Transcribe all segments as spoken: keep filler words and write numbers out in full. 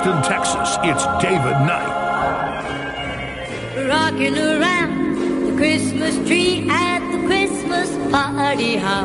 Austin, Texas, it's David Knight. Rocking around the Christmas tree at the Christmas party hop.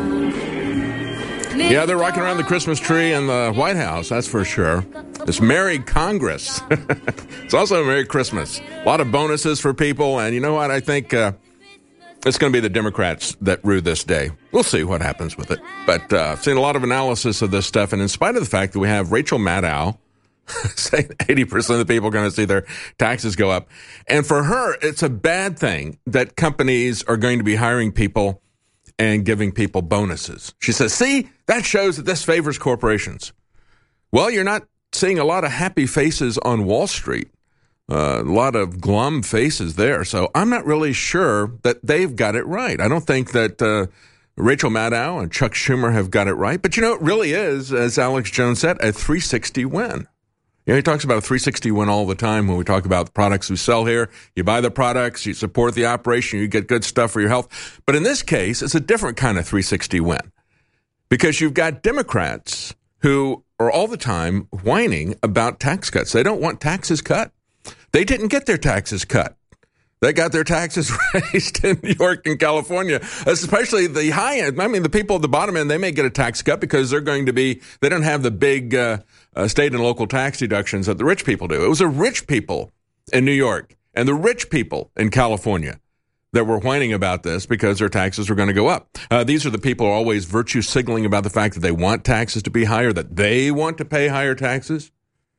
Yeah, they're rocking around the Christmas tree in the White House, that's for sure. It's Merry Congress. It's also Merry Christmas. A lot of bonuses for people, and you know what? I think uh, it's going to be the Democrats that rue this day. We'll see what happens with it. But uh, I've seen a lot of analysis of this stuff, and in spite of the fact that we have Rachel Maddow saying eighty percent of the people are going to see their taxes go up, and for her, it's a bad thing that companies are going to be hiring people and giving people bonuses. She says, see, that shows that this favors corporations. Well, you're not seeing a lot of happy faces on Wall Street, uh, a lot of glum faces there. So I'm not really sure that they've got it right. I don't think that uh, Rachel Maddow and Chuck Schumer have got it right. But, you know, it really is, as Alex Jones said, a three sixty win. You know, he talks about a three sixty win all the time when we talk about the products we sell here. You buy the products, you support the operation, you get good stuff for your health. But in this case, it's a different kind of three sixty win because you've got Democrats who are all the time whining about tax cuts. They don't want taxes cut. They didn't get their taxes cut. They got their taxes raised in New York and California, especially the high end. I mean, the people at the bottom end, they may get a tax cut because they're going to be, they don't have the big uh, uh, state and local tax deductions that the rich people do. It was the rich people in New York and the rich people in California that were whining about this because their taxes were going to go up. Uh, these are the people who are always virtue signaling about the fact that they want taxes to be higher, that they want to pay higher taxes.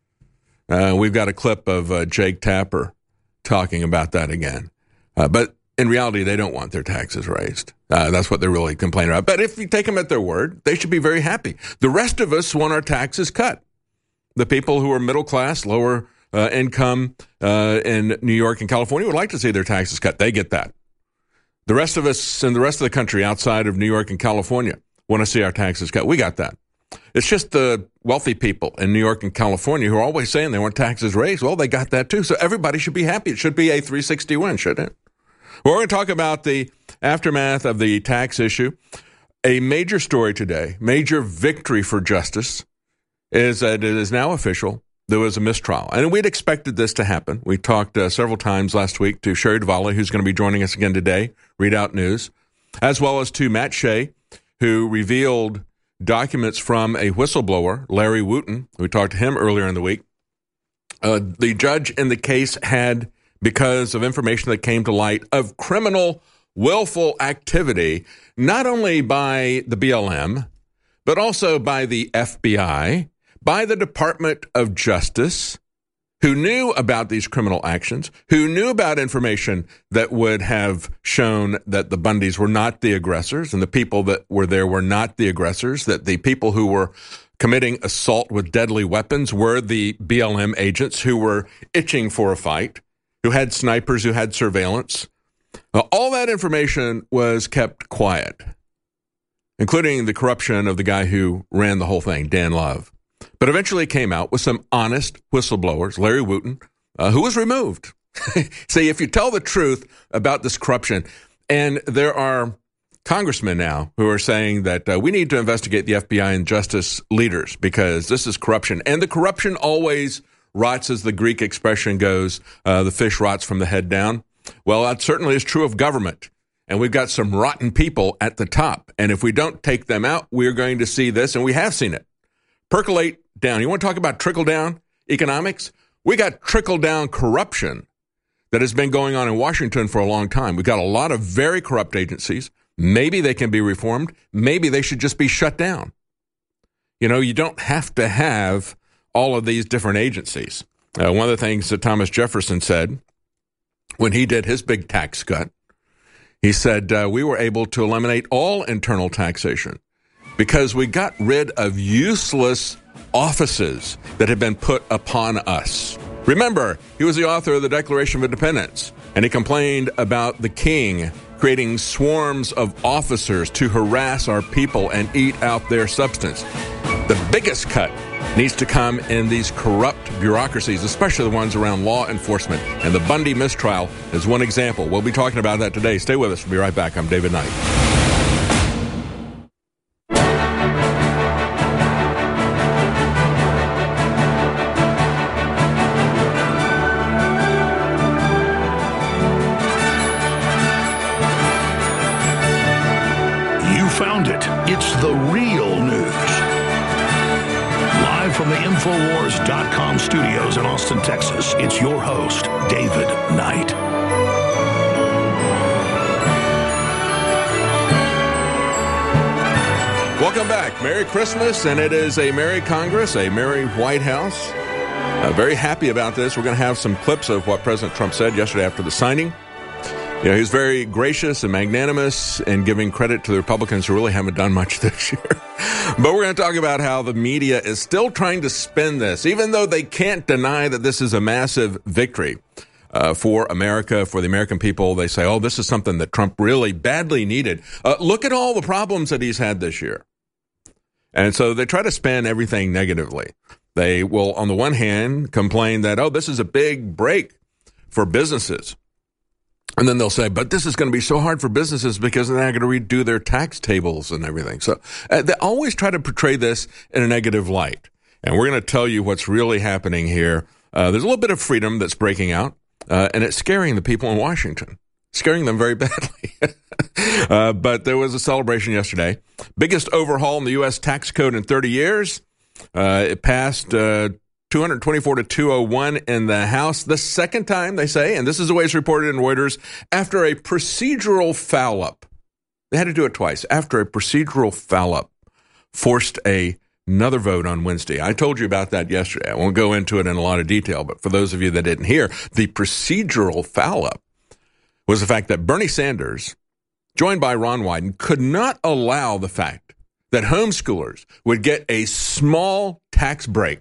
Uh, we've got a clip of uh, Jake Tapper talking about that again. Uh, but in reality, they don't want their taxes raised. Uh, that's what they're really complaining about. But if you take them at their word, they should be very happy. The rest of us want our taxes cut. The people who are middle class, lower uh, income uh, in New York and California would like to see their taxes cut. They get that. The rest of us and the rest of the country outside of New York and California want to see our taxes cut. We got that. It's just the wealthy people in New York and California who are always saying they want taxes raised. Well, they got that too. So everybody should be happy. It should be a three sixty win, shouldn't it? Well, we're going to talk about the aftermath of the tax issue. A major story today, major victory for justice, is that it is now official. There was a mistrial. And we'd expected this to happen. We talked uh, several times last week to Sherry Duvall, who's going to be joining us again today, Read Out News, as well as to Matt Shea, who revealed documents from a whistleblower, Larry Wooten. We talked to him earlier in the week. Uh, the judge in the case had, because of information that came to light, of criminal, willful activity, not only by the B L M, but also by the F B I, by the Department of Justice, who knew about these criminal actions, who knew about information that would have shown that the Bundys were not the aggressors and the people that were there were not the aggressors, that the people who were committing assault with deadly weapons were the B L M agents who were itching for a fight, who had snipers, who had surveillance. Uh, all that information was kept quiet, including the corruption of the guy who ran the whole thing, Dan Love. But eventually it came out with some honest whistleblowers, Larry Wooten, uh, who was removed. See, if you tell the truth about this corruption, and there are congressmen now who are saying that uh, we need to investigate the F B I and justice leaders because this is corruption. And the corruption always rots, as the Greek expression goes, uh, the fish rots from the head down. Well, that certainly is true of government. And we've got some rotten people at the top. And if we don't take them out, we're going to see this, and we have seen it, percolate down. You want to talk about trickle-down economics? We got trickle-down corruption that has been going on in Washington for a long time. We've got a lot of very corrupt agencies. Maybe they can be reformed. Maybe they should just be shut down. You know, you don't have to have all of these different agencies. Uh, one of the things that Thomas Jefferson said when he did his big tax cut, he said, uh, we were able to eliminate all internal taxation because we got rid of useless offices that had been put upon us. Remember, he was the author of the Declaration of Independence, and he complained about the king creating swarms of officers to harass our people and eat out their substance. The biggest cut needs to come in these corrupt bureaucracies, especially the ones around law enforcement. And the Bundy mistrial is one example. We'll be talking about that today. Stay with us. We'll be right back. I'm David Knight. Infowars dot com studios in Austin, Texas, it's your host, David Knight. Welcome back. Merry Christmas, and it is a Merry Congress, a Merry White House. Uh, very happy about this. We're going to have some clips of what President Trump said yesterday after the signing. You know, he's very gracious and magnanimous in giving credit to the Republicans who really haven't done much this year. But we're going to talk about how the media is still trying to spin this, even though they can't deny that this is a massive victory uh, for America, for the American people. They say, oh, this is something that Trump really badly needed. Uh, look at all the problems that he's had this year. And so they try to spin everything negatively. They will, on the one hand, complain that, oh, this is a big break for businesses. And then they'll say, but this is going to be so hard for businesses because they're not going to redo their tax tables and everything. So uh, they always try to portray this in a negative light. And we're going to tell you what's really happening here. Uh, there's a little bit of freedom that's breaking out, uh, and it's scaring the people in Washington, scaring them very badly. uh, but there was a celebration yesterday. Biggest overhaul in the U S tax code in thirty years. Uh, it passed uh, two twenty-four to two oh one in the House, the second time, they say, and this is the way it's reported in Reuters, after a procedural foul-up. They had to do it twice. After a procedural foul-up forced a, another vote on Wednesday. I told you about that yesterday. I won't go into it in a lot of detail, but for those of you that didn't hear, the procedural foul-up was the fact that Bernie Sanders, joined by Ron Wyden, could not allow the fact that homeschoolers would get a small tax break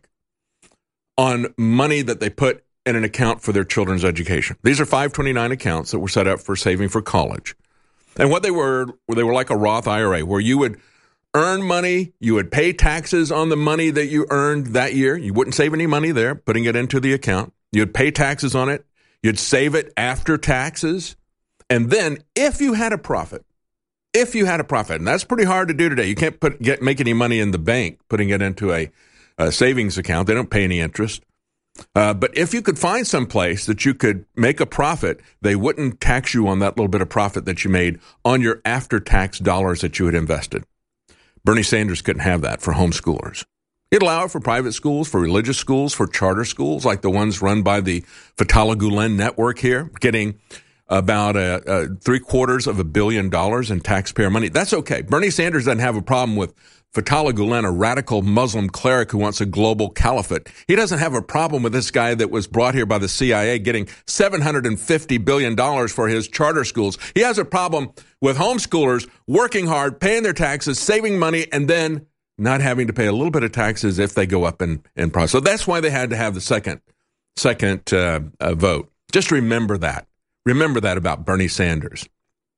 on money that they put in an account for their children's education. These are five twenty-nine accounts that were set up for saving for college. And what they were, they were like a Roth I R A, where you would earn money, you would pay taxes on the money that you earned that year. You wouldn't save any money there, putting it into the account. You'd pay taxes on it. You'd save it after taxes. And then if you had a profit, if you had a profit, and that's pretty hard to do today. You can't put get make any money in the bank putting it into a, a savings account. They don't pay any interest. Uh, but if you could find some place that you could make a profit, they wouldn't tax you on that little bit of profit that you made on your after-tax dollars that you had invested. Bernie Sanders couldn't have that for homeschoolers. He'd allow it for private schools, for religious schools, for charter schools like the ones run by the Fatala Gulen network here, getting about a, a three quarters of a billion dollars in taxpayer money. That's okay. Bernie Sanders doesn't have a problem with Fatala Gulen, a radical Muslim cleric who wants a global caliphate. He doesn't have a problem with this guy that was brought here by the C I A getting seven hundred fifty billion dollars for his charter schools. He has a problem with homeschoolers working hard, paying their taxes, saving money, and then not having to pay a little bit of taxes if they go up in, in price. So that's why they had to have the second, second uh, uh, vote. Just remember that. Remember that about Bernie Sanders.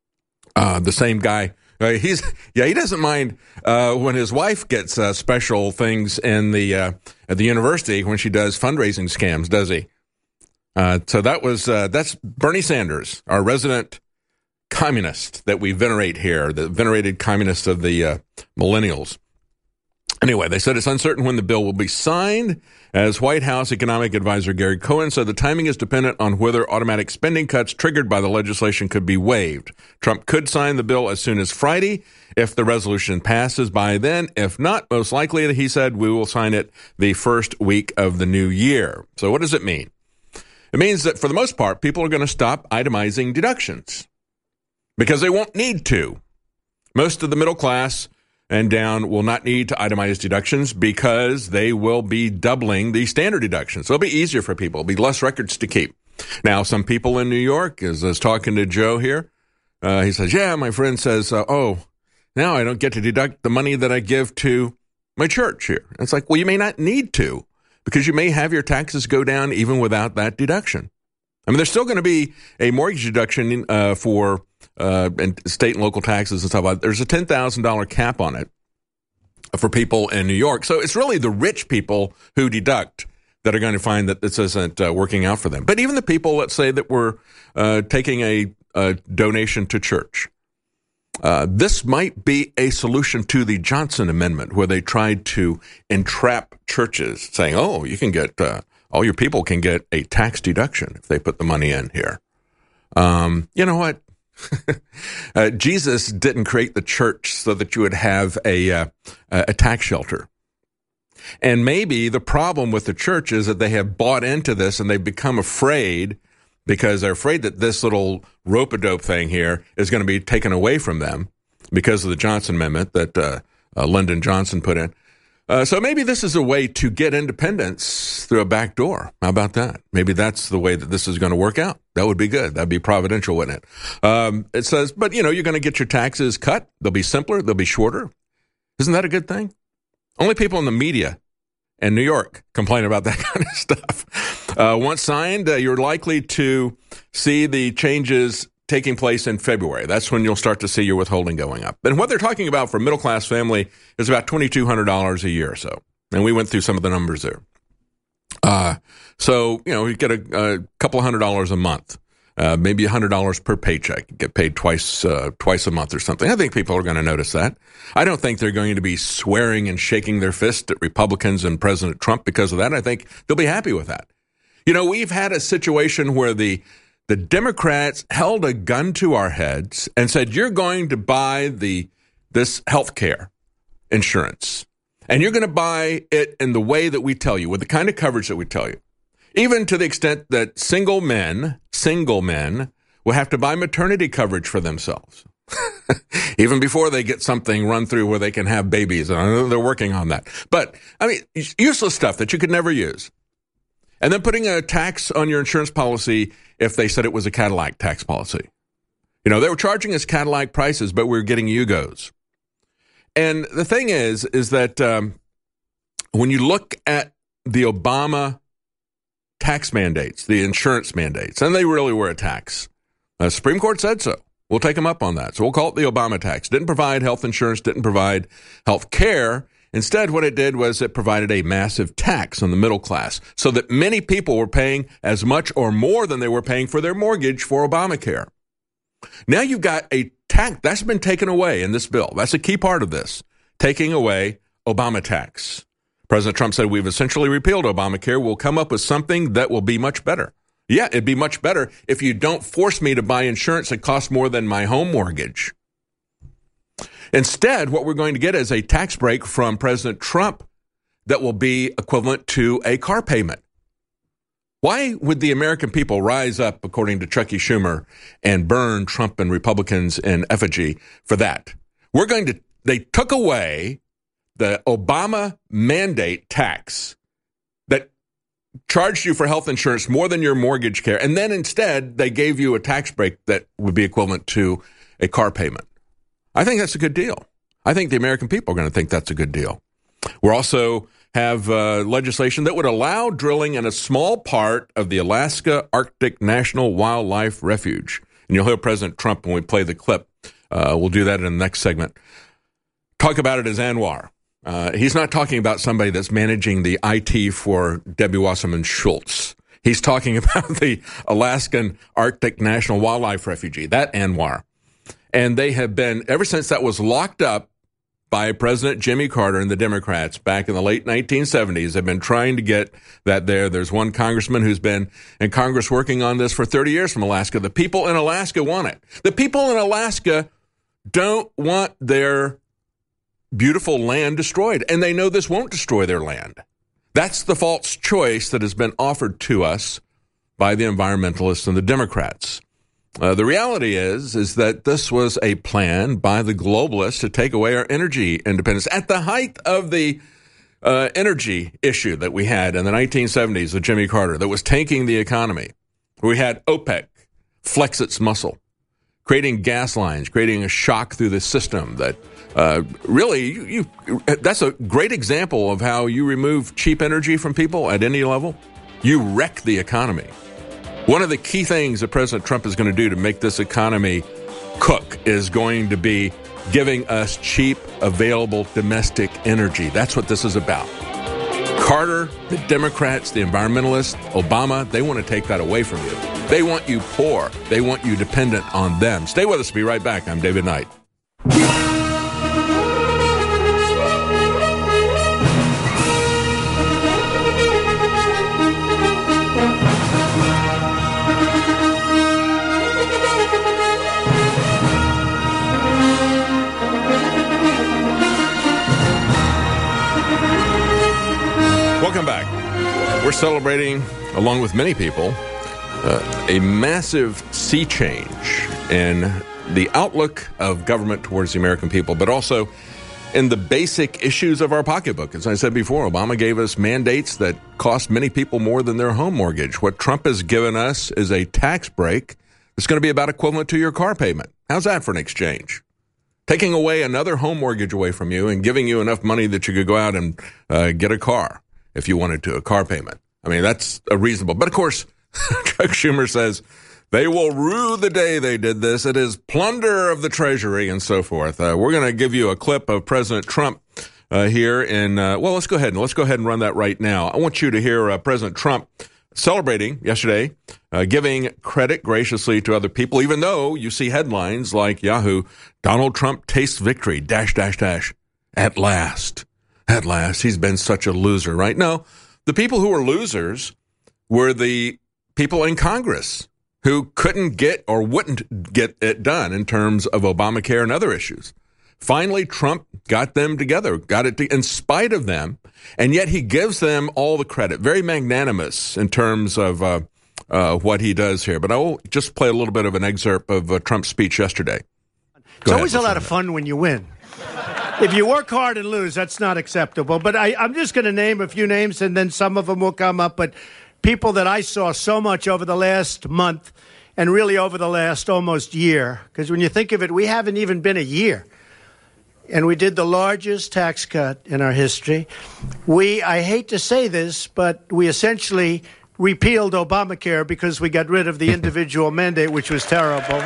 Uh, the same guy, uh, he's yeah, he doesn't mind uh, when his wife gets uh, special things in the uh, at the university when she does fundraising scams, does he? Uh, so that was uh, that's Bernie Sanders, our resident communist that we venerate here, the venerated communist of the uh, millennials. Anyway, they said it's uncertain when the bill will be signed. As White House economic advisor Gary Cohen said, the timing is dependent on whether automatic spending cuts triggered by the legislation could be waived. Trump could sign the bill as soon as Friday if the resolution passes by then. If not, most likely, he said, we will sign it the first week of the new year. So what does it mean? It means that for the most part, people are going to stop itemizing deductions because they won't need to. Most of the middle class and down will not need to itemize deductions because they will be doubling the standard deductions. So it'll be easier for people. It'll be less records to keep. Now, some people in New York, as I was talking to Joe here, uh, he says, yeah, my friend says, uh, oh, now I don't get to deduct the money that I give to my church here. And it's like, well, you may not need to because you may have your taxes go down even without that deduction. I mean, there's still going to be a mortgage deduction uh, for uh, and state and local taxes and stuff like that. There's a ten thousand dollars cap on it for people in New York. So it's really the rich people who deduct that are going to find that this isn't uh, working out for them. But even the people, let's say, that were uh, taking a, a donation to church, uh, this might be a solution to the Johnson Amendment, where they tried to entrap churches, saying, oh, you can get... Uh, all your people can get a tax deduction if they put the money in here. Um, you know what? uh, Jesus didn't create the church so that you would have a uh, a tax shelter. And maybe the problem with the church is that they have bought into this and they've become afraid because they're afraid that this little rope-a-dope thing here is going to be taken away from them because of the Johnson Amendment that uh, uh, Lyndon Johnson put in. Uh, so maybe this is a way to get independence through a back door. How about that? Maybe that's the way that this is going to work out. That would be good. That'd be providential, wouldn't it? Um, it says, but, you know, you're going to get your taxes cut. They'll be simpler. They'll be shorter. Isn't that a good thing? Only people in the media and New York complain about that kind of stuff. Uh, once signed, uh, you're likely to see the changes taking place in February. That's when you'll start to see your withholding going up. And what they're talking about for a middle-class family is about twenty-two hundred dollars a year or so. And we went through some of the numbers there. Uh, so, you know, you get a, a couple hundred dollars a month, uh, maybe one hundred dollars per paycheck. You get paid twice, uh, twice a month or something. I think people are going to notice that. I don't think they're going to be swearing and shaking their fist at Republicans and President Trump because of that. I think they'll be happy with that. You know, we've had a situation where the The Democrats held a gun to our heads and said, you're going to buy the this health care insurance, and you're going to buy it in the way that we tell you, with the kind of coverage that we tell you, even to the extent that single men, single men will have to buy maternity coverage for themselves, even before they get something run through where they can have babies. And I know they're working on that. But, I mean, useless stuff that you could never use. And then putting a tax on your insurance policy if they said it was a Cadillac tax policy. You know, they were charging us Cadillac prices, but we were getting Yugos. And the thing is, is that um, when you look at the Obama tax mandates, the insurance mandates, and they really were a tax. The Supreme Court said so. We'll take them up on that. So we'll call it the Obama tax. Didn't provide health insurance, didn't provide health care. Instead, what it did was it provided a massive tax on the middle class so that many people were paying as much or more than they were paying for their mortgage for Obamacare. Now you've got a tax that's been taken away in this bill. That's a key part of this, taking away Obama tax. President Trump said we've essentially repealed Obamacare. We'll come up with something that will be much better. Yeah, it'd be much better if you don't force me to buy insurance that costs more than my home mortgage. Instead, what we're going to get is a tax break from President Trump that will be equivalent to a car payment. Why would the American people rise up, according to Chucky Schumer, and burn Trump and Republicans in effigy for that? We're going to, they took away the Obama mandate tax that charged you for health insurance more than your mortgage care, and then instead they gave you a tax break that would be equivalent to a car payment. I think that's a good deal. I think the American people are going to think that's a good deal. We're also have uh, legislation that would allow drilling in a small part of the Alaska Arctic National Wildlife Refuge. And you'll hear President Trump when we play the clip. Uh, we'll do that in the next segment. Talk about it as Anwar. Uh, he's not talking about somebody that's managing the I T for Debbie Wasserman Schultz. He's talking about the Alaskan Arctic National Wildlife Refuge, that Anwar. And they have been, ever since that was locked up by President Jimmy Carter and the Democrats back in the late nineteen seventies, they've been trying to get that there. There's one congressman who's been in Congress working on this for thirty years from Alaska. The people in Alaska want it. The people in Alaska don't want their beautiful land destroyed, and they know this won't destroy their land. That's the false choice that has been offered to us by the environmentalists and the Democrats. Uh, the reality is, is that this was a plan by the globalists to take away our energy independence at the height of the uh, energy issue that we had in the nineteen seventies with Jimmy Carter that was tanking the economy. We had OPEC flex its muscle, creating gas lines, creating a shock through the system that uh, really, you, you, that's a great example of how you remove cheap energy from people at any level. You wreck the economy. One of the key things that President Trump is going to do to make this economy cook is going to be giving us cheap, available domestic energy. That's what this is about. Carter, the Democrats, the environmentalists, Obama, they want to take that away from you. They want you poor. They want you dependent on them. Stay with us. Be right back. I'm David Knight. Welcome back. We're celebrating, along with many people, uh, a massive sea change in the outlook of government towards the American people, but also in the basic issues of our pocketbook. As I said before, Obama gave us mandates that cost many people more than their home mortgage. What Trump has given us is a tax break that's going to be about equivalent to your car payment. How's that for an exchange? Taking away another home mortgage away from you and giving you enough money that you could go out and uh, get a car if you wanted to, a car payment. I mean, that's a reasonable. But, of course, Chuck Schumer says they will rue the day they did this. It is plunder of the Treasury and so forth. Uh, we're going to give you a clip of President Trump uh, here. And, uh, well, let's go ahead and let's go ahead and run that right now. I want you to hear uh, President Trump celebrating yesterday, uh, giving credit graciously to other people, even though you see headlines like Yahoo, Donald Trump tastes victory, dash, dash, dash, at last. At last, he's been such a loser, right? No, the people who were losers were the people in Congress who couldn't get or wouldn't get it done in terms of Obamacare and other issues. Finally, Trump got them together, got it to, in spite of them, and yet he gives them all the credit. Very magnanimous in terms of uh, uh, what he does here. But I will just play a little bit of an excerpt of uh, Trump's speech yesterday. Go it's ahead, always a lot of fun when you win. If you work hard and lose, that's not acceptable. But I, I'm just going to name a few names, and then some of them will come up. But people that I saw so much over the last month and really over the last almost year, because when you think of it, we haven't even been a year. And we did the largest tax cut in our history. We, I hate to say this, but we essentially repealed Obamacare because we got rid of the individual mandate, which was terrible.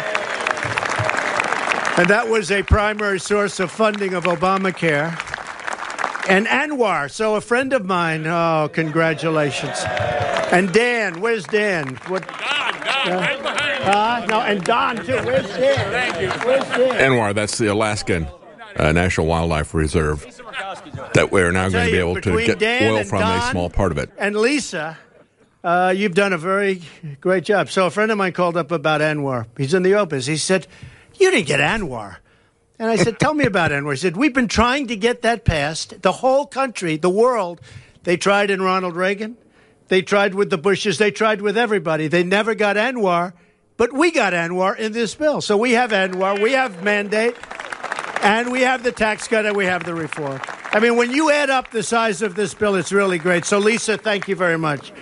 And that was a primary source of funding of Obamacare. And Anwar, so a friend of mine, oh, congratulations. And Dan, where's Dan? What? Don, Don, uh, right behind you. Uh, no, and Don, too. Where's Dan? Thank you. Where's Dan? Anwar, that's the Alaskan uh, National Wildlife Reserve that we're now going to be able to get Dan oil from, Don a small part of it. And Lisa, uh, you've done a very great job. So a friend of mine called up about Anwar. He's in the Opus. He said, you didn't get Anwar. And I said, tell me about Anwar. He said, we've been trying to get that passed. The whole country, the world, they tried in Ronald Reagan. They tried with the Bushes. They tried with everybody. They never got Anwar, but we got Anwar in this bill. So we have Anwar, we have mandate, and we have the tax cut, and we have the reform. I mean, when you add up the size of this bill, it's really great. So, Lisa, thank you very much.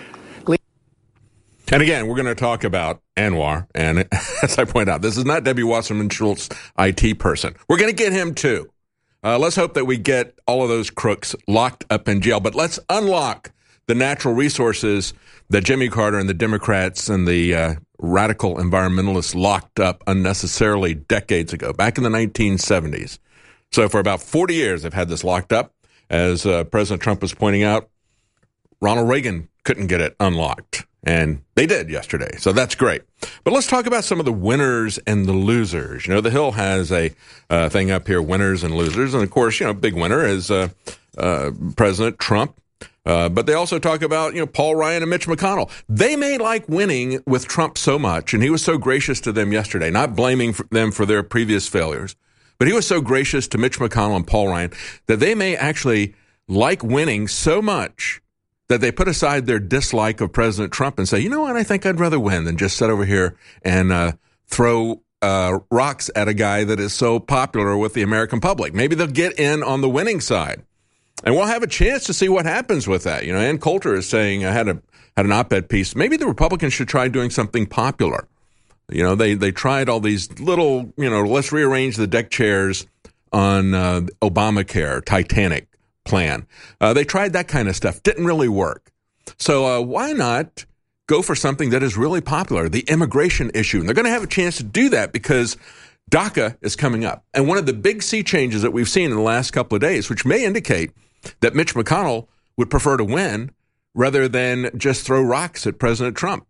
And again, we're going to talk about Anwar. And as I point out, this is not Debbie Wasserman Schultz, I T person. We're going to get him, too. Uh, let's hope that we get all of those crooks locked up in jail. But let's unlock the natural resources that Jimmy Carter and the Democrats and the uh, radical environmentalists locked up unnecessarily decades ago, back in the nineteen seventies. So for about forty years, they've had this locked up. As uh, President Trump was pointing out, Ronald Reagan couldn't get it unlocked. And they did yesterday. So that's great. But let's talk about some of the winners and the losers. You know, The Hill has a uh, thing up here, winners and losers. And, of course, you know, big winner is uh, uh, President Trump. Uh, but they also talk about, you know, Paul Ryan and Mitch McConnell. They may like winning with Trump so much, and he was so gracious to them yesterday, not blaming them for their previous failures. But he was so gracious to Mitch McConnell and Paul Ryan that they may actually like winning so much that they put aside their dislike of President Trump and say, you know what, I think I'd rather win than just sit over here and uh, throw uh, rocks at a guy that is so popular with the American public. Maybe they'll get in on the winning side. And we'll have a chance to see what happens with that. You know, Ann Coulter is saying, I had a had an op-ed piece, maybe the Republicans should try doing something popular. You know, they, they tried all these little, you know, let's rearrange the deck chairs on uh, Obamacare, Titanic plan. Uh, they tried that kind of stuff. Didn't really work. So uh, why not go for something that is really popular, the immigration issue? And they're going to have a chance to do that because DACA is coming up. And one of the big sea changes that we've seen in the last couple of days, which may indicate that Mitch McConnell would prefer to win rather than just throw rocks at President Trump.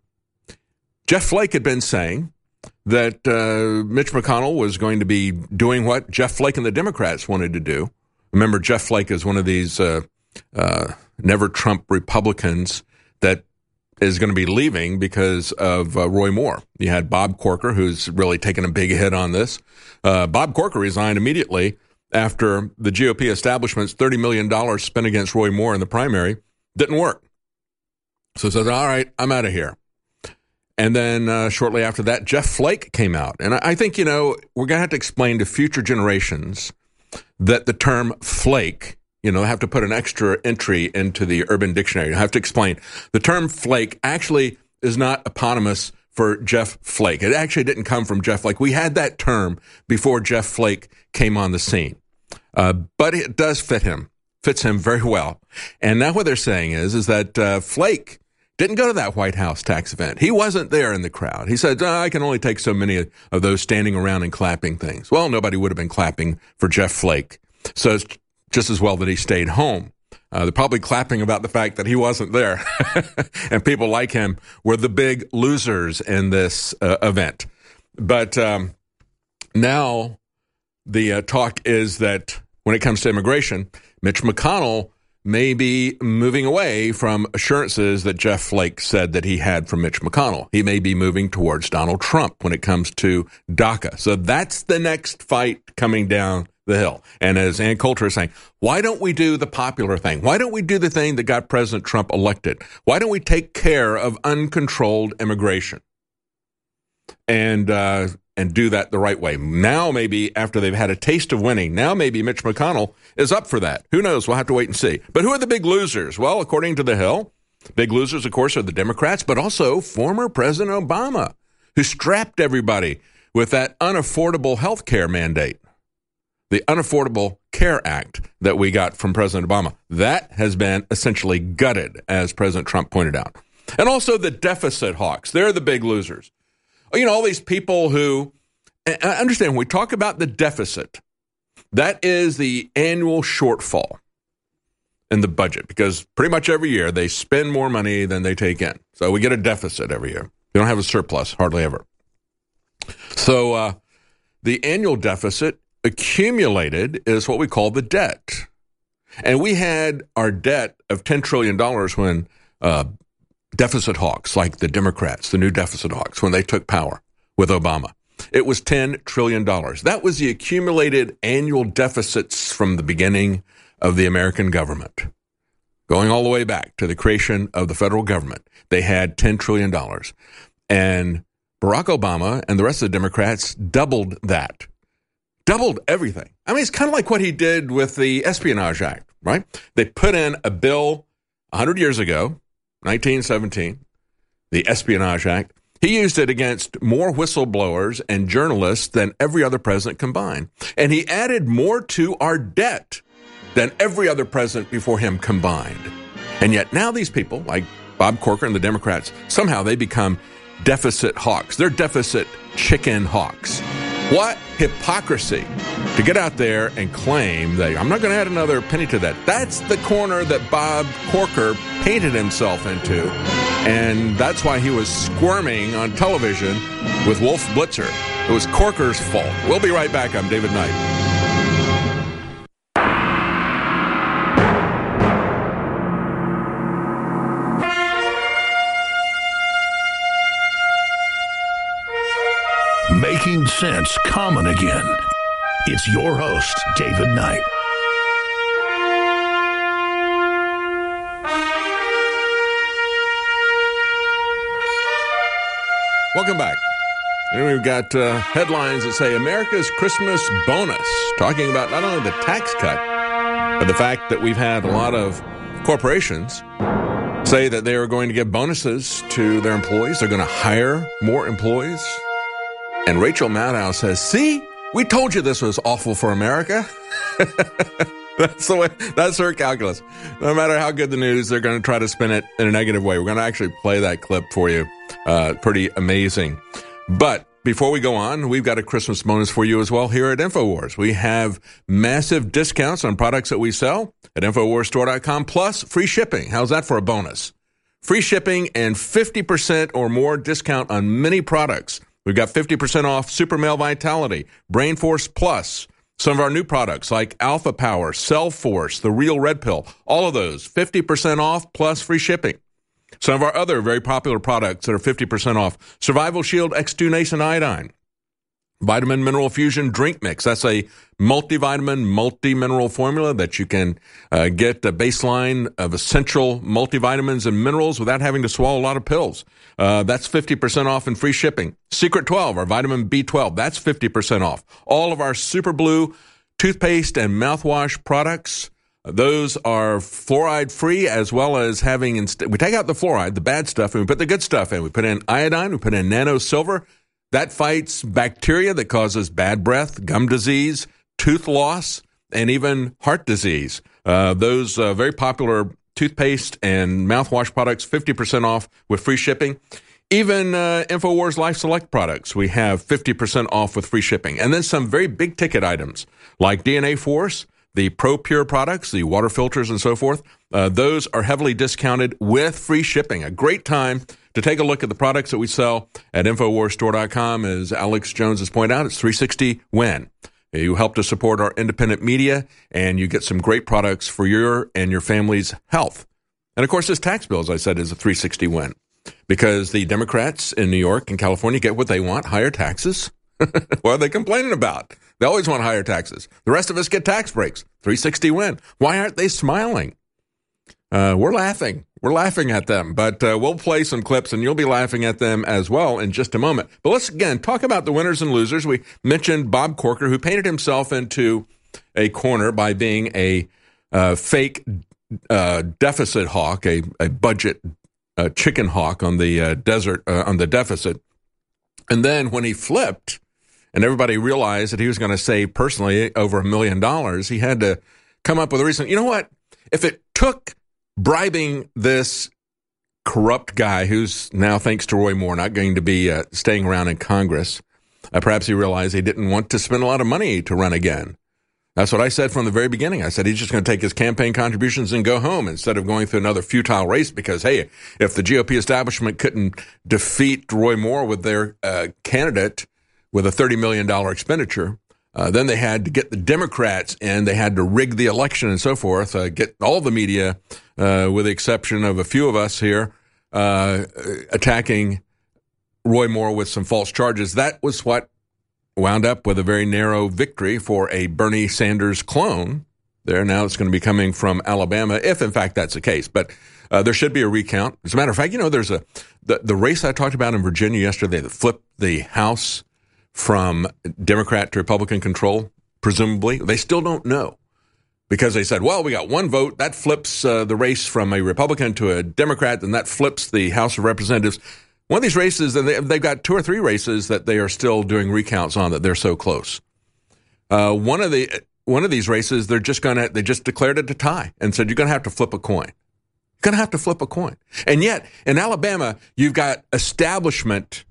Jeff Flake had been saying that uh, Mitch McConnell was going to be doing what Jeff Flake and the Democrats wanted to do. Remember, Jeff Flake is one of these uh, uh, never-Trump Republicans that is going to be leaving because of uh, Roy Moore. You had Bob Corker, who's really taken a big hit on this. Uh, Bob Corker resigned immediately after the G O P establishment's thirty million dollars spent against Roy Moore in the primary Didn't work. So he says, all right, I'm out of here. And then uh, shortly after that, Jeff Flake came out. And I, I think, you know, we're going to have to explain to future generations that the term flake, you know, have to put an extra entry into the Urban Dictionary. You have to explain the term flake actually is not eponymous for Jeff Flake. It actually didn't come from Jeff Flake. We had that term before Jeff Flake came on the scene. Uh, but it does fit him, fits him very well. And now what they're saying is, is that uh, Flake didn't go to that White House tax event. He wasn't there in the crowd. He said, oh, I can only take so many of those standing around and clapping things. Well, nobody would have been clapping for Jeff Flake. So it's just as well that he stayed home. Uh, they're probably clapping about the fact that he wasn't there. And people like him were the big losers in this uh, event. But um, now the uh, talk is that when it comes to immigration, Mitch McConnell may be moving away from assurances that Jeff Flake said that he had from Mitch McConnell. He may be moving towards Donald Trump when it comes to DACA. So that's the next fight coming down the hill. And as Ann Coulter is saying, why don't we do the popular thing? Why don't we do the thing that got President Trump elected? Why don't we take care of uncontrolled immigration and uh, and do that the right way? Now maybe after they've had a taste of winning, now maybe Mitch McConnell is up for that. Who knows? We'll have to wait and see. But who are the big losers? Well, according to The Hill, big losers, of course, are the Democrats, but also former President Obama, who strapped everybody with that unaffordable health care mandate. The Unaffordable Care Act that we got from President Obama. That has been essentially gutted, as President Trump pointed out. And also the deficit hawks. They're the big losers. You know, all these people who, I understand when we talk about the deficit, that is the annual shortfall in the budget, because pretty much every year they spend more money than they take in. So we get a deficit every year. We don't have a surplus, hardly ever. So uh, the annual deficit accumulated is what we call the debt. And we had our debt of ten trillion dollars when uh, deficit hawks, like the Democrats, the new deficit hawks, when they took power with Obama. It was ten trillion dollars. That was the accumulated annual deficits from the beginning of the American government. Going all the way back to the creation of the federal government, they had ten trillion dollars. And Barack Obama and the rest of the Democrats doubled that. Doubled everything. I mean, it's kind of like what he did with the Espionage Act, right? They put in a bill one hundred years ago, nineteen seventeen, the Espionage Act. He used it against more whistleblowers and journalists than every other president combined. And he added more to our debt than every other president before him combined. And yet now these people, like Bob Corker and the Democrats, somehow they become deficit hawks. They're deficit chicken hawks. What hypocrisy to get out there and claim that I'm not going to add another penny to that. That's the corner that Bob Corker painted himself into. And that's why he was squirming on television with Wolf Blitzer. It was Corker's fault. We'll be right back. I'm David Knight. Making sense common again. It's your host, David Knight. Welcome back. And we've got uh, headlines that say America's Christmas bonus, talking about not only the tax cut, but the fact that we've had a lot of corporations say that they are going to give bonuses to their employees. They're going to hire more employees. And Rachel Maddow says, see, we told you this was awful for America. That's the way, that's her calculus. No matter how good the news, they're going to try to spin it in a negative way. We're going to actually play that clip for you. Uh, pretty amazing. But before we go on, we've got a Christmas bonus for you as well here at InfoWars. We have massive discounts on products that we sell at InfoWars Store dot com, plus free shipping. How's that for a bonus? Free shipping and fifty percent or more discount on many products. We've got fifty percent off Super Male Vitality, Brain Force Plus, some of our new products like Alpha Power, Cell Force, the Real Red Pill, all of those, fifty percent off plus free shipping. Some of our other very popular products that are fifty percent off, Survival Shield X two Nascent Iodine, Vitamin Mineral Fusion Drink Mix. That's a multivitamin, multi-mineral formula that you can uh, get a baseline of essential multivitamins and minerals without having to swallow a lot of pills. Uh, that's fifty percent off and free shipping. Secret twelve, our vitamin B twelve, that's fifty percent off. All of our Super Blue toothpaste and mouthwash products, those are fluoride-free, as well as having, inst- we take out the fluoride, the bad stuff, and we put the good stuff in. We put in iodine, we put in nano silver. That fights bacteria that causes bad breath, gum disease, tooth loss, and even heart disease. Uh, those uh, very popular toothpaste and mouthwash products, fifty percent off with free shipping. Even uh, InfoWars Life Select products, we have fifty percent off with free shipping. And then some very big ticket items like D N A Force, the Pro Pure products, the water filters and so forth. Uh, those are heavily discounted with free shipping. A great time to take a look at the products that we sell at Infowars Store dot com. As Alex Jones has pointed out, it's three sixty win. You help to support our independent media, and you get some great products for your and your family's health. And, of course, this tax bill, as I said, is a three sixty win because the Democrats in New York and California get what they want, higher taxes. What are they complaining about? They always want higher taxes. The rest of us get tax breaks. three sixty win. Why aren't they smiling? Uh, we're laughing. We're laughing at them, but uh, we'll play some clips, and you'll be laughing at them as well in just a moment. But let's, again, talk about the winners and losers. We mentioned Bob Corker, who painted himself into a corner by being a uh, fake uh, deficit hawk, a, a budget uh, chicken hawk on the uh, desert, uh, on the deficit. And then when he flipped, and everybody realized that he was going to save personally over a million dollars, he had to come up with a reason. You know what? If it took bribing this corrupt guy who's now, thanks to Roy Moore, not going to be uh, staying around in Congress, uh, perhaps he realized he didn't want to spend a lot of money to run again. That's what I said from the very beginning. I said he's just going to take his campaign contributions and go home instead of going through another futile race because, hey, if the G O P establishment couldn't defeat Roy Moore with their uh, candidate with a thirty million dollars expenditure, Uh, then they had to get the Democrats in. They had to rig the election and so forth, uh, get all the media, uh, with the exception of a few of us here, uh, attacking Roy Moore with some false charges. That was what wound up with a very narrow victory for a Bernie Sanders clone. There now it's going to be coming from Alabama, if in fact that's the case. But uh, there should be a recount. As a matter of fact, you know, there's a the, the race I talked about in Virginia yesterday that flipped the House from Democrat to Republican control, presumably. They still don't know because they said, well, we got one vote. That flips uh, the race from a Republican to a Democrat, and that flips the House of Representatives. One of these races, and they, they've got two or three races that they are still doing recounts on that they're so close. Uh, one of the one of these races, they're just going to, they just declared it a tie and said, you're going to have to flip a coin. You're going to have to flip a coin. And yet, in Alabama, you've got establishment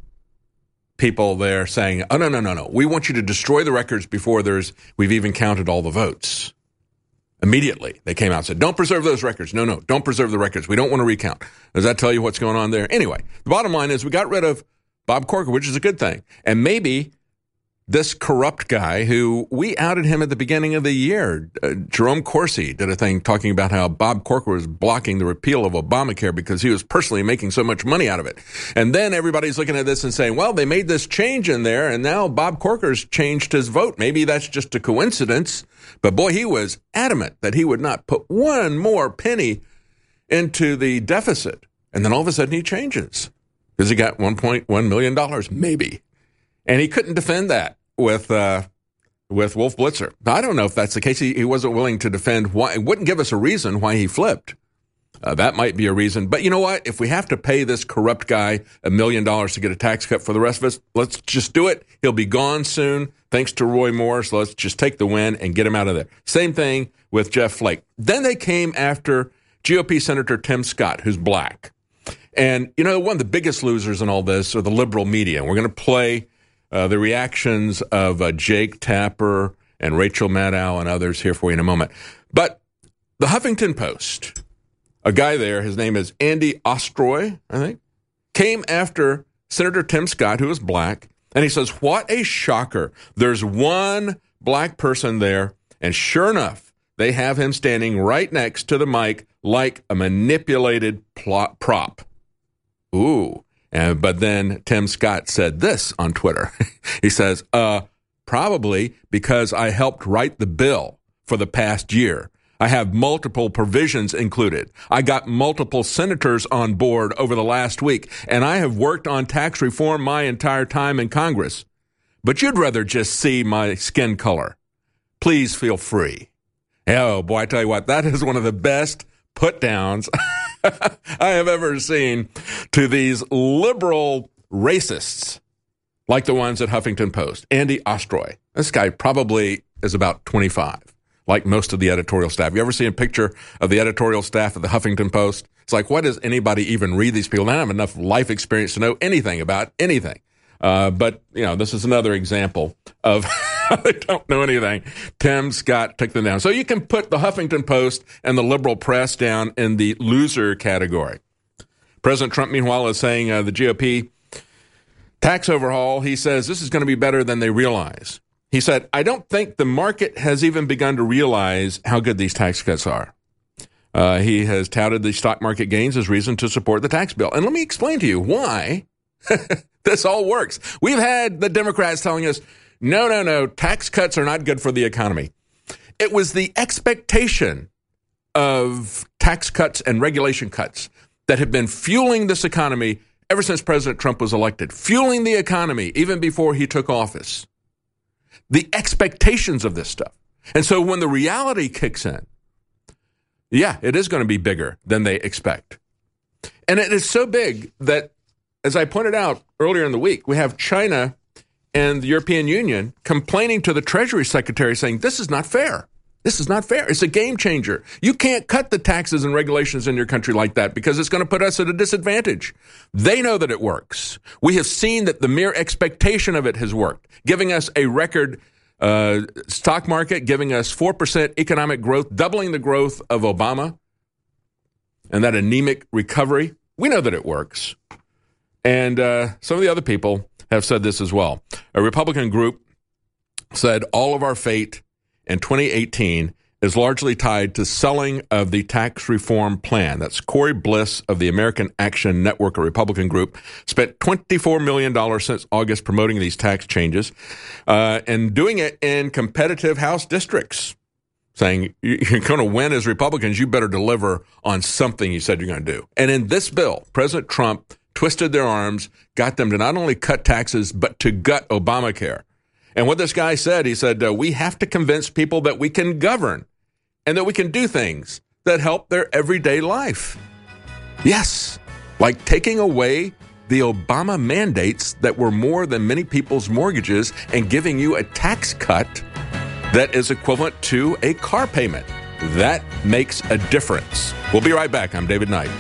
people there saying, oh, no, no, no, no. We want you to destroy the records before there's we've even counted all the votes. Immediately, they came out and said, don't preserve those records. No, no, don't preserve the records. We don't want to recount. Does that tell you what's going on there? Anyway, the bottom line is we got rid of Bob Corker, which is a good thing. And maybe this corrupt guy who we outed him at the beginning of the year, uh, Jerome Corsi did a thing talking about how Bob Corker was blocking the repeal of Obamacare because he was personally making so much money out of it. And then everybody's looking at this and saying, well, they made this change in there and now Bob Corker's changed his vote. Maybe that's just a coincidence. But boy, he was adamant that he would not put one more penny into the deficit. And then all of a sudden he changes because he got one point one million dollars, maybe. And he couldn't defend that with uh, with Wolf Blitzer. I don't know if that's the case. He, he wasn't willing to defend why. It wouldn't give us a reason why he flipped. Uh, that might be a reason. But you know what? If we have to pay this corrupt guy a million dollars to get a tax cut for the rest of us, let's just do it. He'll be gone soon, thanks to Roy Moore. So let's just take the win and get him out of there. Same thing with Jeff Flake. Then they came after G O P Senator Tim Scott, who's black. And, you know, one of the biggest losers in all this are the liberal media. We're going to play Uh, the reactions of uh, Jake Tapper and Rachel Maddow and others here for you in a moment. But the Huffington Post, a guy there, his name is Andy Ostroy, I think, came after Senator Tim Scott, who is black, and he says, what a shocker. There's one black person there, and sure enough, they have him standing right next to the mic like a manipulated plot prop. Ooh. And, but then Tim Scott said this on Twitter. He says, uh, probably because I helped write the bill for the past year. I have multiple provisions included. I got multiple senators on board over the last week, and I have worked on tax reform my entire time in Congress. But you'd rather just see my skin color. Please feel free. Oh, boy, I tell you what, that is one of the best put-downs I have ever seen to these liberal racists like the ones at Huffington Post. Andy Ostroy. This guy probably is about twenty-five, like most of the editorial staff. You ever see a picture of the editorial staff of the Huffington Post? It's like, why does anybody even read these people? They don't have enough life experience to know anything about anything. Uh, but, you know, this is another example of they don't know anything. Tim Scott took them down. So you can put the Huffington Post and the liberal press down in the loser category. President Trump, meanwhile, is saying uh, the G O P tax overhaul, he says this is going to be better than they realize. He said, I don't think the market has even begun to realize how good these tax cuts are. Uh, he has touted the stock market gains as reason to support the tax bill. And let me explain to you why this all works. We've had the Democrats telling us, no, no, no, tax cuts are not good for the economy. It was the expectation of tax cuts and regulation cuts that have been fueling this economy ever since President Trump was elected, fueling the economy even before he took office. The expectations of this stuff. And so when the reality kicks in, yeah, it is going to be bigger than they expect. And it is so big that, as I pointed out earlier in the week, we have China and the European Union complaining to the Treasury Secretary saying, this is not fair. This is not fair. It's a game changer. You can't cut the taxes and regulations in your country like that because it's going to put us at a disadvantage. They know that it works. We have seen that the mere expectation of it has worked, giving us a record uh, stock market, giving us four percent economic growth, doubling the growth of Obama, and that anemic recovery. We know that it works. And uh, some of the other people have said this as well. A Republican group said all of our fate in twenty eighteen is largely tied to selling of the tax reform plan. That's Corey Bliss of the American Action Network, a Republican group, spent twenty-four million dollars since August promoting these tax changes uh, and doing it in competitive House districts, saying you're going to win as Republicans, you better deliver on something you said you're going to do. And in this bill, President Trump twisted their arms, got them to not only cut taxes, but to gut Obamacare. And what this guy said, he said, uh, we have to convince people that we can govern and that we can do things that help their everyday life. Yes, like taking away the Obama mandates that were more than many people's mortgages and giving you a tax cut that is equivalent to a car payment. That makes a difference. We'll be right back. I'm David Knight.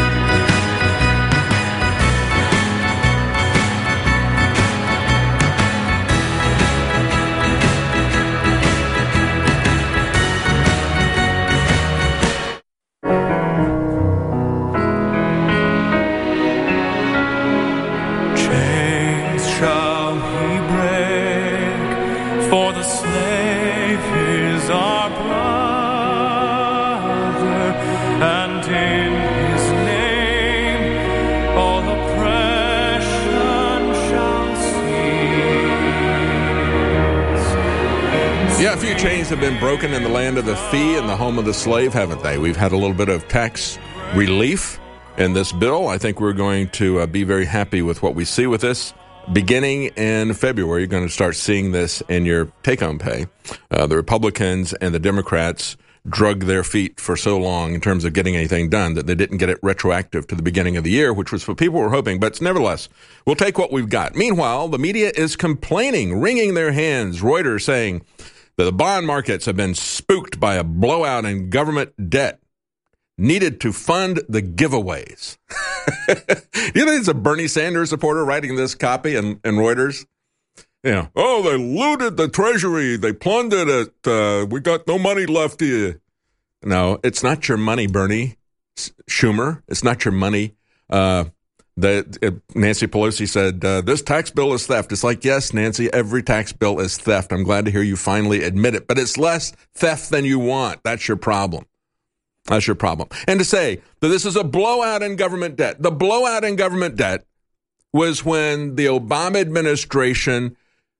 Chains have been broken in the land of the fee and the home of the slave, haven't they? We've had a little bit of tax relief in this bill. I think we're going to uh, be very happy with what we see with this. Beginning in February, you're going to start seeing this in your take-home pay. Uh, the Republicans and the Democrats drug their feet for so long in terms of getting anything done that they didn't get it retroactive to the beginning of the year, which was what people were hoping. But nevertheless, we'll take what we've got. Meanwhile, the media is complaining, wringing their hands. Reuters saying that the bond markets have been spooked by a blowout in government debt needed to fund the giveaways. You think it's a Bernie Sanders supporter writing this copy in, in Reuters? You know, oh, they looted the Treasury. They plundered it. Uh, we got no money left here. No, it's not your money, Bernie Schumer. It's not your money. Uh, the, uh, Nancy Pelosi said, uh, this tax bill is theft. It's like, yes, Nancy, every tax bill is theft. I'm glad to hear you finally admit it. But it's less theft than you want. That's your problem. That's your problem. And to say that this is a blowout in government debt, the blowout in government debt was when the Obama administration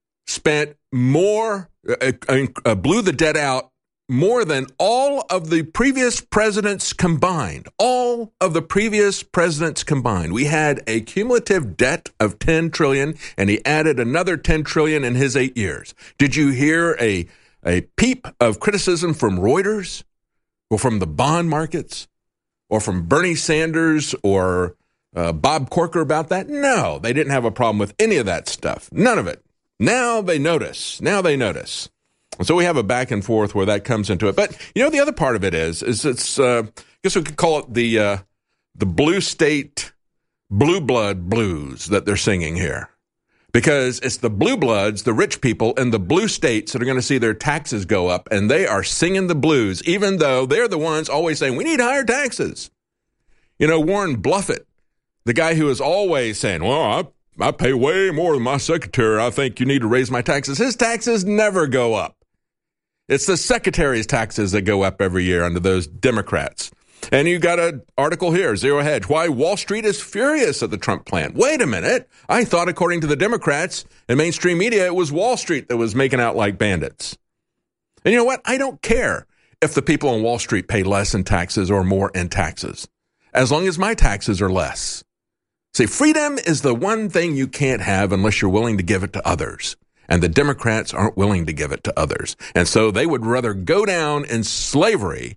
spent more, uh, uh, blew the debt out more than all of the previous presidents combined. All of the previous presidents combined. We had a cumulative debt of ten trillion dollars, and he added another ten trillion dollars in his eight years. Did you hear a, a peep of criticism from Reuters or from the bond markets or from Bernie Sanders or uh, Bob Corker about that? No, they didn't have a problem with any of that stuff. None of it. Now they notice. Now they notice. So we have a back and forth where that comes into it. But, you know, the other part of it is, is it's, uh, I guess we could call it the uh, the blue state, blue blood blues that they're singing here. Because it's the blue bloods, the rich people in the blue states that are going to see their taxes go up, and they are singing the blues, even though they're the ones always saying, we need higher taxes. You know, Warren Buffett, the guy who is always saying, well, I, I pay way more than my secretary. I think you need to raise my taxes. His taxes never go up. It's the secretary's taxes that go up every year under those Democrats. And you got an article here, Zero Hedge, why Wall Street is furious at the Trump plan. Wait a minute. I thought, according to the Democrats and mainstream media, it was Wall Street that was making out like bandits. And you know what? I don't care if the people on Wall Street pay less in taxes or more in taxes, as long as my taxes are less. See, freedom is the one thing you can't have unless you're willing to give it to others. And the Democrats aren't willing to give it to others. And so they would rather go down in slavery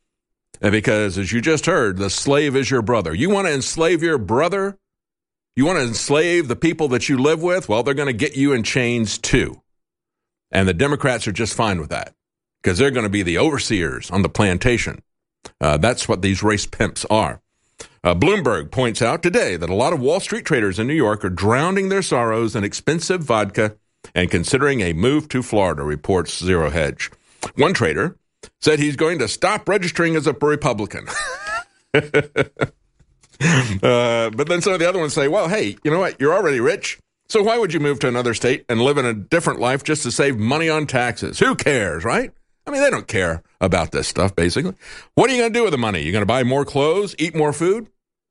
because, as you just heard, the slave is your brother. You want to enslave your brother? You want to enslave the people that you live with? Well, they're going to get you in chains too. And the Democrats are just fine with that because they're going to be the overseers on the plantation. Uh, that's what these race pimps are. Uh, Bloomberg points out today that a lot of Wall Street traders in New York are drowning their sorrows in expensive vodka and considering a move to Florida, reports Zero Hedge. One trader said he's going to stop registering as a Republican. uh, but then some of the other ones say, well, hey, you know what? You're already rich. So why would you move to another state and live in a different life just to save money on taxes? Who cares, right? I mean, they don't care about this stuff, basically. What are you going to do with the money? You're going to buy more clothes, eat more food?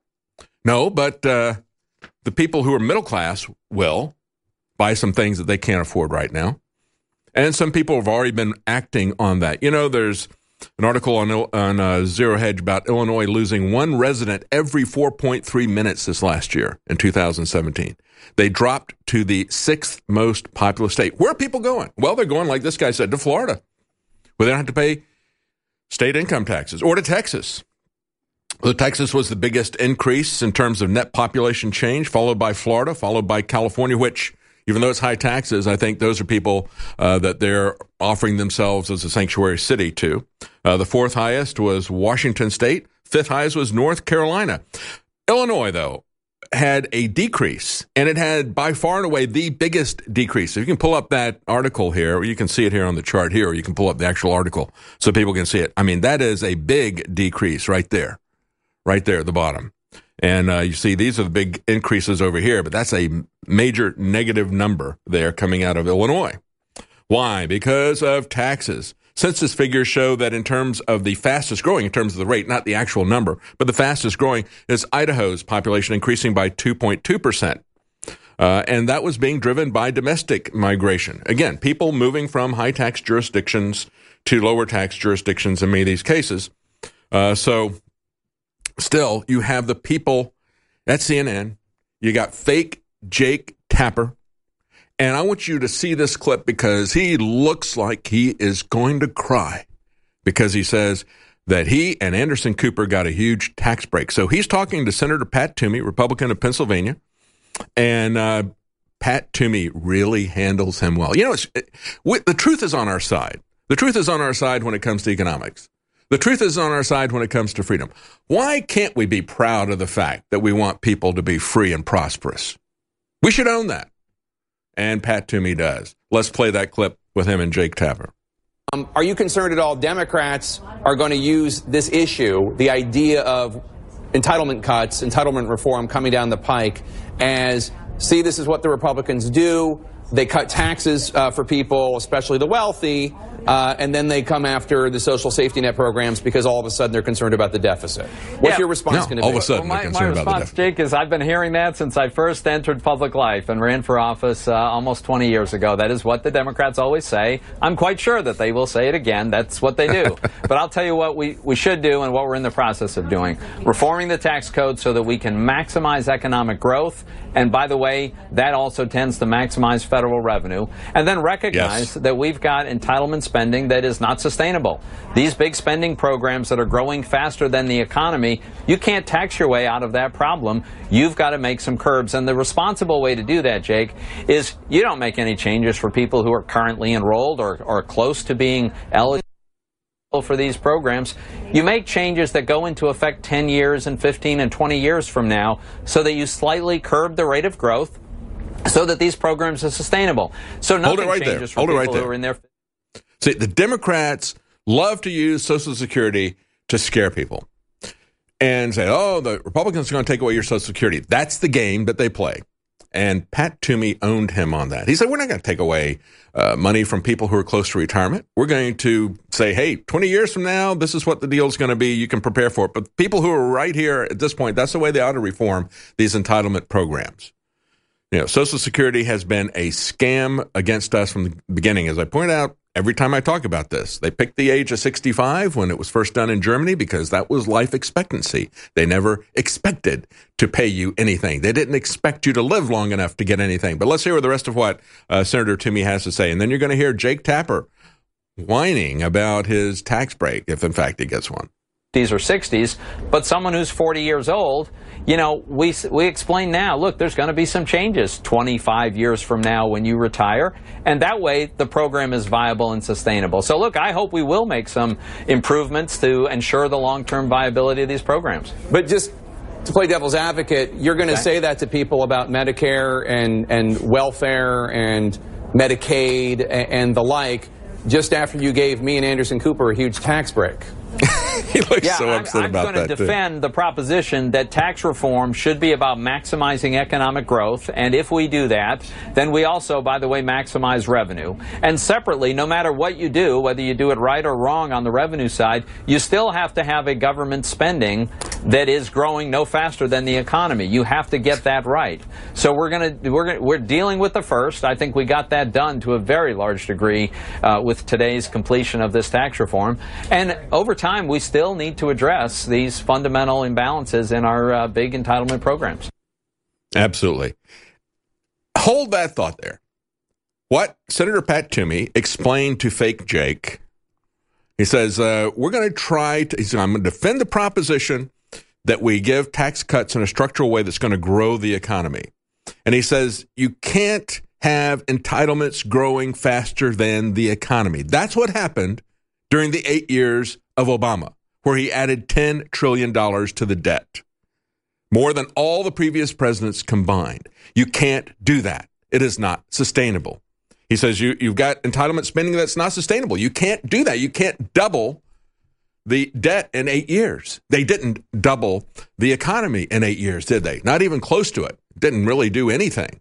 No, but uh, the people who are middle class will buy some things that they can't afford right now. And some people have already been acting on that. You know, there's an article on, on uh, Zero Hedge about Illinois losing one resident every four point three minutes this last year in two thousand seventeen. They dropped to the sixth most populous state. Where are people going? Well, they're going, like this guy said, to Florida, where they don't have to pay state income taxes, or to Texas. Well, Texas was the biggest increase in terms of net population change, followed by Florida, followed by California, which, even though it's high taxes, I think those are people uh, that they're offering themselves as a sanctuary city to. Uh, the fourth highest was Washington State. Fifth highest was North Carolina. Illinois, though, had a decrease, and it had by far and away the biggest decrease. If you can pull up that article here, or you can see it here on the chart here, or you can pull up the actual article so people can see it. I mean, that is a big decrease right there, right there at the bottom. And uh, you see, these are the big increases over here, but that's a major negative number there coming out of Illinois. Why? Because of taxes. Census figures show that in terms of the fastest growing, in terms of the rate, not the actual number, but the fastest growing is Idaho's population increasing by two point two percent. Uh, and that was being driven by domestic migration. Again, people moving from high tax jurisdictions to lower tax jurisdictions in many of these cases. Uh, so still, you have the people at C N N. You got fake Jake Tapper. And I want you to see this clip because he looks like he is going to cry because he says that he and Anderson Cooper got a huge tax break. So he's talking to Senator Pat Toomey, Republican of Pennsylvania, and uh, Pat Toomey really handles him well. You know, it's, it, we, the truth is on our side. The truth is on our side when it comes to economics. The truth is on our side when it comes to freedom. Why can't we be proud of the fact that we want people to be free and prosperous? We should own that. And Pat Toomey does. Let's play that clip with him and Jake Tapper. Um, are you concerned at all Democrats are going to use this issue, the idea of entitlement cuts, entitlement reform coming down the pike, as, see, this is what the Republicans do. They cut taxes uh, for people, especially the wealthy. uh, and then they come after the social safety net programs because all of a sudden they're concerned about the deficit. What's yeah. your response no, going to be? All of a sudden well, they're my, concerned my about the response, deficit. Jake, is I've been hearing that since I first entered public life and ran for office uh, almost twenty years ago. That is what the Democrats always say. I'm quite sure that they will say it again. That's what they do. But I'll tell you what we, we should do and what we're in the process of doing. Reforming the tax code so that we can maximize economic growth. And by the way, that also tends to maximize federal revenue. And then recognize Yes. that we've got entitlement spending that is not sustainable. These big spending programs that are growing faster than the economy, you can't tax your way out of that problem. You've got to make some curbs. And the responsible way to do that, Jake, is you don't make any changes for people who are currently enrolled or, or close to being eligible for these programs. You make changes that go into effect ten years and fifteen and twenty years from now so that you slightly curb the rate of growth so that these programs are sustainable. So nothing Hold it right changes there. for Hold it people right who there. are in their... See, the Democrats love to use Social Security to scare people and say, oh, the Republicans are going to take away your Social Security. That's the game that they play. And Pat Toomey owned him on that. He said, we're not going to take away uh, money from people who are close to retirement. We're going to say, hey, twenty years from now, this is what the deal is going to be. You can prepare for it. But people who are right here at this point, that's the way they ought to reform these entitlement programs. You know, Social Security has been a scam against us from the beginning. As I point out every time I talk about this, they picked the age of sixty-five when it was first done in Germany because that was life expectancy. They never expected to pay you anything. They didn't expect you to live long enough to get anything. But let's hear the rest of what uh, Senator Toomey has to say. And then you're going to hear Jake Tapper whining about his tax break, if in fact he gets one. fifties or sixties, but someone who's forty years old, you know, we we explain now, look, there's going to be some changes twenty-five years from now when you retire, and that way the program is viable and sustainable. So look, I hope we will make some improvements to ensure the long-term viability of these programs. But just to play devil's advocate, you're going to Okay. say that to people about Medicare and, and welfare and Medicaid and, and the like just after you gave me and Anderson Cooper a huge tax break. He looks Yeah, so upset I'm, I'm about going to that, too. defend the proposition that tax reform should be about maximizing economic growth, and if we do that, then we also, by the way, maximize revenue. And separately, no matter what you do, whether you do it right or wrong on the revenue side, you still have to have a government spending that is growing no faster than the economy. You have to get that right. So we're going to we're gonna, we're dealing with the first. I think we got that done to a very large degree uh, with today's completion of this tax reform, and over time we still need to address these fundamental imbalances in our uh, big entitlement programs. Absolutely. Hold that thought there. What Senator Pat Toomey explained to fake Jake, he says, uh, we're going to try to, he said, I'm going to defend the proposition that we give tax cuts in a structural way that's going to grow the economy. And he says, you can't have entitlements growing faster than the economy. That's what happened during the eight years of Obama, where he added ten trillion dollars to the debt, more than all the previous presidents combined. You can't do that. It is not sustainable. He says you, you've got entitlement spending that's not sustainable. You can't do that. You can't double the debt in eight years. They didn't double the economy in eight years, did they? Not even close to it. Didn't really do anything.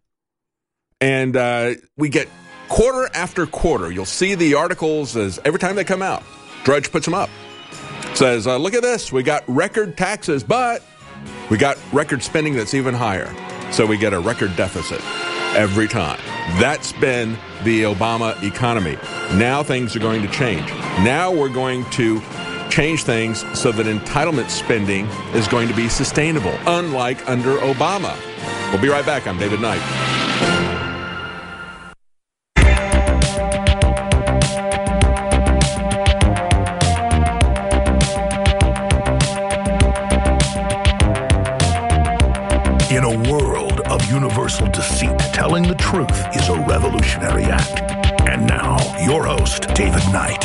And uh, we get quarter after quarter. You'll see the articles as every time they come out. Drudge puts them up. Says, uh, look at this. We got record taxes, but we got record spending that's even higher. So we get a record deficit every time. That's been the Obama economy. Now things are going to change. Now we're going to change things so that entitlement spending is going to be sustainable, unlike under Obama. We'll be right back. I'm David Knight. In a world of universal deceit, telling the truth is a revolutionary act. And now, your host, David Knight.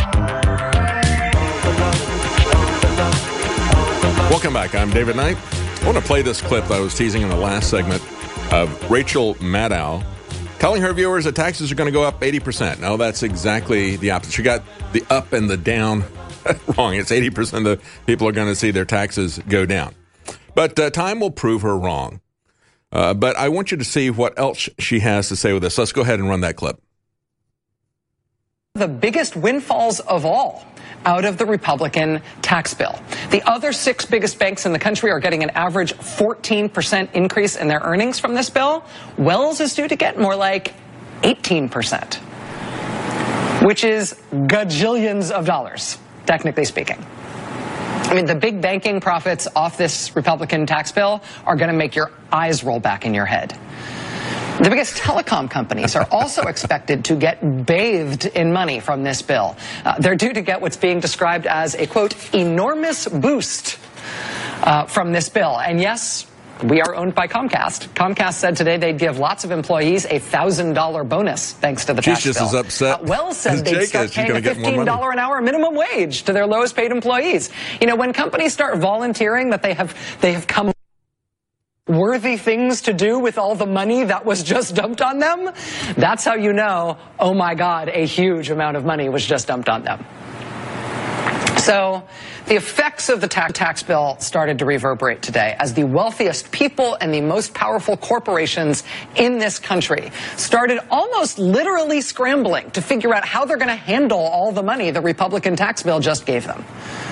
Welcome back. I'm David Knight. I want to play this clip that I was teasing in the last segment of Rachel Maddow telling her viewers that taxes are going to go up eighty percent. No, that's exactly the opposite. She got the up and the down wrong. It's eighty percent of the people are going to see their taxes go down. But uh, time will prove her wrong. Uh, but I want you to see what else she has to say with this. Let's go ahead and run that clip. The biggest windfalls of all out of the Republican tax bill. The other six biggest banks in the country are getting an average fourteen percent increase in their earnings from this bill. Wells is due to get more like eighteen percent, which is gajillions of dollars, technically speaking. I mean, the big banking profits off this Republican tax bill are going to make your eyes roll back in your head. The biggest telecom companies are also expected to get bathed in money from this bill. Uh, they're due to get what's being described as a, quote, enormous boost uh, from this bill. And yes, we are owned by Comcast. Comcast said today they'd give lots of employees a one thousand dollars bonus thanks to the She's tax just bill. as upset. Uh, Wells said they'd start paying a fifteen dollars an hour minimum wage to their lowest paid employees. You know, when companies start volunteering that they have they have come worthy things to do with all the money that was just dumped on them, that's how you know, oh my God, a huge amount of money was just dumped on them. So the effects of the ta- tax bill started to reverberate today as the wealthiest people and the most powerful corporations in this country started almost literally scrambling to figure out how they're going to handle all the money the Republican tax bill just gave them.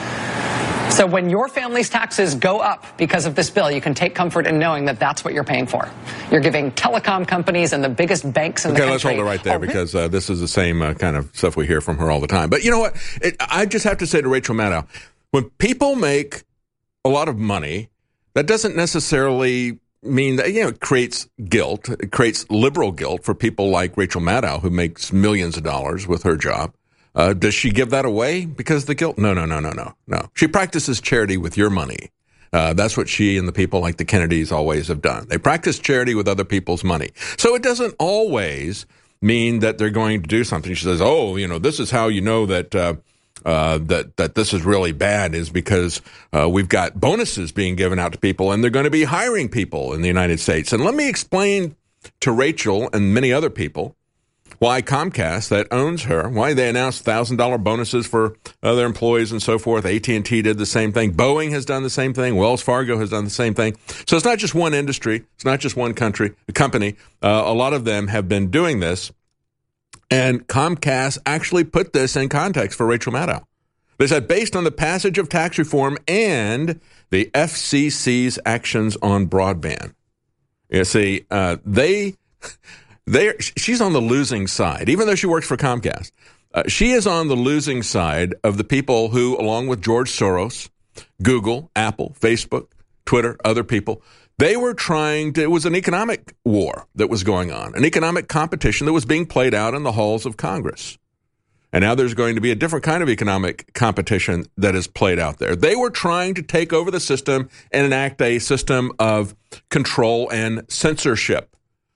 So when your family's taxes go up because of this bill, you can take comfort in knowing that that's what you're paying for. You're giving telecom companies and the biggest banks in okay, the country. Okay, let's hold it right there, because uh, this is the same uh, kind of stuff we hear from her all the time. But you know what? It, I just have to say to Rachel Maddow, when people make a lot of money, that doesn't necessarily mean that, you know, it creates guilt. It creates liberal guilt for people like Rachel Maddow, who makes millions of dollars with her job. Uh, does she give that away because of the guilt? No, no, no, no, no, no. She practices charity with your money. Uh, that's what she and the people like the Kennedys always have done. They practice charity with other people's money. So it doesn't always mean that they're going to do something. She says, oh, you know, this is how you know that uh, uh, that that this is really bad, is because uh, we've got bonuses being given out to people, and they're going to be hiring people in the United States. And let me explain to Rachel and many other people why Comcast, that owns her, why they announced one thousand dollars bonuses for other employees and so forth. A T and T did the same thing. Boeing has done the same thing. Wells Fargo has done the same thing. So it's not just one industry. It's not just one country, a company. Uh, a lot of them have been doing this. And Comcast actually put this in context for Rachel Maddow. They said, based on the passage of tax reform and the F C C's actions on broadband. You see, uh, they... They, she's on the losing side, even though she works for Comcast. Uh, she is on the losing side of the people who, along with George Soros, Google, Apple, Facebook, Twitter, other people, they were trying to, it was an economic war that was going on, an economic competition that was being played out in the halls of Congress. And now there's going to be a different kind of economic competition that is played out there. They were trying to take over the system and enact a system of control and censorship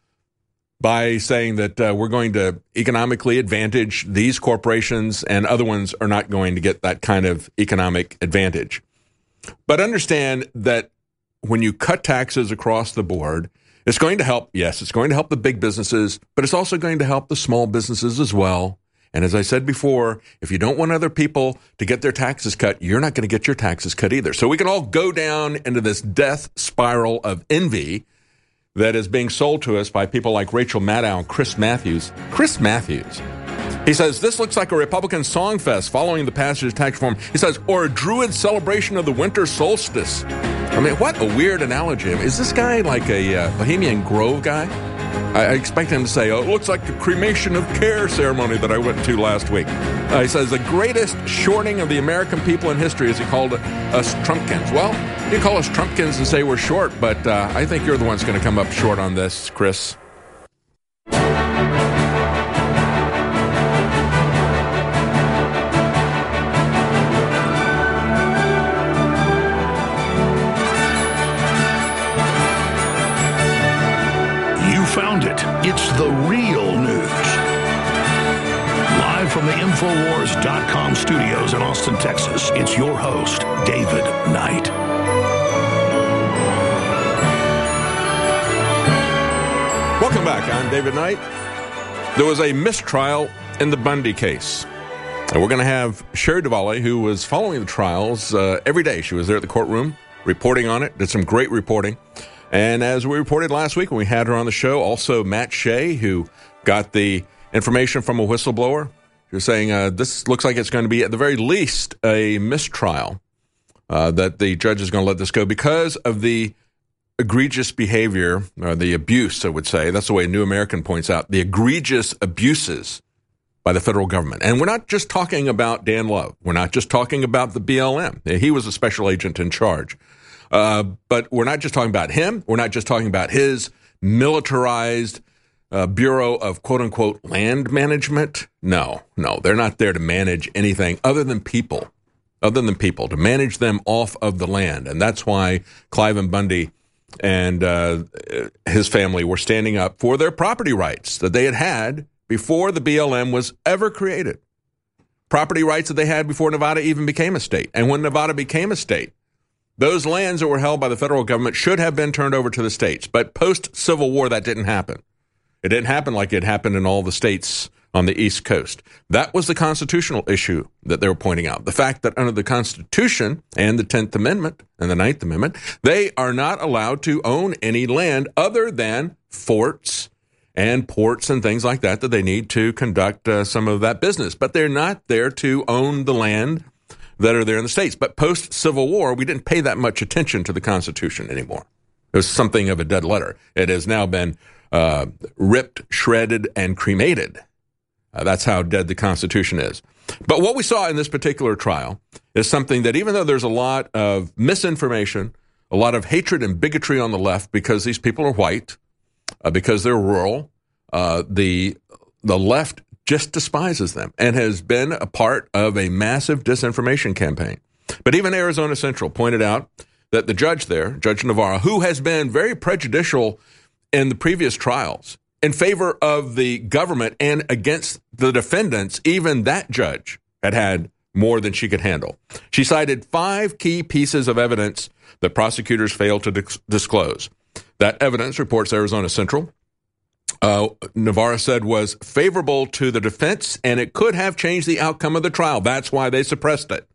by saying that uh, we're going to economically advantage these corporations and other ones are not going to get that kind of economic advantage. But understand that when you cut taxes across the board, it's going to help, yes, it's going to help the big businesses, but it's also going to help the small businesses as well. And as I said before, if you don't want other people to get their taxes cut, you're not going to get your taxes cut either. So we can all go down into this death spiral of envy that is being sold to us by people like Rachel Maddow and Chris Matthews. Chris Matthews. He says, this looks like a Republican song fest following the passage of tax reform. He says, or a Druid celebration of the winter solstice. I mean, what a weird analogy. Is this guy like a uh, Bohemian Grove guy? I expect him to say, oh, it looks like the cremation of care ceremony that I went to last week. Uh, he says, the greatest shorting of the American people in history, as he called us Trumpkins. Well, you call us Trumpkins and say we're short, but uh, I think you're the one's going to come up short on this, Chris. Found it. It's the real news. Live from the Infowars dot com studios in Austin, Texas, it's your host, David Knight. Welcome back. I'm David Knight. There was a mistrial in the Bundy case. And we're going to have Sherry Duvall, who was following the trials uh, every day. She was there at the courtroom reporting on it, did some great reporting. And as we reported last week when we had her on the show, also Matt Shea, who got the information from a whistleblower, You're saying uh, this looks like it's going to be, at the very least, a mistrial, uh, that the judge is going to let this go because of the egregious behavior, or the abuse, I would say. That's the way New American points out, the egregious abuses by the federal government. And we're not just talking about Dan Love. We're not just talking about the B L M. He was a special agent in charge. Uh, but we're not just talking about him. We're not just talking about his militarized uh, Bureau of quote-unquote land management. No, no, they're not there to manage anything other than people, other than people, to manage them off of the land. And that's why Cliven Bundy and uh, his family were standing up for their property rights that they had had before the B L M was ever created. Property rights that they had before Nevada even became a state. And when Nevada became a state, those lands that were held by the federal government should have been turned over to the states. But post-Civil War, that didn't happen. It didn't happen like it happened in all the states on the East Coast. That was the constitutional issue that they were pointing out. The fact that under the Constitution and the tenth Amendment and the ninth Amendment, they are not allowed to own any land other than forts and ports and things like that that they need to conduct uh, some of that business. But they're not there to own the land that are there in the states. But post-Civil War, we didn't pay that much attention to the Constitution anymore. It was something of a dead letter. It has now been uh, ripped, shredded, and cremated. Uh, that's how dead the Constitution is. But what we saw in this particular trial is something that, even though there's a lot of misinformation, a lot of hatred and bigotry on the left because these people are white, uh, because they're rural, uh, the the left just despises them and has been a part of a massive disinformation campaign. But even Arizona Central pointed out that the judge there, Judge Navarro, who has been very prejudicial in the previous trials in favor of the government and against the defendants, even that judge had had more than she could handle. She cited five key pieces of evidence that prosecutors failed to dis- disclose. That evidence, reports Arizona Central, Uh, Navarro said was favorable to the defense, and it could have changed the outcome of the trial. That's why they suppressed it.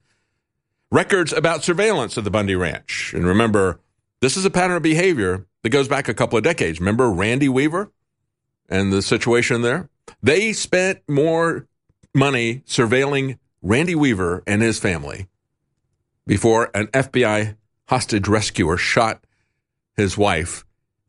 Records about surveillance of the Bundy Ranch. And remember, this is a pattern of behavior that goes back a couple of decades. Remember Randy Weaver and the situation there? They spent more money surveilling Randy Weaver and his family before an F B I hostage rescuer shot his wife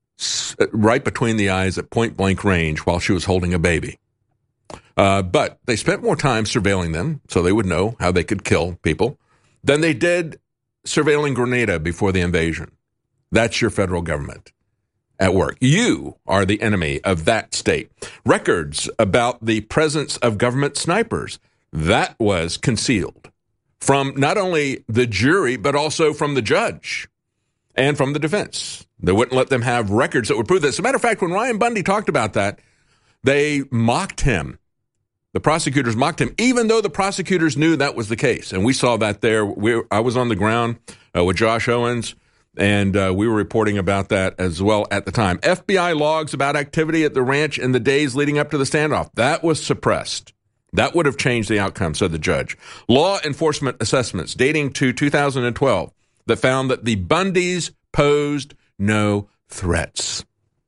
right between the eyes at point-blank range while she was holding a baby. Uh, but they spent more time surveilling them so they would know how they could kill people than they did surveilling Grenada before the invasion. That's your federal government at work. You are the enemy of that state. Records about the presence of government snipers, that was concealed from not only the jury, but also from the judge and from the defense. They wouldn't let them have records that would prove this. As a matter of fact, when Ryan Bundy talked about that, they mocked him. The prosecutors mocked him, even though the prosecutors knew that was the case. And we saw that there. We, I was on the ground uh, with Josh Owens, and uh, we were reporting about that as well at the time. F B I logs about activity at the ranch in the days leading up to the standoff. That was suppressed. That would have changed the outcome, said the judge. Law enforcement assessments dating to two thousand twelve that found that the Bundys posed no threats.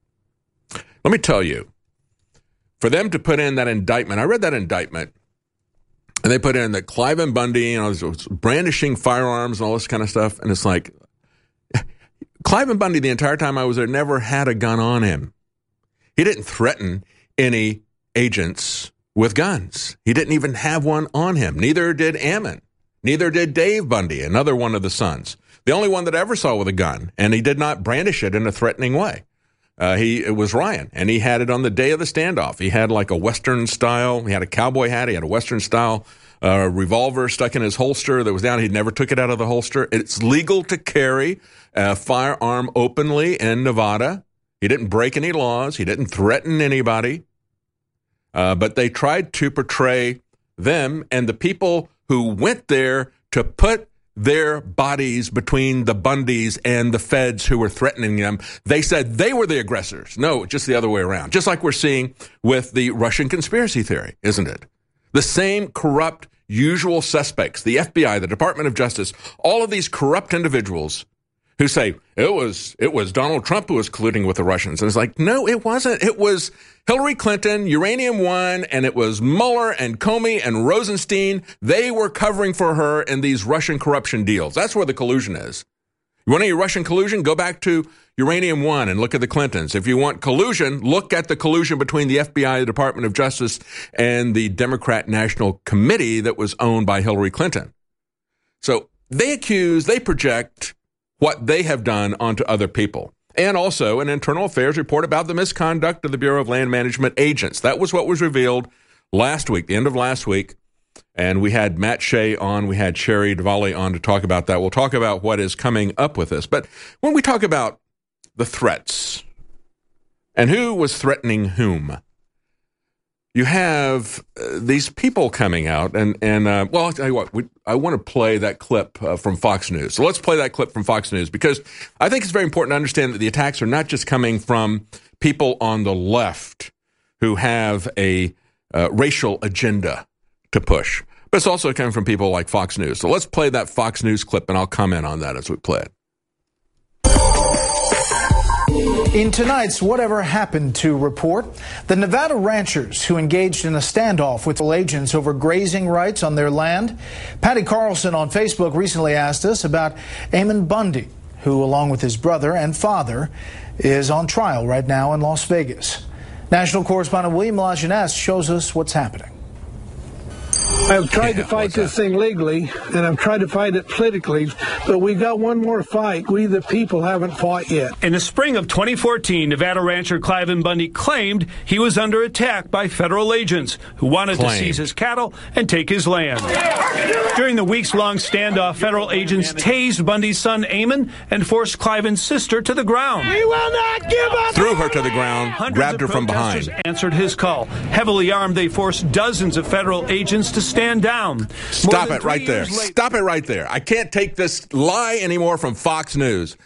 Let me tell you, for them to put in that indictment, I read that indictment, and they put in that Cliven Bundy, you know, was brandishing firearms and all this kind of stuff, and it's like, Cliven Bundy, the entire time I was there, never had a gun on him. He didn't threaten any agents with guns. He didn't even have one on him. Neither did Ammon. Neither did Dave Bundy, another one of the sons. The only one that I ever saw with a gun, and he did not brandish it in a threatening way. Uh, he it was Ryan, and he had it on the day of the standoff. He had like a Western style. He had a cowboy hat. He had a Western style uh, revolver stuck in his holster that was down. He never took it out of the holster. It's legal to carry a firearm openly in Nevada. He didn't break any laws. He didn't threaten anybody. Uh, but they tried to portray them and the people who went there to put their bodies between the Bundys and the feds who were threatening them. They said they were the aggressors. No, just the other way around. Just like we're seeing with the Russian conspiracy theory, isn't it? The same corrupt, usual suspects, the F B I, the Department of Justice, all of these corrupt individuals who say it was it was Donald Trump who was colluding with the Russians. And it's like, no, it wasn't. It was Hillary Clinton, Uranium One, and it was Mueller and Comey and Rosenstein. They were covering for her in these Russian corruption deals. That's where the collusion is. You want any Russian collusion? Go back to Uranium One and look at the Clintons. If you want collusion, look at the collusion between the F B I, the Department of Justice, and the Democrat National Committee that was owned by Hillary Clinton. So they accuse, they project what they have done onto other people. And also an internal affairs report about the misconduct of the Bureau of Land Management agents. That was what was revealed last week, the end of last week. And we had Matt Shea on, we had Sherry Duvali on to talk about that. We'll talk about what is coming up with this. But when we talk about the threats and who was threatening whom, you have uh, these people coming out, and, and uh, well, I'll tell you what, we, I want to play that clip uh, from Fox News. So let's play that clip from Fox News, because I think it's very important to understand that the attacks are not just coming from people on the left who have a uh, racial agenda to push, but it's also coming from people like Fox News. So let's play that Fox News clip, and I'll comment on that as we play it. In tonight's Whatever Happened To report, the Nevada ranchers who engaged in a standoff with agents over grazing rights on their land. Patty Carlson on Facebook recently asked us about Ammon Bundy, who, along with his brother and father, is on trial right now in Las Vegas. National correspondent William Lajeunesse shows us what's happening. I've tried to fight this thing legally, and I've tried to fight it politically, but we've got one more fight. We, the people, haven't fought yet. In the spring of twenty fourteen, Nevada rancher Cliven Bundy claimed he was under attack by federal agents who wanted Claimed. to seize his cattle and take his land. During the weeks-long standoff, federal agents tased Bundy's son Ammon and forced Cliven's sister to the ground. We will not give up! Threw her to the ground, Hundreds grabbed her of from protesters behind. answered his call. Heavily armed, they forced dozens of federal agents to stand down. Stop it right there. Stop it right there. I can't take this lie anymore from Fox News.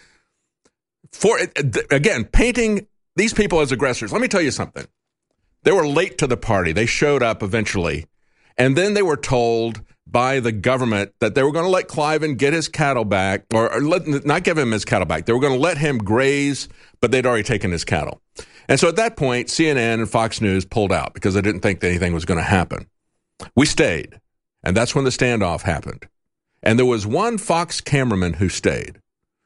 For again, painting these people as aggressors. Let me tell you something. They were late to the party. They showed up eventually, and then they were told by the government that they were going to let Cliven get his cattle back, or, or let, not give him his cattle back. They were going to let him graze, but they'd already taken his cattle. And so at that point, C N N and Fox News pulled out because they didn't think that anything was going to happen. We stayed, and that's when the standoff happened. And there was one Fox cameraman who stayed.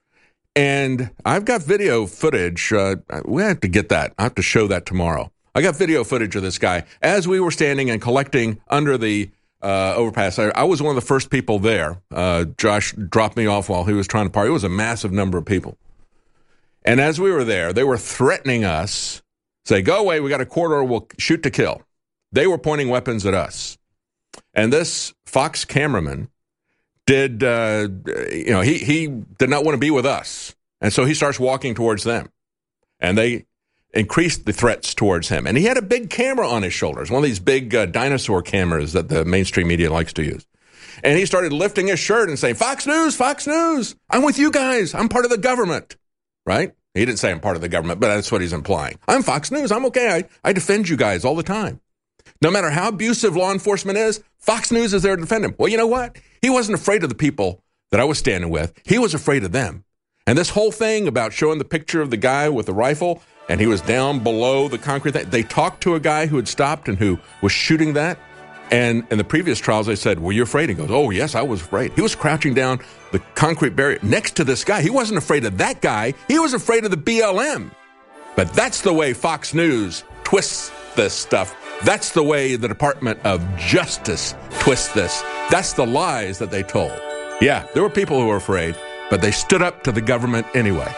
And I've got video footage. Uh, we have to get that. I have to show that tomorrow. I got video footage of this guy as we were standing and collecting under the uh, overpass. I, I was one of the first people there. Uh, Josh dropped me off while he was trying to party. It was a massive number of people. And as we were there, they were threatening us, say, go away, we got a corridor, we'll shoot to kill. They were pointing weapons at us. And this Fox cameraman did, uh, you know, he, he did not want to be with us. And so he starts walking towards them. And they increased the threats towards him. And he had a big camera on his shoulders, one of these big uh, dinosaur cameras that the mainstream media likes to use. And he started lifting his shirt and saying, Fox News, Fox News, I'm with you guys. I'm part of the government, right? He didn't say I'm part of the government, but that's what he's implying. I'm Fox News. I'm okay. I, I defend you guys all the time. No matter how abusive law enforcement is, Fox News is there to defend him. Well, you know what? He wasn't afraid of the people that I was standing with. He was afraid of them. And this whole thing about showing the picture of the guy with the rifle, and he was down below the concrete thing, they talked to a guy who had stopped and who was shooting that. And in the previous trials, they said, were you afraid? He goes, oh, yes, I was afraid. He was crouching down the concrete barrier next to this guy. He wasn't afraid of that guy. He was afraid of the B L M. But that's the way Fox News twists this stuff. That's the way the Department of Justice twists this. That's the lies that they told. Yeah, there were people who were afraid, but they stood up to the government anyway.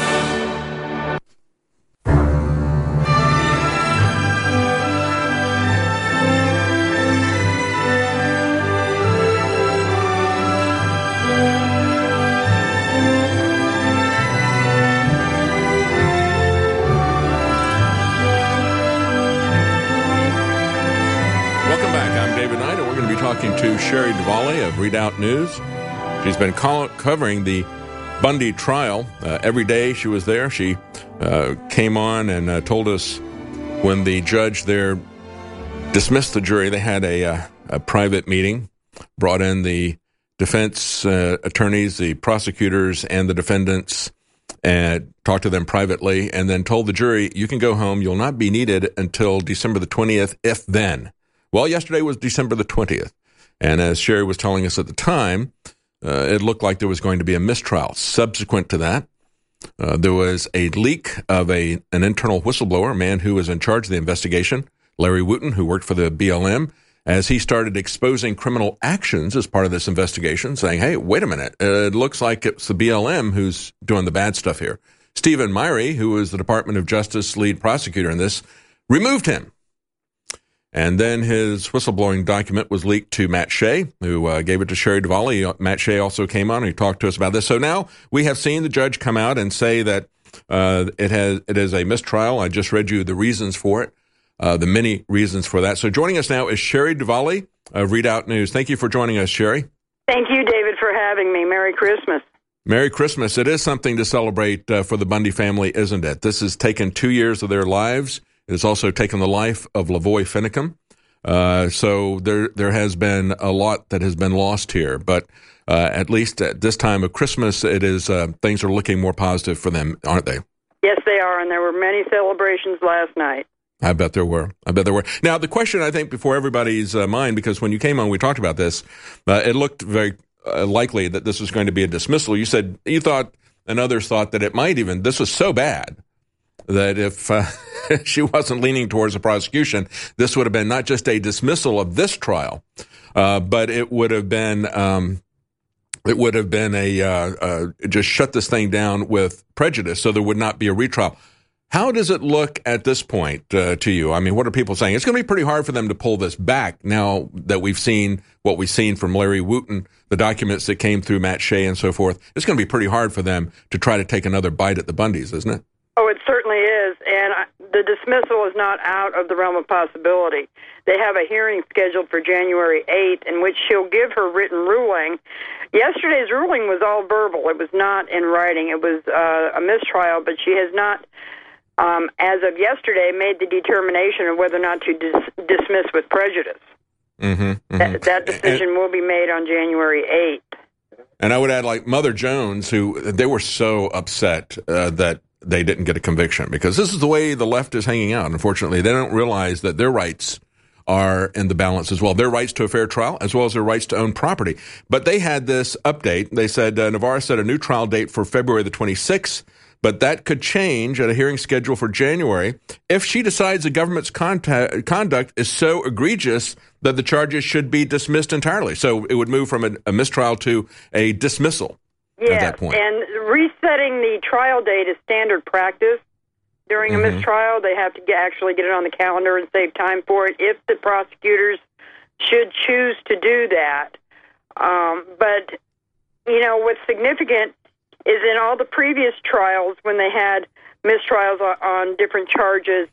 Talking to Sherry Duvali of Readout News. She's been call- covering the Bundy trial. Uh, every day she was there. She uh, came on and uh, told us when the judge there dismissed the jury, they had a, uh, a private meeting, brought in the defense uh, attorneys, the prosecutors, and the defendants, and talked to them privately, and then told the jury, you can go home. You'll not be needed until December the twentieth, if then. Well, yesterday was December the twentieth, and as Sherry was telling us at the time, uh, it looked like there was going to be a mistrial. Subsequent to that, uh, there was a leak of a an internal whistleblower, a man who was in charge of the investigation, Larry Wooten, who worked for the B L M, as he started exposing criminal actions as part of this investigation, saying, hey, wait a minute, it looks like it's the B L M who's doing the bad stuff here. Stephen Myrie, who was the Department of Justice lead prosecutor in this, removed him. And then his whistleblowing document was leaked to Matt Shea, who uh, gave it to Sherry Duvally. Matt Shea also came on and he talked to us about this. So now we have seen the judge come out and say that uh, it has it is a mistrial. I just read you the reasons for it. Uh, the many reasons for that. So joining us now is Sherry Duvally of Readout News. Thank you for joining us, Sherry. Thank you, David, for having me. Merry Christmas. Merry Christmas. It is something to celebrate uh, for the Bundy family, isn't it? This has taken two years of their lives. It has also taken the life of Lavoy Finicum. Uh, so there there has been a lot that has been lost here. But uh, at least at this time of Christmas, it is uh, things are looking more positive for them, aren't they? Yes, they are. And there were many celebrations last night. I bet there were. I bet there were. Now, the question, I think, before everybody's uh, mind, because when you came on, we talked about this, uh, it looked very uh, likely that this was going to be a dismissal. You said you thought, and others thought that it might even, this was so bad that if uh, she wasn't leaning towards a prosecution, this would have been not just a dismissal of this trial, uh, but it would have been um, it would have been a uh, uh, just shut this thing down with prejudice, so there would not be a retrial. How does it look at this point uh, to you? I mean, what are people saying? It's going to be pretty hard for them to pull this back now that we've seen what we've seen from Larry Wooten, the documents that came through Matt Shea and so forth. It's going to be pretty hard for them to try to take another bite at the Bundys, isn't it? Oh, it certainly is. And I, the dismissal is not out of the realm of possibility. They have a hearing scheduled for January eighth in which she'll give her written ruling. Yesterday's ruling was all verbal. It was not in writing. It was uh, a mistrial, but she has not, Um, as of yesterday, made the determination of whether or not to dis- dismiss with prejudice. Mm-hmm, mm-hmm. That, that decision and, will be made on January eighth. And I would add, like Mother Jones, who they were so upset uh, that they didn't get a conviction, because this is the way the left is hanging out. Unfortunately, they don't realize that their rights are in the balance as well. Their rights to a fair trial, as well as their rights to own property. But they had this update. They said, uh, Navarro set a new trial date for February the twenty-sixth. But that could change at a hearing scheduled for January if she decides the government's contact, conduct is so egregious that the charges should be dismissed entirely. So it would move from a, a mistrial to a dismissal yes, at that point. And resetting the trial date is standard practice. During a mm-hmm. mistrial, they have to get, actually get it on the calendar and save time for it if the prosecutors should choose to do that. Um, but, you know, what's significant is in all the previous trials when they had mistrials on, on different charges,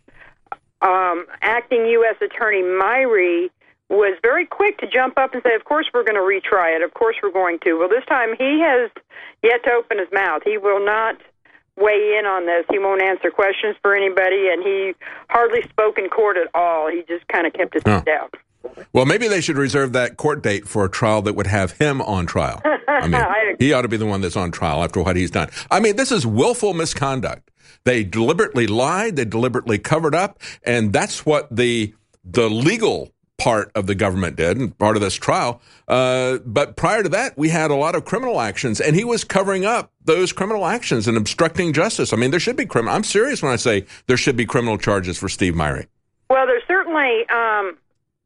um, acting U S Attorney Myrie was very quick to jump up and say, of course we're going to retry it, of course we're going to. Well, this time he has yet to open his mouth. He will not weigh in on this. He won't answer questions for anybody, and he hardly spoke in court at all. He just kind of kept his head down. Well, maybe they should reserve that court date for a trial that would have him on trial. I mean, he ought to be the one that's on trial after what he's done. I mean, this is willful misconduct. They deliberately lied, they deliberately covered up, and that's what the the legal part of the government did, and part of this trial. Uh, but prior to that, we had a lot of criminal actions, and he was covering up those criminal actions and obstructing justice. I mean, there should be criminal. I'm serious when I say there should be criminal charges for Steve Myrie. Well, there's certainly um,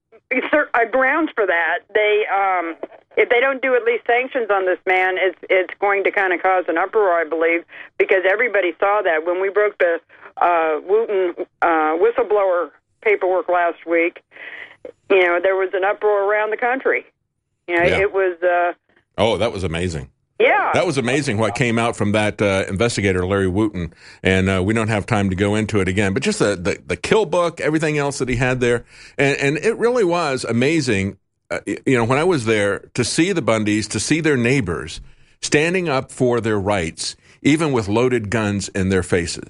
a grounds for that. They, um, if they don't do at least sanctions on this man, it's it's going to kind of cause an uproar, I believe, because everybody saw that when we broke the uh, Wooten uh, whistleblower paperwork last week. You know, there was an uproar around the country. You know, yeah. it was. Uh, oh, that was amazing. Yeah. That was amazing what came out from that uh, investigator, Larry Wooten. And uh, we don't have time to go into it again. But just the, the, the kill book, everything else that he had there. And, and it really was amazing, uh, you know, when I was there, to see the Bundys, to see their neighbors standing up for their rights, even with loaded guns in their faces.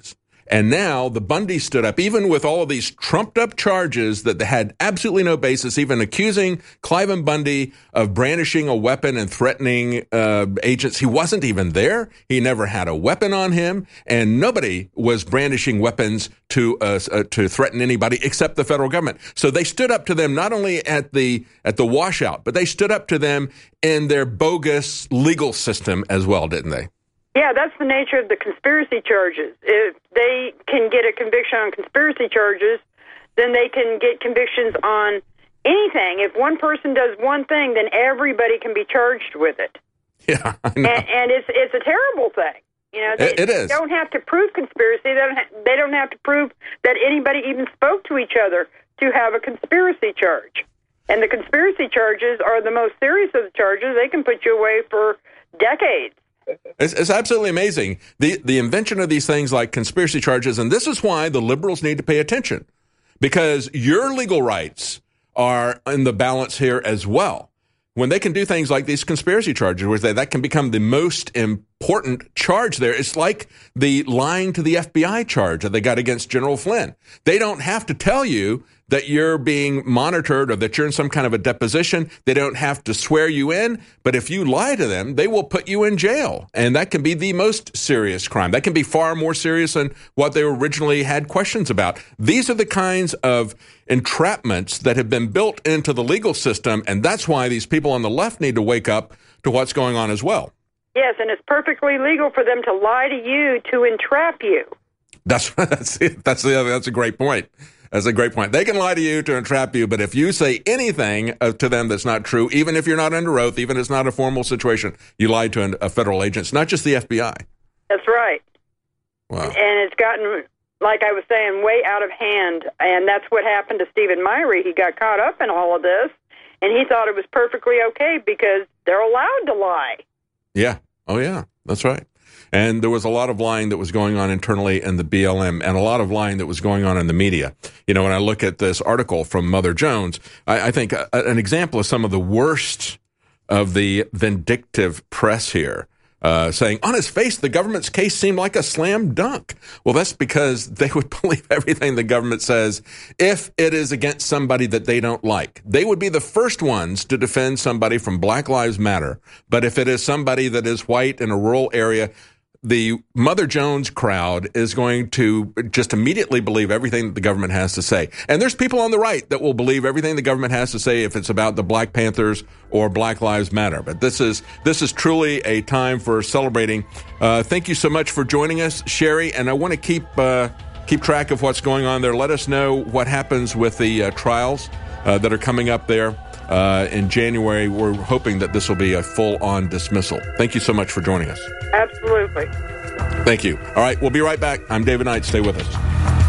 And now the Bundy stood up, even with all of these trumped-up charges that had absolutely no basis, even accusing Cliven Bundy of brandishing a weapon and threatening uh, agents. He wasn't even there. He never had a weapon on him, and nobody was brandishing weapons to uh, uh, to threaten anybody except the federal government. So they stood up to them not only at the at the washout, but they stood up to them in their bogus legal system as well, didn't they? Yeah, that's the nature of the conspiracy charges. If they can get a conviction on conspiracy charges, then they can get convictions on anything. If one person does one thing, then everybody can be charged with it. Yeah, I know. And, and it's it's a terrible thing. You know, they, it, it is. They don't have to prove conspiracy. They don't, ha- they don't have to prove that anybody even spoke to each other to have a conspiracy charge. And the conspiracy charges are the most serious of the charges. They can put you away for decades. It's, it's absolutely amazing, the the invention of these things like conspiracy charges, and this is why the liberals need to pay attention, because your legal rights are in the balance here as well. When they can do things like these conspiracy charges, where they, that can become the most important charge there. It's like the lying to the F B I charge that they got against General Flynn. They don't have to tell you that you're being monitored or that you're in some kind of a deposition. They don't have to swear you in, but if you lie to them, they will put you in jail. And that can be the most serious crime. That can be far more serious than what they originally had questions about. These are the kinds of entrapments that have been built into the legal system, and that's why these people on the left need to wake up to what's going on as well. Yes, and it's perfectly legal for them to lie to you to entrap you. That's that's it. That's the other. That's a great point. That's a great point. They can lie to you to entrap you, but if you say anything uh, to them that's not true, even if you're not under oath, even if it's not a formal situation, you lied to an, a federal agent. It's not just the F B I. That's right. Wow. And it's gotten, like I was saying, way out of hand, and that's what happened to Stephen Myrie. He got caught up in all of this, and he thought it was perfectly okay because they're allowed to lie. Yeah. Oh, yeah. That's right. And there was a lot of lying that was going on internally in the B L M and a lot of lying that was going on in the media. You know, when I look at this article from Mother Jones, I, I think a, an example of some of the worst of the vindictive press here, uh, saying, on his face, the government's case seemed like a slam dunk. Well, that's because they would believe everything the government says if it is against somebody that they don't like. They would be the first ones to defend somebody from Black Lives Matter. But if it is somebody that is white in a rural area, the Mother Jones crowd is going to just immediately believe everything that the government has to say. And there's people on the right that will believe everything the government has to say if it's about the Black Panthers or Black Lives Matter. But this is this is truly a time for celebrating. Uh, thank you so much for joining us, Sherry. And I want to keep uh, keep track of what's going on there. Let us know what happens with the uh, trials uh, that are coming up there uh, in January. We're hoping that this will be a full-on dismissal. Thank you so much for joining us. Absolutely. Thank you. All right, we'll be right back. I'm David Knight. Stay with us.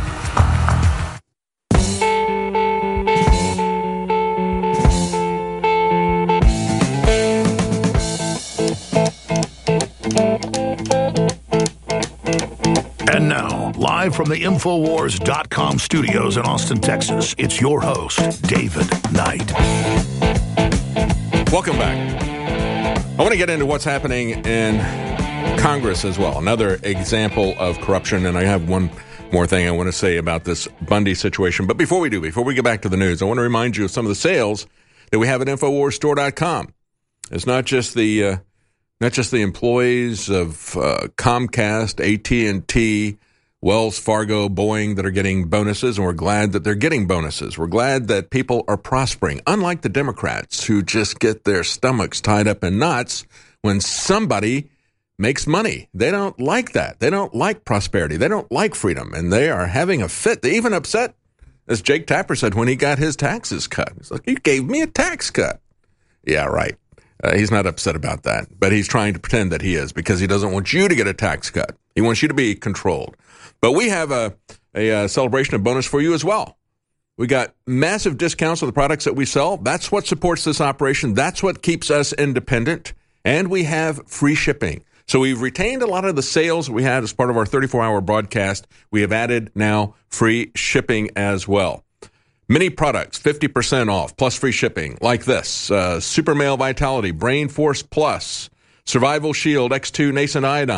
And now, live from the Infowars dot com studios in Austin, Texas, it's your host, David Knight. Welcome back. I want to get into what's happening in Congress as well. Another example of corruption, and I have one more thing I want to say about this Bundy situation. But before we do, before we get back to the news, I want to remind you of some of the sales that we have at Infowars Store dot com. It's not just the uh, not just the employees of uh, Comcast, A T and T, Wells Fargo, Boeing that are getting bonuses, and we're glad that they're getting bonuses. We're glad that people are prospering, unlike the Democrats who just get their stomachs tied up in knots when somebody makes money. They don't like that. They don't like prosperity. They don't like freedom, and they are having a fit. They even upset, as Jake Tapper said when he got his taxes cut. He's like, you gave me a tax cut. Yeah, right. Uh, he's not upset about that, but he's trying to pretend that he is because he doesn't want you to get a tax cut. He wants you to be controlled. But we have a, a, a celebration of bonus for you as well. We got massive discounts on the products that we sell. That's what supports this operation. That's what keeps us independent. And we have free shipping. So we've retained a lot of the sales we had as part of our thirty-four hour broadcast. We have added now free shipping as well. Many products, fifty percent off, plus free shipping, like this. Uh, Super Male Vitality, Brain Force Plus, Survival Shield X two Nascent Iodine,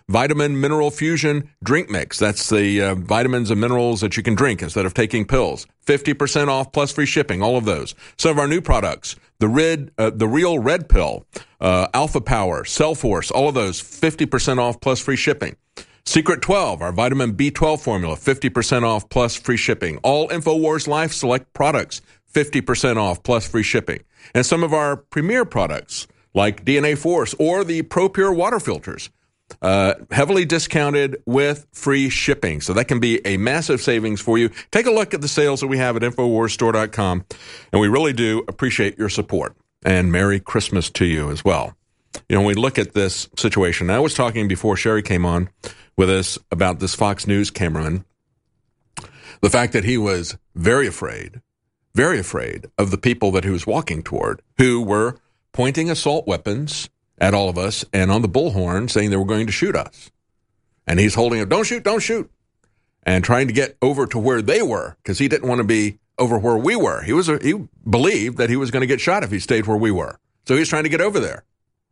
Vitamin Mineral Fusion Drink Mix. That's the uh, vitamins and minerals that you can drink instead of taking pills. fifty percent off plus free shipping, all of those. Some of our new products, the Red, uh, the Real Red Pill, uh, Alpha Power, Cell Force, all of those, fifty percent off plus free shipping. Secret twelve, our vitamin B twelve formula, fifty percent off plus free shipping. All InfoWars Life Select products, fifty percent off plus free shipping. And some of our premier products, like D N A Force or the ProPure water filters, uh, heavily discounted with free shipping. So that can be a massive savings for you. Take a look at the sales that we have at InfoWars Store dot com, and we really do appreciate your support. And Merry Christmas to you as well. You know, when we look at this situation, I was talking before Sherry came on with us about this Fox News cameraman, the fact that he was very afraid, very afraid of the people that he was walking toward, who were pointing assault weapons at all of us and on the bullhorn saying they were going to shoot us. And he's holding up, don't shoot, don't shoot, and trying to get over to where they were because he didn't want to be over where we were. He was a, he believed that he was going to get shot if he stayed where we were. So he was trying to get over there.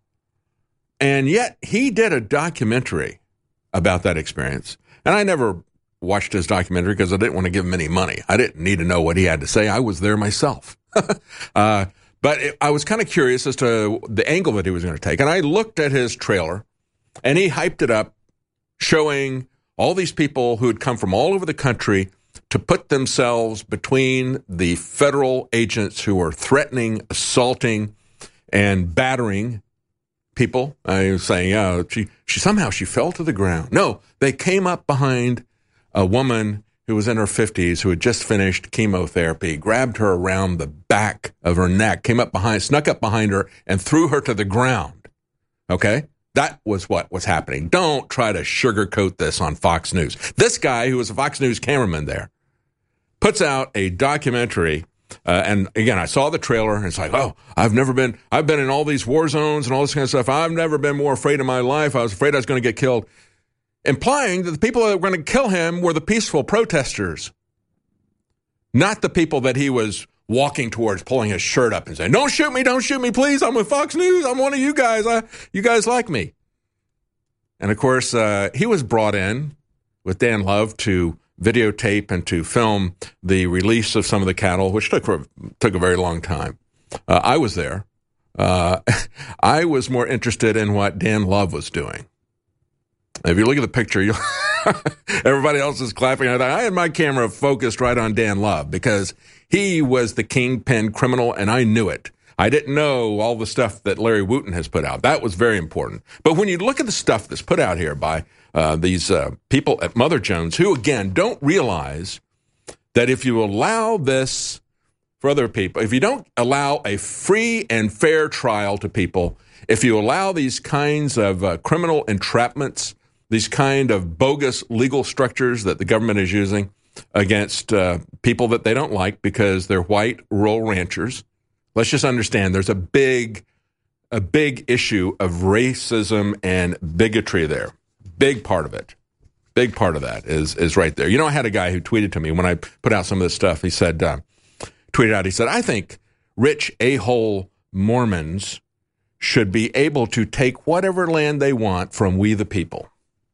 And yet he did a documentary about that experience. And I never watched his documentary because I didn't want to give him any money. I didn't need to know what he had to say. I was there myself. uh, but it, I was kind of curious as to the angle that he was going to take. And I looked at his trailer, and he hyped it up, showing all these people who had come from all over the country to put themselves between the federal agents who were threatening, assaulting, and battering people. I was saying, oh, she, she somehow she fell to the ground. No, they came up behind a woman who was in her fifties who had just finished chemotherapy, grabbed her around the back of her neck, came up behind, snuck up behind her, and threw her to the ground. Okay? That was what was happening. Don't try to sugarcoat this on Fox News. This guy, who was a Fox News cameraman there, puts out a documentary. Uh, and again, I saw the trailer, and it's like, oh, I've never been, I've been in all these war zones and all this kind of stuff. I've never been more afraid in my life. I was afraid I was going to get killed. Implying that the people that were going to kill him were the peaceful protesters, not the people that he was walking towards, pulling his shirt up and saying, don't shoot me, don't shoot me, please. I'm with Fox News. I'm one of you guys. I, you guys like me. And of course, uh, he was brought in with Dan Love to videotape and to film the release of some of the cattle, which took took a very long time. Uh, I was there. Uh, I was more interested in what Dan Love was doing. If you look at the picture, you'll everybody else is clapping. I thought I had my camera focused right on Dan Love because he was the kingpin criminal, and I knew it. I didn't know all the stuff that Larry Wooten has put out. That was very important. But when you look at the stuff that's put out here by uh, these uh, people at Mother Jones, who, again, don't realize that if you allow this for other people, if you don't allow a free and fair trial to people, if you allow these kinds of uh, criminal entrapments, these kind of bogus legal structures that the government is using against uh, people that they don't like because they're white rural ranchers, let's just understand there's a big, a big issue of racism and bigotry there. Big part of it. Big part of that is is right there. You know, I had a guy who tweeted to me when I put out some of this stuff. He said, uh, tweeted out, he said, I think rich a-hole Mormons should be able to take whatever land they want from we the people.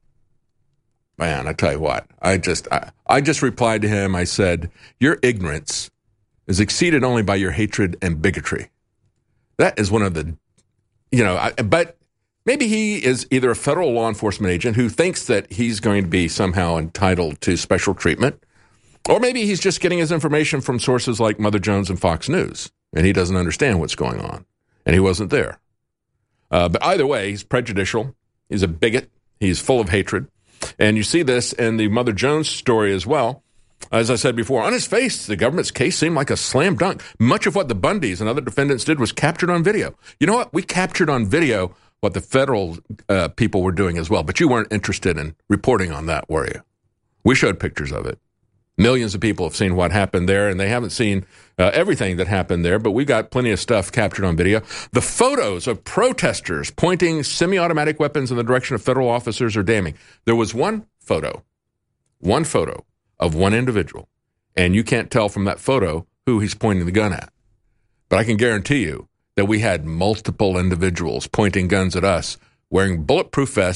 Man, I tell you what, I just, I, I just replied to him. I said, your ignorance is exceeded only by your hatred and bigotry. That is one of the, you know, I, but maybe he is either a federal law enforcement agent who thinks that he's going to be somehow entitled to special treatment, or maybe he's just getting his information from sources like Mother Jones and Fox News, and he doesn't understand what's going on, and he wasn't there. Uh, but either way, he's prejudicial. He's a bigot. He's full of hatred. And you see this in the Mother Jones story as well. As I said before, on his face, the government's case seemed like a slam dunk. Much of what the Bundys and other defendants did was captured on video. You know what? We captured on video what the federal uh, people were doing as well, but you weren't interested in reporting on that, were you? We showed pictures of it. Millions of people have seen what happened there, and they haven't seen uh, everything that happened there, but we got plenty of stuff captured on video. The photos of protesters pointing semi-automatic weapons in the direction of federal officers are damning. There was one photo, one photo of one individual, and you can't tell from that photo who he's pointing the gun at. But I can guarantee you that we had multiple individuals pointing guns at us, wearing bulletproof vests,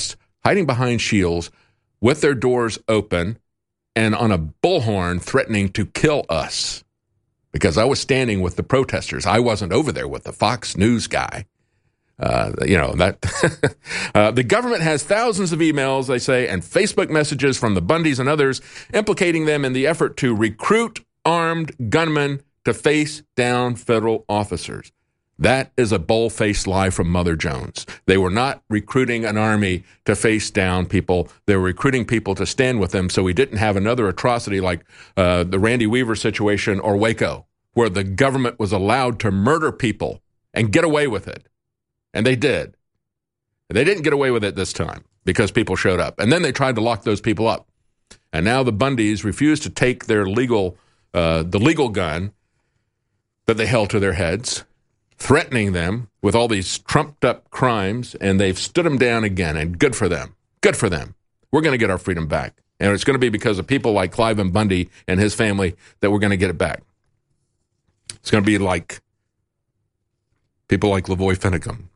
hiding behind shields with their doors open and on a bullhorn threatening to kill us. Because I was standing with the protesters. I wasn't over there with the Fox News guy. Uh, you know, that uh, the government has thousands of emails, they say, and Facebook messages from the Bundys and others implicating them in the effort to recruit armed gunmen to face down federal officers. That is a bold-faced lie from Mother Jones. They were not recruiting an army to face down people. They were recruiting people to stand with them so we didn't have another atrocity like uh, the Randy Weaver situation or Waco, where the government was allowed to murder people and get away with it. And they did. They didn't get away with it this time because people showed up. And then they tried to lock those people up. And now the Bundys refuse to take their legal, uh, the legal gun that they held to their heads, threatening them with all these trumped-up crimes, and they've stood them down again, and good for them. Good for them. We're going to get our freedom back. And it's going to be because of people like Cliven Bundy and his family that we're going to get it back. It's going to be like people like Lavoy Finicum.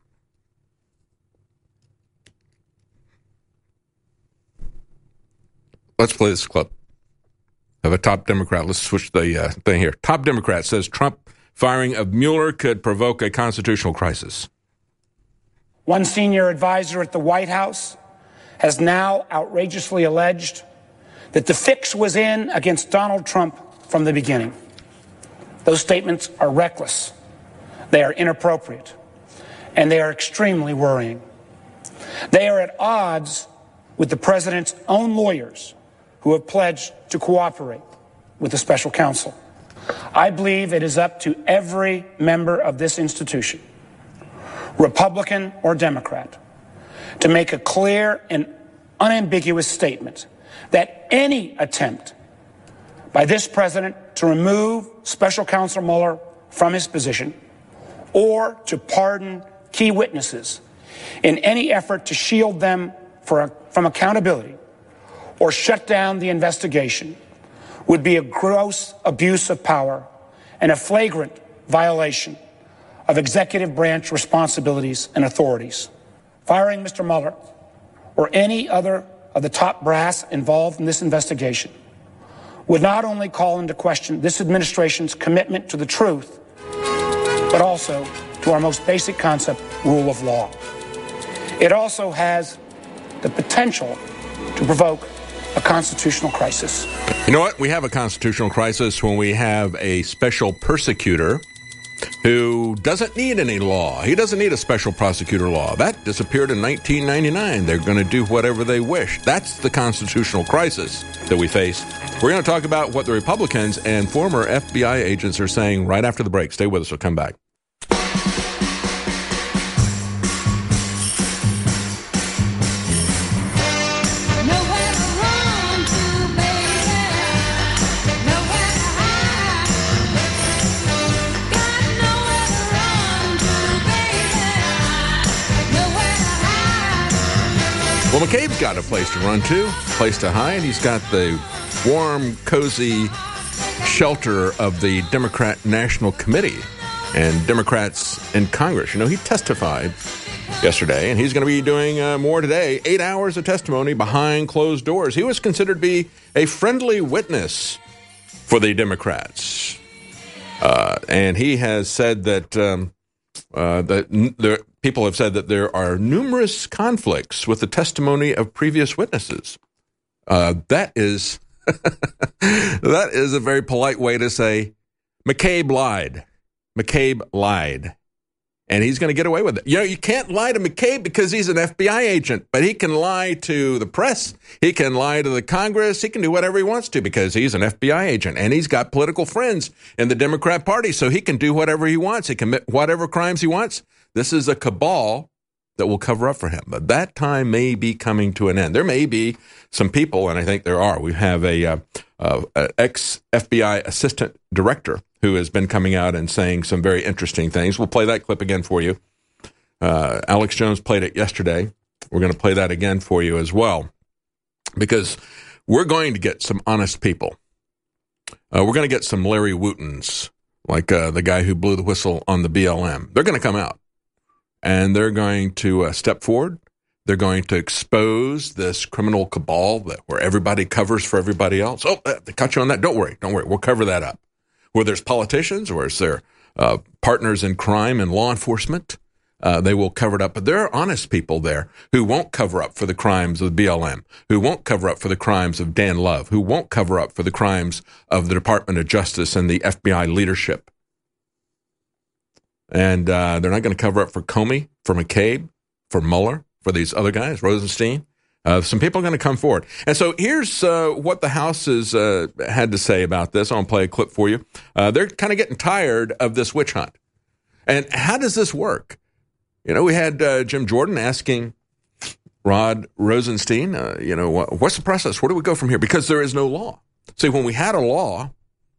Let's play this clip of a top Democrat. Let's switch the uh, thing here. Top Democrat says Trump firing of Mueller could provoke a constitutional crisis. One senior advisor at the White House has now outrageously alleged that the fix was in against Donald Trump from the beginning. Those statements are reckless, they are inappropriate, and they are extremely worrying. They are at odds with the president's own lawyers who have pledged to cooperate with the special counsel. I believe it is up to every member of this institution, Republican or Democrat, to make a clear and unambiguous statement that any attempt by this president to remove special counsel Mueller from his position or to pardon key witnesses in any effort to shield them for a, from accountability or shut down the investigation would be a gross abuse of power and a flagrant violation of executive branch responsibilities and authorities. Firing Mister Mueller or any other of the top brass involved in this investigation would not only call into question this administration's commitment to the truth, but also to our most basic concept, rule of law. It also has the potential to provoke a constitutional crisis. You know what? We have a constitutional crisis when we have a special persecutor who doesn't need any law. He doesn't need a special prosecutor law. That disappeared in nineteen ninety-nine. They're going to do whatever they wish. That's the constitutional crisis that we face. We're going to talk about what the Republicans and former F B I agents are saying right after the break. Stay with us. We'll come back. Well, McCabe's got a place to run to, place to hide. He's got the warm, cozy shelter of the Democrat National Committee and Democrats in Congress. You know, he testified yesterday, and he's going to be doing uh, more today. Eight hours of testimony behind closed doors. He was considered to be a friendly witness for the Democrats. Uh, and he has said that um, uh, that n- there, people have said that there are numerous conflicts with the testimony of previous witnesses. Uh, that is that is a very polite way to say McCabe lied. McCabe lied. And he's going to get away with it. You know, you can't lie to McCabe because he's an F B I agent, but he can lie to the press. He can lie to the Congress. He can do whatever he wants to because he's an F B I agent. And he's got political friends in the Democrat Party, so he can do whatever he wants. He can commit whatever crimes he wants. This is a cabal that will cover up for him. But that time may be coming to an end. There may be some people, and I think there are. We have a uh, uh, ex-F B I assistant director who has been coming out and saying some very interesting things. We'll play that clip again for you. Uh, Alex Jones played it yesterday. We're going to play that again for you as well, because we're going to get some honest people. Uh, we're going to get some Larry Wootens, like uh, the guy who blew the whistle on the B L M. They're going to come out, and they're going to uh, step forward. They're going to expose this criminal cabal that where everybody covers for everybody else. Oh, they caught you on that. Don't worry. Don't worry. We'll cover that up. Where there's politicians, or is there uh, partners in crime and law enforcement, uh, they will cover it up. But there are honest people there who won't cover up for the crimes of the B L M, who won't cover up for the crimes of Dan Love, who won't cover up for the crimes of the Department of Justice and the F B I leadership. And uh, they're not going to cover up for Comey, for McCabe, for Mueller, for these other guys, Rosenstein. Uh, some people are going to come forward. And so here's uh, what the House has uh, had to say about this. I'll play a clip for you. Uh, they're kind of getting tired of this witch hunt. And how does this work? You know, we had uh, Jim Jordan asking Rod Rosenstein, uh, you know, what's the process? Where do we go from here? Because there is no law. See, when we had a law,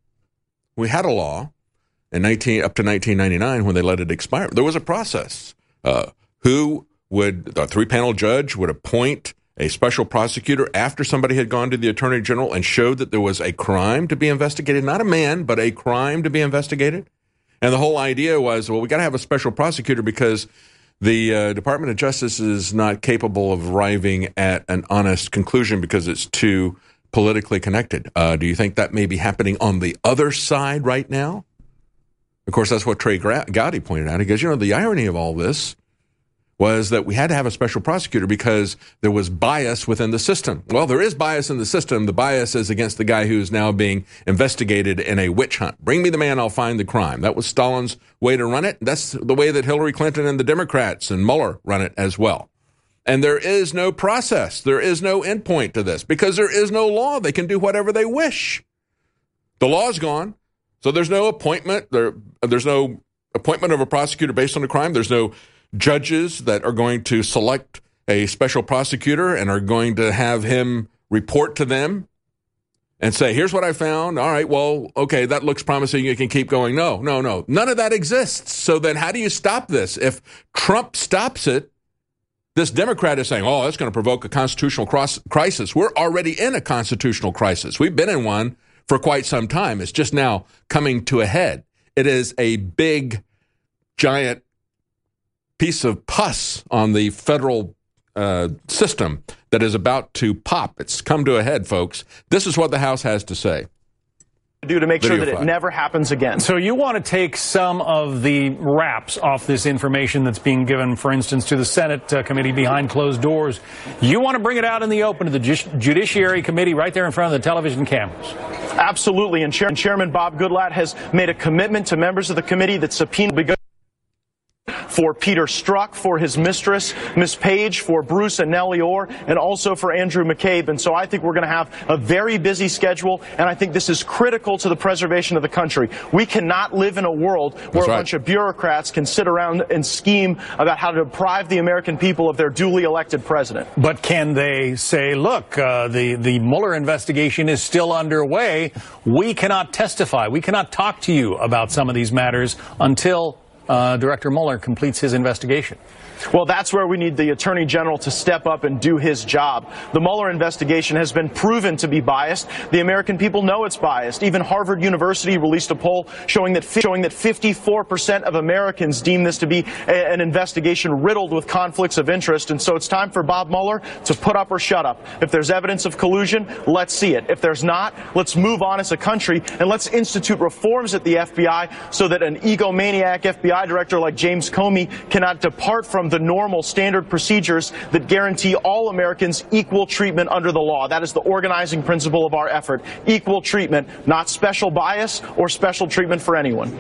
we had a law in nineteen up to nineteen ninety-nine when they let it expire. There was a process. Uh, who would, a three-panel judge would appoint a special prosecutor after somebody had gone to the attorney general and showed that there was a crime to be investigated, not a man, but a crime to be investigated. And the whole idea was, well, we got to have a special prosecutor because the uh, Department of Justice is not capable of arriving at an honest conclusion because it's too politically connected. Uh, do you think that may be happening on the other side right now? Of course, that's what Trey Gowdy pointed out. He goes, you know, the irony of all this was that we had to have a special prosecutor because there was bias within the system. Well, there is bias in the system. The bias is against the guy who's now being investigated in a witch hunt. Bring me the man, I'll find the crime. That was Stalin's way to run it. That's the way that Hillary Clinton and the Democrats and Mueller run it as well. And there is no process. There is no endpoint to this because there is no law. They can do whatever they wish. The law's gone. So there's no appointment. There, there's no appointment of a prosecutor based on a crime. There's no judges that are going to select a special prosecutor and are going to have him report to them and say, here's what I found. All right, well, okay, that looks promising. You can keep going. No, no, no. None of that exists. So then how do you stop this? If Trump stops it, this Democrat is saying, oh, that's going to provoke a constitutional cross- crisis. We're already in a constitutional crisis. We've been in one for quite some time. It's just now coming to a head. It is a big, giant piece of pus on the federal uh, system that is about to pop. It's come to a head, folks. This is what the House has to say. Do to make Video sure that five. It never happens again. So you want to take some of the wraps off this information that's being given, for instance, to the Senate uh, committee behind closed doors. You want to bring it out in the open to the Ju- Judiciary Committee right there in front of the television cameras. Absolutely. And Chair- Chairman Bob Goodlatte has made a commitment to members of the committee that subpoena will be good for Peter Strzok, for his mistress, Miss Page, for Bruce and Nellie Orr, and also for Andrew McCabe. And so I think we're going to have a very busy schedule, and I think this is critical to the preservation of the country. We cannot live in a world where That's a right. bunch of bureaucrats can sit around and scheme about how to deprive the American people of their duly elected president. But can they say, look, uh, the, the Mueller investigation is still underway. We cannot testify. We cannot talk to you about some of these matters until Uh, Director Mueller completes his investigation. Well, that's where we need the Attorney General to step up and do his job. The Mueller investigation has been proven to be biased. The American people know it's biased. Even Harvard University released a poll showing that showing that fifty-four percent of Americans deem this to be a, an investigation riddled with conflicts of interest. And so it's time for Bob Mueller to put up or shut up. If there's evidence of collusion, let's see it. If there's not, let's move on as a country and let's institute reforms at the F B I so that an egomaniac F B I director like James Comey cannot depart from the normal standard procedures that guarantee all Americans equal treatment under the law. That is the organizing principle of our effort. Equal treatment, not special bias or special treatment for anyone.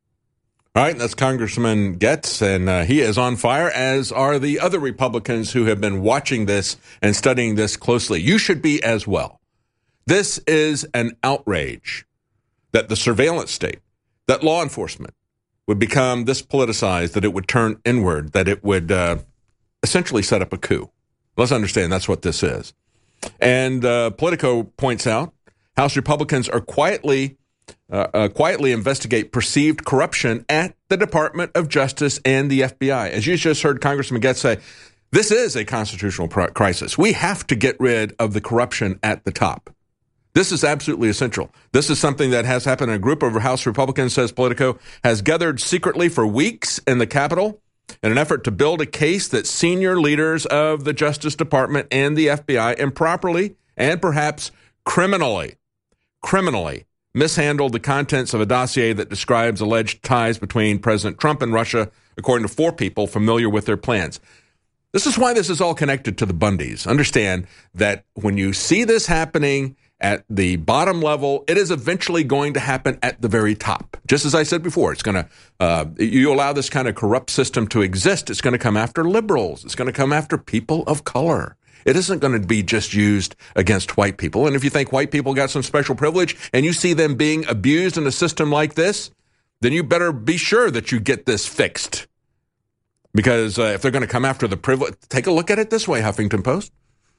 All right, that's Congressman Getz, and uh, he is on fire, as are the other Republicans who have been watching this and studying this closely. You should be as well. This is an outrage that the surveillance state, that law enforcement, would become this politicized, that it would turn inward, that it would uh, essentially set up a coup. Let's understand that's what this is. And uh, Politico points out House Republicans are quietly uh, uh, quietly investigate perceived corruption at the Department of Justice and the F B I. As you just heard Congressman Getz say, this is a constitutional pr- crisis. We have to get rid of the corruption at the top. This is absolutely essential. This is something that has happened. A group of House Republicans, says Politico, has gathered secretly for weeks in the Capitol in an effort to build a case that senior leaders of the Justice Department and the F B I improperly and perhaps criminally, criminally mishandled the contents of a dossier that describes alleged ties between President Trump and Russia, according to four people familiar with their plans. This is why this is all connected to the Bundys. Understand that when you see this happening at the bottom level, it is eventually going to happen at the very top. Just as I said before, it's going to, uh, you allow this kind of corrupt system to exist, it's going to come after liberals. It's going to come after people of color. It isn't going to be just used against white people. And if you think white people got some special privilege and you see them being abused in a system like this, then you better be sure that you get this fixed. Because uh, if they're going to come after the privilege, take a look at it this way, Huffington Post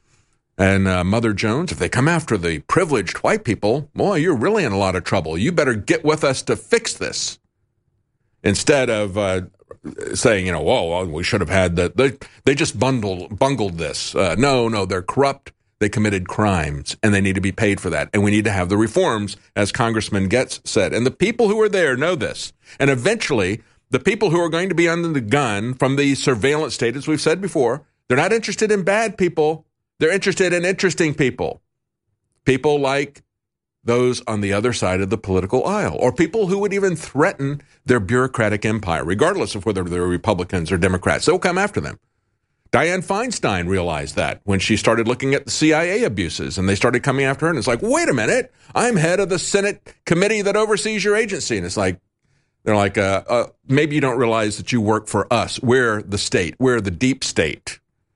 and uh, Mother Jones, if they come after the privileged white people, boy, you're really in a lot of trouble. You better get with us to fix this. Instead of uh, saying, you know, whoa, well, we should have had that. They, they just bundled, bungled this. Uh, no, no, they're corrupt. They committed crimes, and they need to be paid for that. And we need to have the reforms, as Congressman Getz said. And the people who are there know this. And eventually, the people who are going to be under the gun from the surveillance state, as we've said before, they're not interested in bad people. They're interested in interesting people. People like those on the other side of the political aisle, or people who would even threaten their bureaucratic empire, regardless of whether they're Republicans or Democrats. They'll come after them. Dianne Feinstein realized that when she started looking at the C I A abuses, and they started coming after her. And it's like, wait a minute, I'm head of the Senate committee that oversees your agency. And it's like, they're like, uh, uh, maybe you don't realize that you work for us. We're the state. We're the deep state.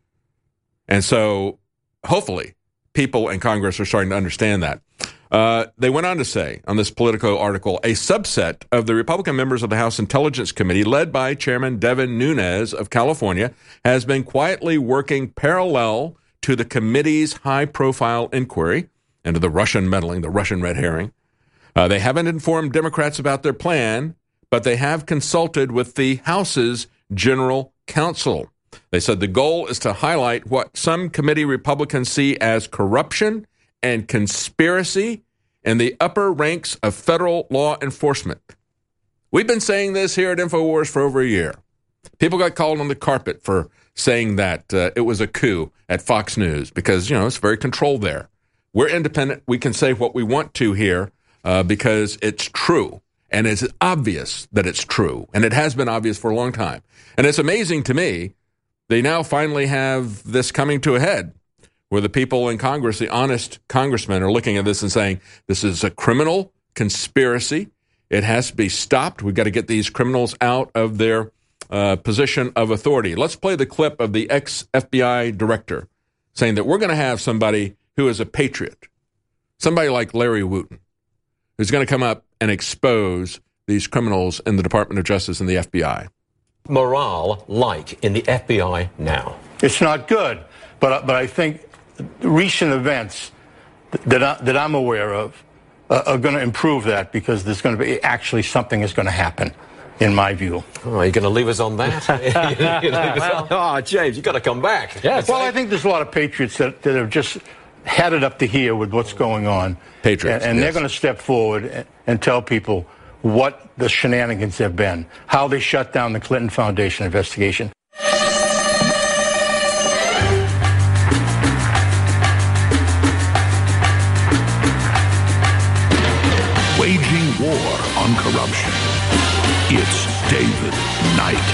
And so hopefully people in Congress are starting to understand that. Uh, they went on to say on this Politico article, a subset of the Republican members of the House Intelligence Committee, led by Chairman Devin Nunes of California, has been quietly working parallel to the committee's high-profile inquiry into the Russian meddling, the Russian red herring. Uh, they haven't informed Democrats about their plan, but they have consulted with the House's general counsel. They said the goal is to highlight what some committee Republicans see as corruption and conspiracy in the upper ranks of federal law enforcement. We've been saying this here at InfoWars for over a year. People got called on the carpet for saying that uh, it was a coup at Fox News because, you know, it's very controlled there. We're independent. We can say what we want to here uh, because it's true. And it's obvious that it's true. And it has been obvious for a long time. And it's amazing to me, they now finally have this coming to a head where the people in Congress, the honest congressmen, are looking at this and saying, this is a criminal conspiracy. It has to be stopped. We've got to get these criminals out of their uh, position of authority. Let's play the clip of the ex-F B I director saying that we're going to have somebody who is a patriot, somebody like Larry Wooten, who's going to come up and expose these criminals in the Department of Justice and the F B I. Morale like in the F B I now? It's not good, but but I think recent events that I, that I'm aware of uh, are going to improve that because there's going to be actually something is going to happen, in my view. Oh, are you going to leave us on that? well, oh, James, you've got to come back. Yes. Well, I think there's a lot of patriots that, that have just had it up to here with what's going on. Patriots, and, and yes. they're going to step forward and, and tell people what the shenanigans have been, how they shut down the Clinton Foundation investigation. Waging war on corruption. It's David Knight.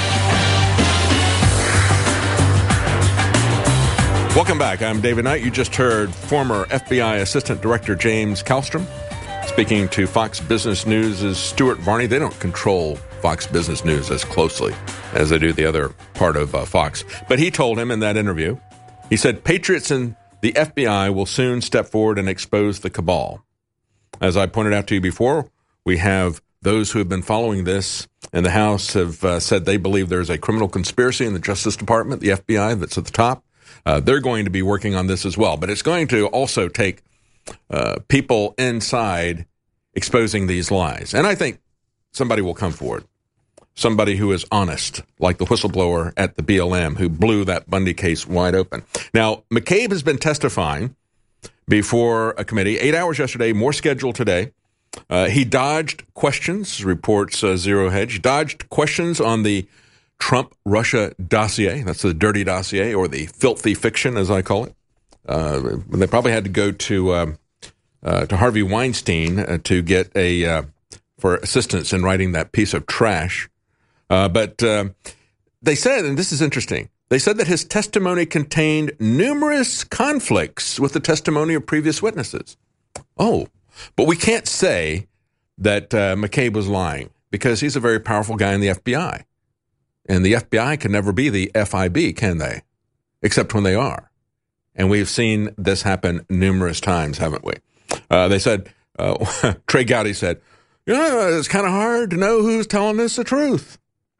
Welcome back. I'm David Knight. You just heard former F B I Assistant Director James Kallstrom speaking to Fox Business News' Stuart Varney. They don't control Fox Business News as closely as they do the other part of uh, Fox. But he told him in that interview, he said, patriots in the F B I will soon step forward and expose the cabal. As I pointed out to you before, we have those who have been following this in the House have uh, said they believe there's a criminal conspiracy in the Justice Department, the F B I, that's at the top. Uh, they're going to be working on this as well. But it's going to also take uh, people inside exposing these lies. And I think somebody will come forward, somebody who is honest, like the whistleblower at the B L M who blew that Bundy case wide open. Now, McCabe has been testifying before a committee, eight hours yesterday, more scheduled today. Uh, he dodged questions, reports uh, Zero Hedge, dodged questions on the Trump-Russia dossier. That's the dirty dossier, or the filthy fiction, as I call it. Uh, they probably had to go to um, uh, to Harvey Weinstein uh, to get a uh, for assistance in writing that piece of trash. Uh, but uh, they said, and this is interesting, they said that his testimony contained numerous conflicts with the testimony of previous witnesses. Oh, but we can't say that uh, McCabe was lying, because he's a very powerful guy in the F B I. And the F B I can never be the F I B, can they? Except when they are. And we've seen this happen numerous times, haven't we? Uh, they said, uh, Trey Gowdy said, yeah, it's kind of hard to know who's telling us the truth.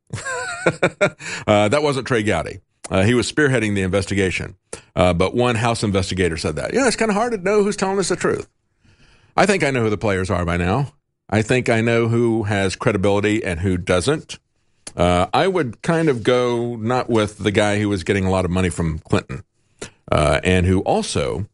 uh, that wasn't Trey Gowdy. Uh, he was spearheading the investigation. Uh, but one House investigator said that. Yeah, it's kind of hard to know who's telling us the truth. I think I know who the players are by now. I think I know who has credibility and who doesn't. Uh, I would kind of go not with the guy who was getting a lot of money from Clinton. Uh, and who also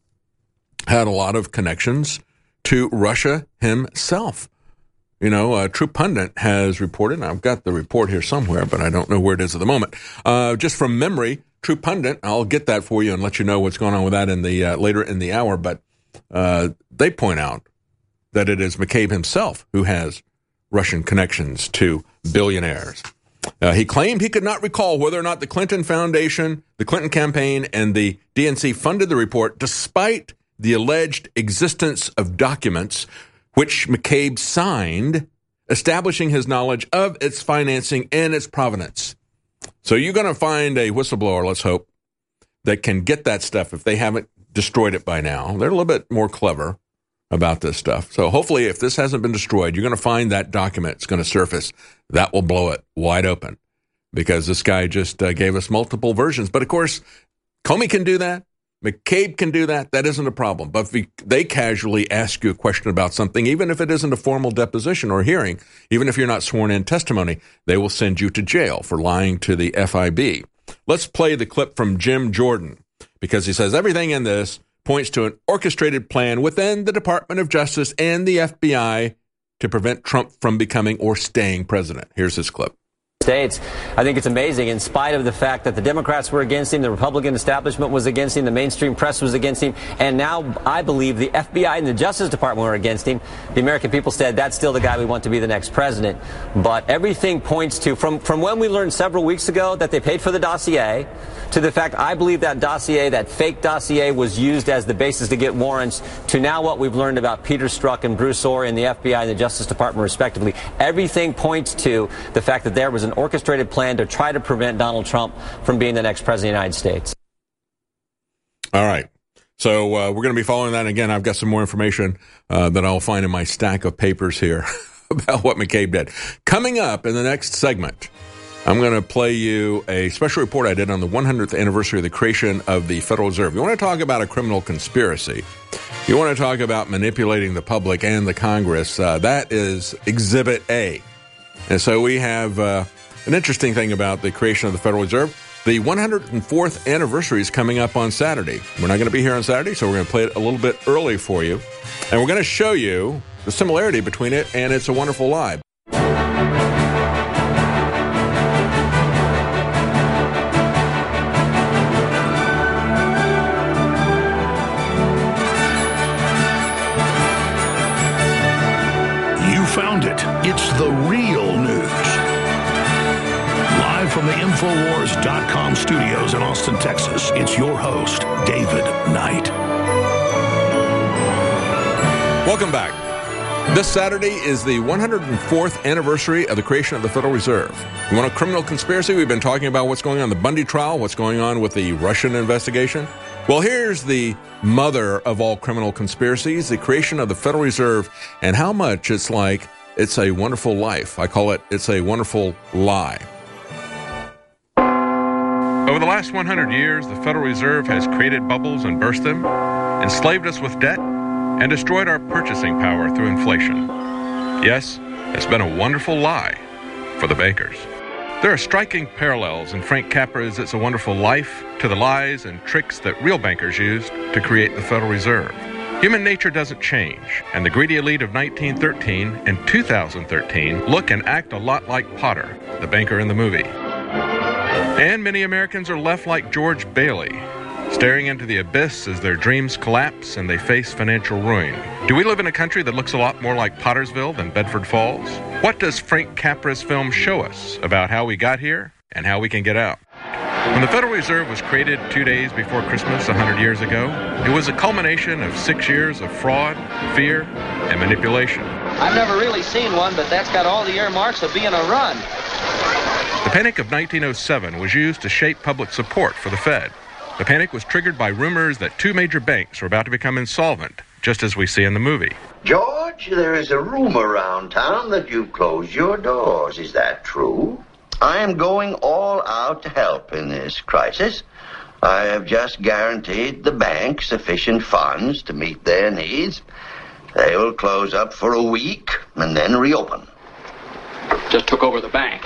had a lot of connections to Russia himself. You know, uh, True Pundit has reported, and I've got the report here somewhere, but I don't know where it is at the moment. Uh, just from memory, True Pundit, I'll get that for you and let you know what's going on with that in the uh, later in the hour, but uh, they point out that it is McCabe himself who has Russian connections to billionaires. Uh, he claimed he could not recall whether or not the Clinton Foundation, the Clinton campaign, and the D N C funded the report, despite the alleged existence of documents which McCabe signed, establishing his knowledge of its financing and its provenance. So you're going to find a whistleblower, let's hope, that can get that stuff if they haven't destroyed it by now. They're a little bit more clever about this stuff. So hopefully, if this hasn't been destroyed, you're going to find that document. It's going to surface. That will blow it wide open, because this guy just uh, gave us multiple versions. But of course, Comey can do that. McCabe can do that. That isn't a problem. But if we, they casually ask you a question about something, even if it isn't a formal deposition or hearing, even if you're not sworn in testimony, they will send you to jail for lying to the F I B. Let's play the clip from Jim Jordan, because he says everything in this points to an orchestrated plan within the Department of Justice and the F B I to prevent Trump from becoming or staying president. Here's his clip. States. I think it's amazing, in spite of the fact that the Democrats were against him, the Republican establishment was against him, the mainstream press was against him, and now I believe the F B I and the Justice Department were against him. The American people said that's still the guy we want to be the next president. But everything points to, from, from when we learned several weeks ago that they paid for the dossier, to the fact I believe that dossier, that fake dossier, was used as the basis to get warrants, to now what we've learned about Peter Strzok and Bruce Ohr in the F B I and the Justice Department, respectively. Everything points to the fact that there was an orchestrated plan to try to prevent Donald Trump from being the next president of the United States. All right. So uh, we're going to be following that. Again, I've got some more information uh, that I'll find in my stack of papers here about what McCabe did. Coming up in the next segment, I'm going to play you a special report I did on the one hundredth anniversary of the creation of the Federal Reserve. You want to talk about a criminal conspiracy? You want to talk about manipulating the public and the Congress? Uh, that is Exhibit A. And so we have uh, an interesting thing about the creation of the Federal Reserve. The one hundred fourth anniversary is coming up on Saturday. We're not going to be here on Saturday, so we're going to play it a little bit early for you. And we're going to show you the similarity between it and It's a Wonderful Lie. You found it. It's the real news. Live from the Infowars dot com studios in Austin, Texas, it's your host, David Knight. Welcome back. This Saturday is the one hundred fourth anniversary of the creation of the Federal Reserve. You want a criminal conspiracy? We've been talking about what's going on in the Bundy trial, what's going on with the Russian investigation. Well, here's the mother of all criminal conspiracies, the creation of the Federal Reserve, and how much it's like It's a Wonderful Life. I call it It's a Wonderful Lie. Over the last one hundred years, the Federal Reserve has created bubbles and burst them, enslaved us with debt, and destroyed our purchasing power through inflation. Yes, it's been a wonderful lie for the bankers. There are striking parallels in Frank Capra's It's a Wonderful Life to the lies and tricks that real bankers used to create the Federal Reserve. Human nature doesn't change, and the greedy elite of nineteen thirteen and two thousand thirteen look and act a lot like Potter, the banker in the movie. And many Americans are left like George Bailey, staring into the abyss as their dreams collapse and they face financial ruin. Do we live in a country that looks a lot more like Pottersville than Bedford Falls? What does Frank Capra's film show us about how we got here and how we can get out? When the Federal Reserve was created two days before Christmas one hundred years ago, it was a culmination of six years of fraud, fear, and manipulation. I've never really seen one, but that's got all the earmarks of being a run. The Panic of nineteen oh seven was used to shape public support for the Fed. The panic was triggered by rumors that two major banks were about to become insolvent, just as we see in the movie. George, there is a rumor around town that you've closed your doors. Is that true? I am going all out to help in this crisis. I have just guaranteed the bank sufficient funds to meet their needs. They will close up for a week and then reopen. Just took over the bank.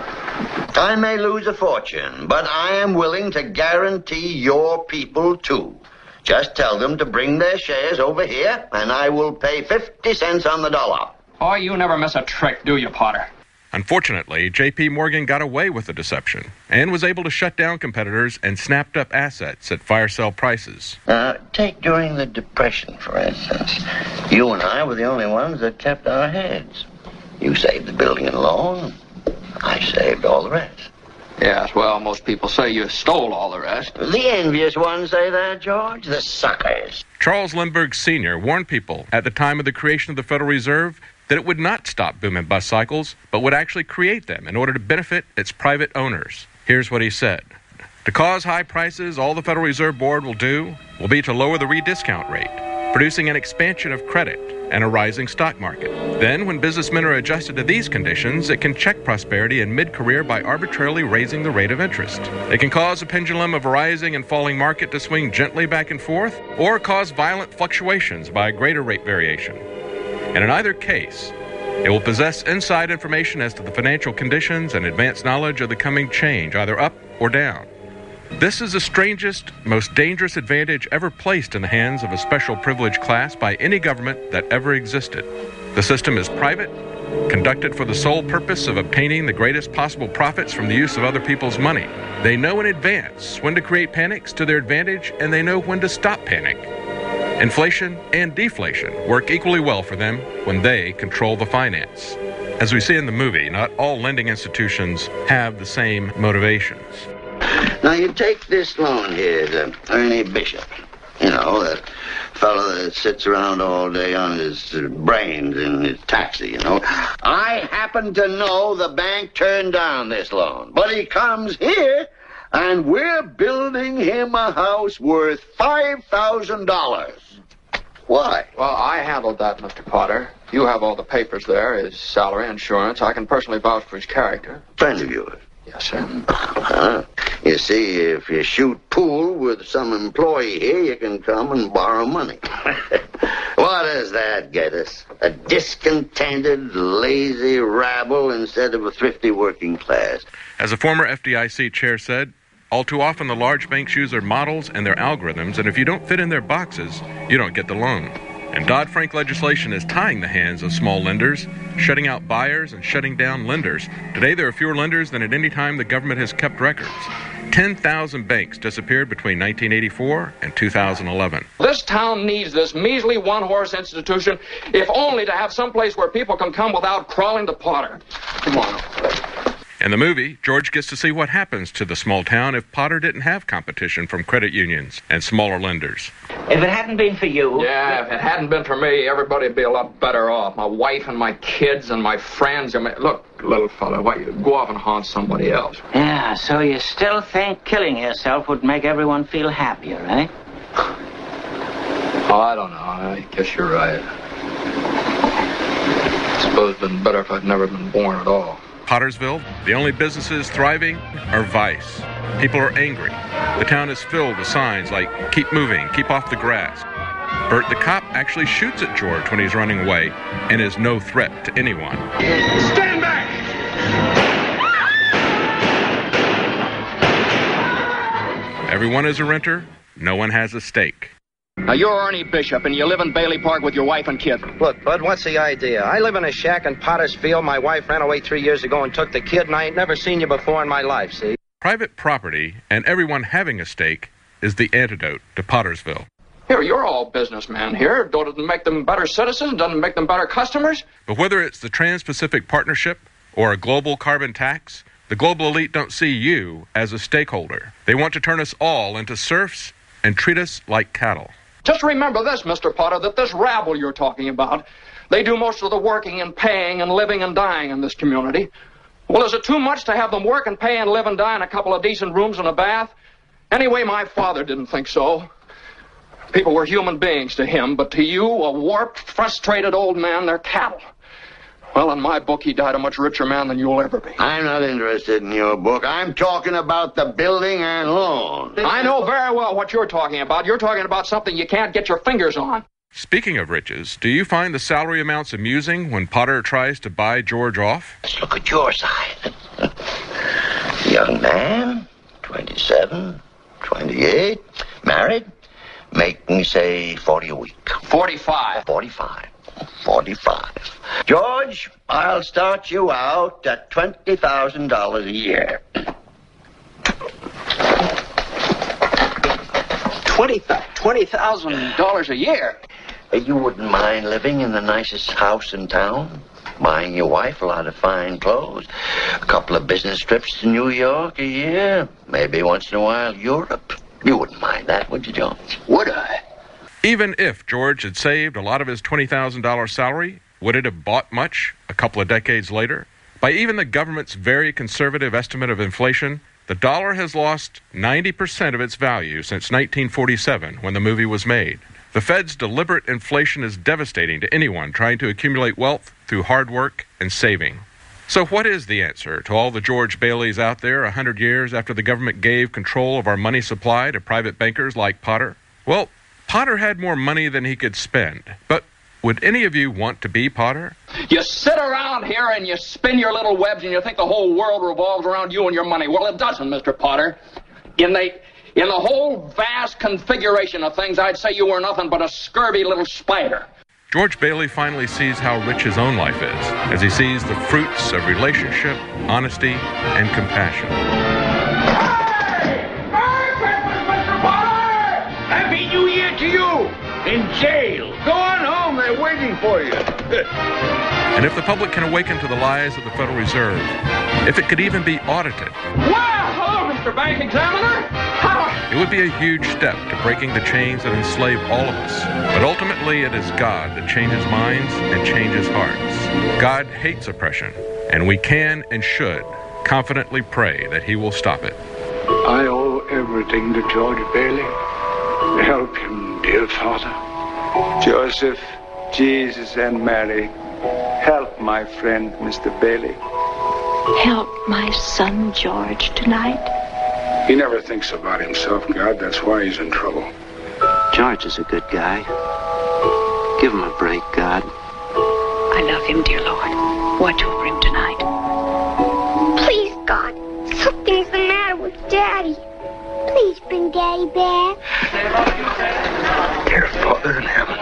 I may lose a fortune, but I am willing to guarantee your people too. Just tell them to bring their shares over here, and I will pay fifty cents on the dollar. Oh, you never miss a trick, do you, Potter? Unfortunately, J P. Morgan got away with the deception and was able to shut down competitors and snapped up assets at fire sale prices. Uh, take during the Depression, for instance. You and I were the only ones that kept our heads. You saved the building and loan. I saved all the rest. Yes, well, most people say you stole all the rest. The envious ones say that, George. The suckers. Charles Lindbergh Senior warned people at the time of the creation of the Federal Reserve that it would not stop boom and bust cycles, but would actually create them in order to benefit its private owners. Here's what he said. To cause high prices, all the Federal Reserve Board will do will be to lower the rediscount rate, producing an expansion of credit and a rising stock market. Then, when businessmen are adjusted to these conditions, it can check prosperity in mid-career by arbitrarily raising the rate of interest. It can cause a pendulum of a rising and falling market to swing gently back and forth, or cause violent fluctuations by a greater rate variation. And in either case, it will possess inside information as to the financial conditions and advanced knowledge of the coming change, either up or down. This is the strangest, most dangerous advantage ever placed in the hands of a special privileged class by any government that ever existed. The system is private, conducted for the sole purpose of obtaining the greatest possible profits from the use of other people's money. They know in advance when to create panics to their advantage, and they know when to stop panic. Inflation and deflation work equally well for them when they control the finance. As we see in the movie, not all lending institutions have the same motivations. Now, you take this loan here to Ernie Bishop. You know, that fellow that sits around all day on his brains in his taxi, you know. I happen to know the bank turned down this loan, but he comes here, and we're building him a house worth five thousand dollars. Why? Well, I handled that, Mister Potter. You have all the papers there, his salary, insurance. I can personally vouch for his character. Friend of yours? Yes, sir. Uh-huh. You see, if you shoot pool with some employee here, you can come and borrow money. What does that get us? A discontented, lazy rabble instead of a thrifty working class. As a former F D I C chair said, all too often the large banks use their models and their algorithms, and if you don't fit in their boxes, you don't get the loan. And Dodd-Frank legislation is tying the hands of small lenders, shutting out buyers and shutting down lenders. Today there are fewer lenders than at any time the government has kept records. ten thousand banks disappeared between nineteen eighty-four and two thousand eleven. This town needs this measly one-horse institution, if only to have some place where people can come without crawling to Potter. Come on. In the movie, George gets to see what happens to the small town if Potter didn't have competition from credit unions and smaller lenders. If it hadn't been for you... Yeah, if it hadn't been for me, everybody would be a lot better off. My wife and my kids and my friends. And my... Look, little fella, why you go off and haunt somebody else? Yeah, so you still think killing yourself would make everyone feel happier, eh? Oh, I don't know. I guess you're right. I suppose it'd been better if I'd never been born at all. Pottersville, the only businesses thriving are vice. People are angry. The town is filled with signs like, keep moving, keep off the grass. Bert the cop actually shoots at George when he's running away and is no threat to anyone. Stand back! Everyone is a renter. No one has a stake. Now, you're Ernie Bishop, and you live in Bailey Park with your wife and kid. Look, Bud, what's the idea? I live in a shack in Pottersfield. My wife ran away three years ago and took the kid, and I ain't never seen you before in my life, see? Private property and everyone having a stake is the antidote to Pottersville. Here, you're all businessmen here. Doesn't make them better citizens, doesn't make them better customers. But whether it's the Trans-Pacific Partnership or a global carbon tax, the global elite don't see you as a stakeholder. They want to turn us all into serfs and treat us like cattle. Just remember this, Mister Potter, that this rabble you're talking about, they do most of the working and paying and living and dying in this community. Well, is it too much to have them work and pay and live and die in a couple of decent rooms and a bath? Anyway, my father didn't think so. People were human beings to him, but to you, a warped, frustrated old man, they're cattle. Well, in my book, he died a much richer man than you'll ever be. I'm not interested in your book. I'm talking about the building and loan. I know very well what you're talking about. You're talking about something you can't get your fingers on. Speaking of riches, do you find the salary amounts amusing when Potter tries to buy George off? Let's look at your side. Young man, twenty-seven, twenty-eight, married, making, say, forty a week. Forty-five. Forty-five. Forty-five. George, I'll start you out at twenty thousand dollars a year. Twenty thousand dollars a year? You wouldn't mind living in the nicest house in town? Buying your wife a lot of fine clothes, a couple of business trips to New York a year, maybe once in a while Europe. You wouldn't mind that, would you, Jones? Would I? Even if George had saved a lot of his twenty thousand dollars salary, would it have bought much a couple of decades later? By even the government's very conservative estimate of inflation, the dollar has lost ninety percent of its value since nineteen forty-seven, when the movie was made. The Fed's deliberate inflation is devastating to anyone trying to accumulate wealth through hard work and saving. So what is the answer to all the George Baileys out there a hundred years after the government gave control of our money supply to private bankers like Potter? Well, Potter had more money than he could spend. But would any of you want to be Potter? You sit around here and you spin your little webs and you think the whole world revolves around you and your money. Well, it doesn't, Mister Potter. In the, in the whole vast configuration of things, I'd say you were nothing but a scurvy little spider. George Bailey finally sees how rich his own life is, as he sees the fruits of relationship, honesty, and compassion. Hey! Merry Christmas, Mister Potter! Happy New Year to you! In jail. Go on home, they're waiting for you. And if the public can awaken to the lies of the Federal Reserve, if it could even be audited, Well, hello, Mister Bank Examiner. How? it would be a huge step to breaking the chains that enslave all of us. But ultimately, it is God that changes minds and changes hearts. God hates oppression, and we can and should confidently pray that he will stop it. I owe everything to George Bailey. Help him, dear Father. Joseph, Jesus, and Mary, help my friend, Mister Bailey. Help my son George tonight. He never thinks about himself, God. That's why he's in trouble. George is a good guy. Give him a break, God. I love him, dear Lord. Watch over him tonight. Please, God, something's the matter with Daddy. Please bring Daddy back. Dear Father in heaven.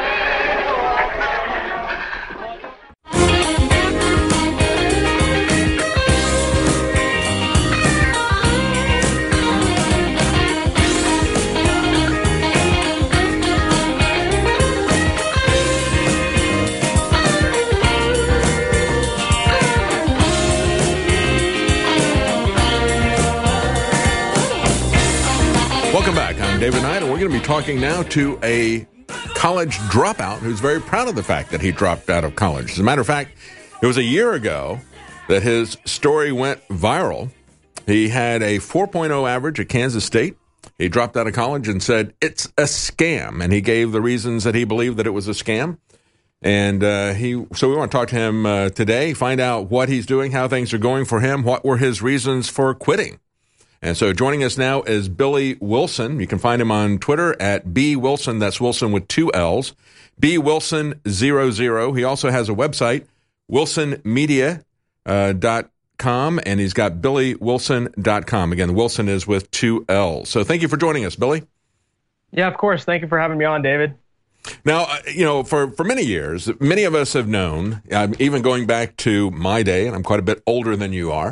Welcome back. I'm David Knight, and we're going to be talking now to a college dropout who's very proud of the fact that he dropped out of college. As a matter of fact, it was a year ago that his story went viral. He had a four point oh average at Kansas State. He dropped out of college and said, it's a scam. And he gave the reasons that he believed that it was a scam. And uh, he, so we want to talk to him uh, today, find out what he's doing, how things are going for him, what were his reasons for quitting. And so joining us now is Billy Wilson. You can find him on Twitter at B Wilson. That's Wilson with two L's. B Wilson zero zero. He also has a website, wilson media dot com, and he's got billy wilson dot com. Again, Wilson is with two L's. So thank you for joining us, Billy. Yeah, of course. Thank you for having me on, David. Now, you know, for, for many years, many of us have known, uh, even going back to my day, and I'm quite a bit older than you are,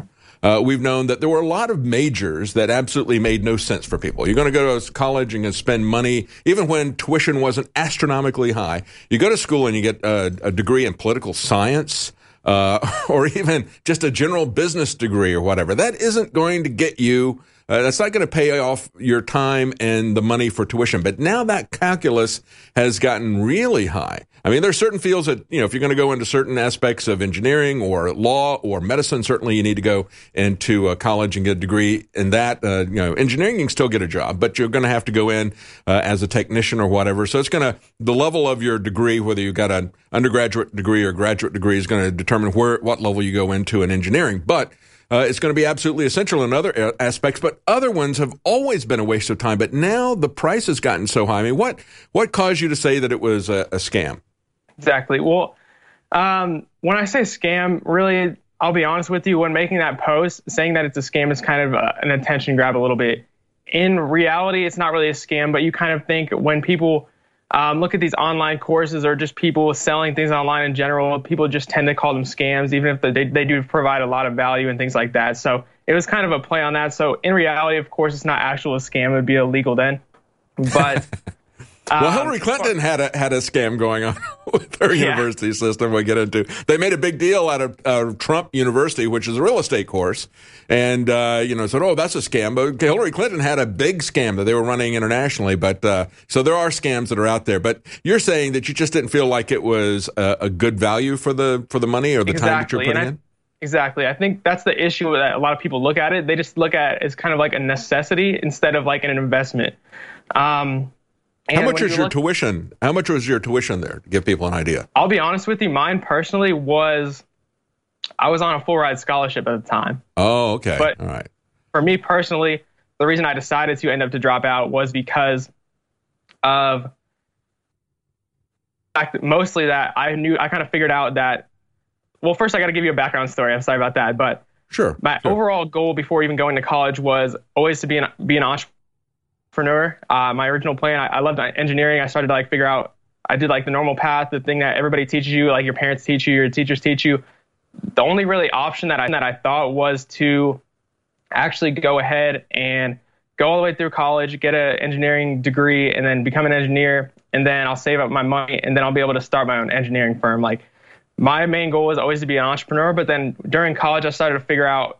uh, we've known that there were a lot of majors that absolutely made no sense for people. You're going to go to college and spend money, even when tuition wasn't astronomically high. You go to school and you get a, a degree in political science, uh, or even just a general business degree or whatever. That isn't going to get you, uh, that's not going to pay off your time and the money for tuition. But now that calculus has gotten really high. I mean, there's certain fields that, you know, if you're going to go into certain aspects of engineering or law or medicine, certainly you need to go into uh, college and get a degree in that. Uh, you know, engineering, you can still get a job, but you're going to have to go in uh, as a technician or whatever. So it's going to, the level of your degree, whether you've got an undergraduate degree or graduate degree, is going to determine where, what level you go into in engineering. But Uh, it's going to be absolutely essential in other aspects, but other ones have always been a waste of time. But now the price has gotten so high. I mean, what what caused you to say that it was a, a scam? Exactly. Well, um, when I say scam, really, I'll be honest with you, when making that post, saying that it's a scam is kind of a, an attention grab a little bit. In reality, it's not really a scam, but you kind of think when people um, look at these online courses or just people selling things online in general, people just tend to call them scams, even if they, they do provide a lot of value and things like that. So it was kind of a play on that. So in reality, of course, it's not actual a scam. It would be illegal then. But well, um, Hillary Clinton had a had a scam going on with her Yeah. university system. We'll get into. They made a big deal out of uh, Trump University, which is a real estate course, and uh, you know said, "Oh, that's a scam." But Hillary Clinton had a big scam that they were running internationally. But uh, so there are scams that are out there. But you're saying that you just didn't feel like it was a, a good value for the for the money or the time that you're Exactly, putting and I- in. Exactly. I think that's the issue that a lot of people look at it. They just look at it as kind of like a necessity instead of like an investment. Um, How and much when is you your look- tuition? How much was your tuition there to give people an idea? I'll be honest with you. Mine personally was, I was on a full ride scholarship at the time. Oh, okay. But All right. for me personally, the reason I decided to end up to drop out was because of the fact that mostly that I knew, I kind of figured out that, well, first I got to give you a background story. I'm sorry about that. But sure. My sure. overall goal before even going to college was always to be an, be an entrepreneur. Uh, my original plan, I, I loved engineering. I started to like figure out, I did like the normal path, the thing that everybody teaches you, like your parents teach you, your teachers teach you. The only really option that I, that I thought was to actually go ahead and go all the way through college, get an engineering degree, and then become an engineer. And then I'll save up my money, and then I'll be able to start my own engineering firm. Like, my main goal was always to be an entrepreneur, but then during college, I started to figure out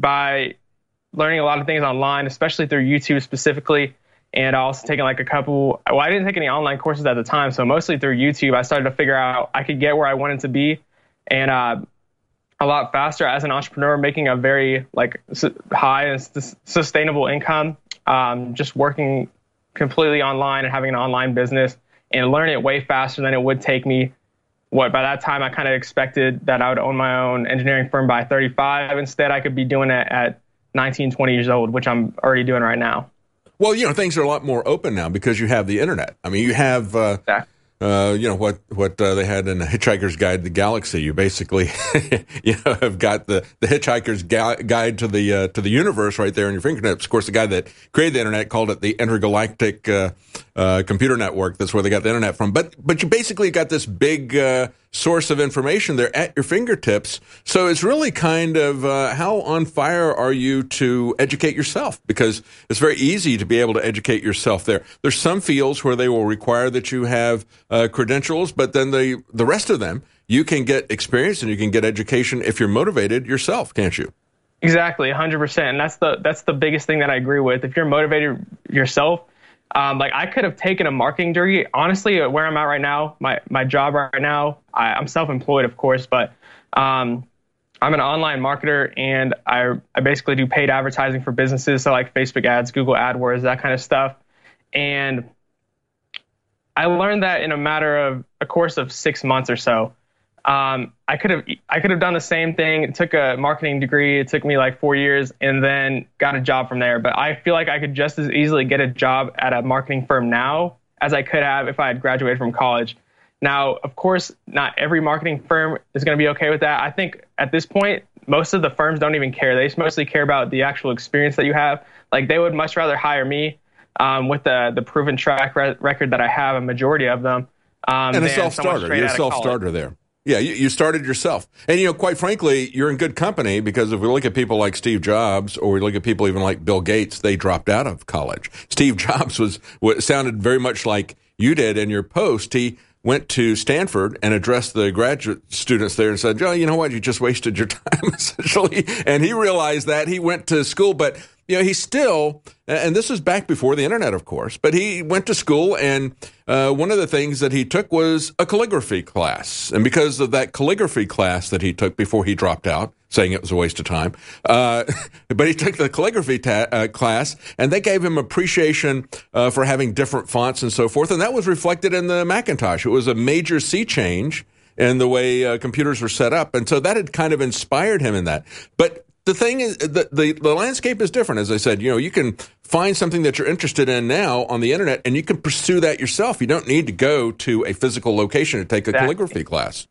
by learning a lot of things online, especially through YouTube specifically, and also taking like a couple, well, I didn't take any online courses at the time, so mostly through YouTube, I started to figure out I could get where I wanted to be, and uh, a lot faster as an entrepreneur, making a very like su- high and s- sustainable income, um, just working completely online and having an online business and learning it way faster than it would take me. What by that time I kind of expected that I would own my own engineering firm by thirty-five. Instead, I could be doing it at nineteen, twenty years old, which I'm already doing right now. Well, you know, things are a lot more open now because you have the internet. I mean, you have, uh, uh, you know, what what uh, they had in the Hitchhiker's Guide to the Galaxy. You basically, you know, have got the, the Hitchhiker's Ga- Guide to the uh, to the universe right there in your fingertips. Of course, the guy that created the internet called it the intergalactic uh, uh, computer network. That's where they got the internet from. But but you basically got this big uh, source of information there at your fingertips. So it's really kind of uh, how on fire are you to educate yourself? Because it's very easy to be able to educate yourself there. There's some fields where they will require that you have uh, credentials, but then the the rest of them, you can get experience and you can get education if you're motivated yourself, can't you? Exactly, one hundred percent. And that's the that's the biggest thing that I agree with. If you're motivated yourself, um, like I could have taken a marketing degree. Honestly, where I'm at right now, my, my job right now, I, I'm self-employed, of course, but um, I'm an online marketer, and I, I basically do paid advertising for businesses, so like Facebook ads, Google AdWords, that kind of stuff. And I learned that in a matter of a course of six months or so. Um, I could have I could have done the same thing. It took a marketing degree. It took me like four years and then got a job from there. But I feel like I could just as easily get a job at a marketing firm now as I could have if I had graduated from college. Now, of course, not every marketing firm is going to be okay with that. I think at this point, most of the firms don't even care. They just mostly care about the actual experience that you have. Like they would much rather hire me um, with the, the proven track re- record that I have, a majority of them. Um, and a than someone self-starter. straight You're a out of college. self-starter there. Yeah, you, you started yourself. And, you know, quite frankly, you're in good company because if we look at people like Steve Jobs or we look at people even like Bill Gates, they dropped out of college. Steve Jobs was what sounded very much like you did in your post. He went to Stanford and addressed the graduate students there and said, Joe, you know what? You just wasted your time, essentially. And he realized that. He went to school, but, you know, he still, and this is back before the internet, of course, but he went to school, and uh, one of the things that he took was a calligraphy class. And because of that calligraphy class that he took before he dropped out, saying it was a waste of time, uh, but he took the calligraphy ta- uh, class, and they gave him appreciation uh, for having different fonts and so forth, and that was reflected in the Macintosh. It was a major sea change in the way uh, computers were set up, and so that had kind of inspired him in that. But the thing is, the, the the landscape is different. As I said, you know, you can find something that you're interested in now on the internet, and you can pursue that yourself. You don't need to go to a physical location to take a Exactly. calligraphy class.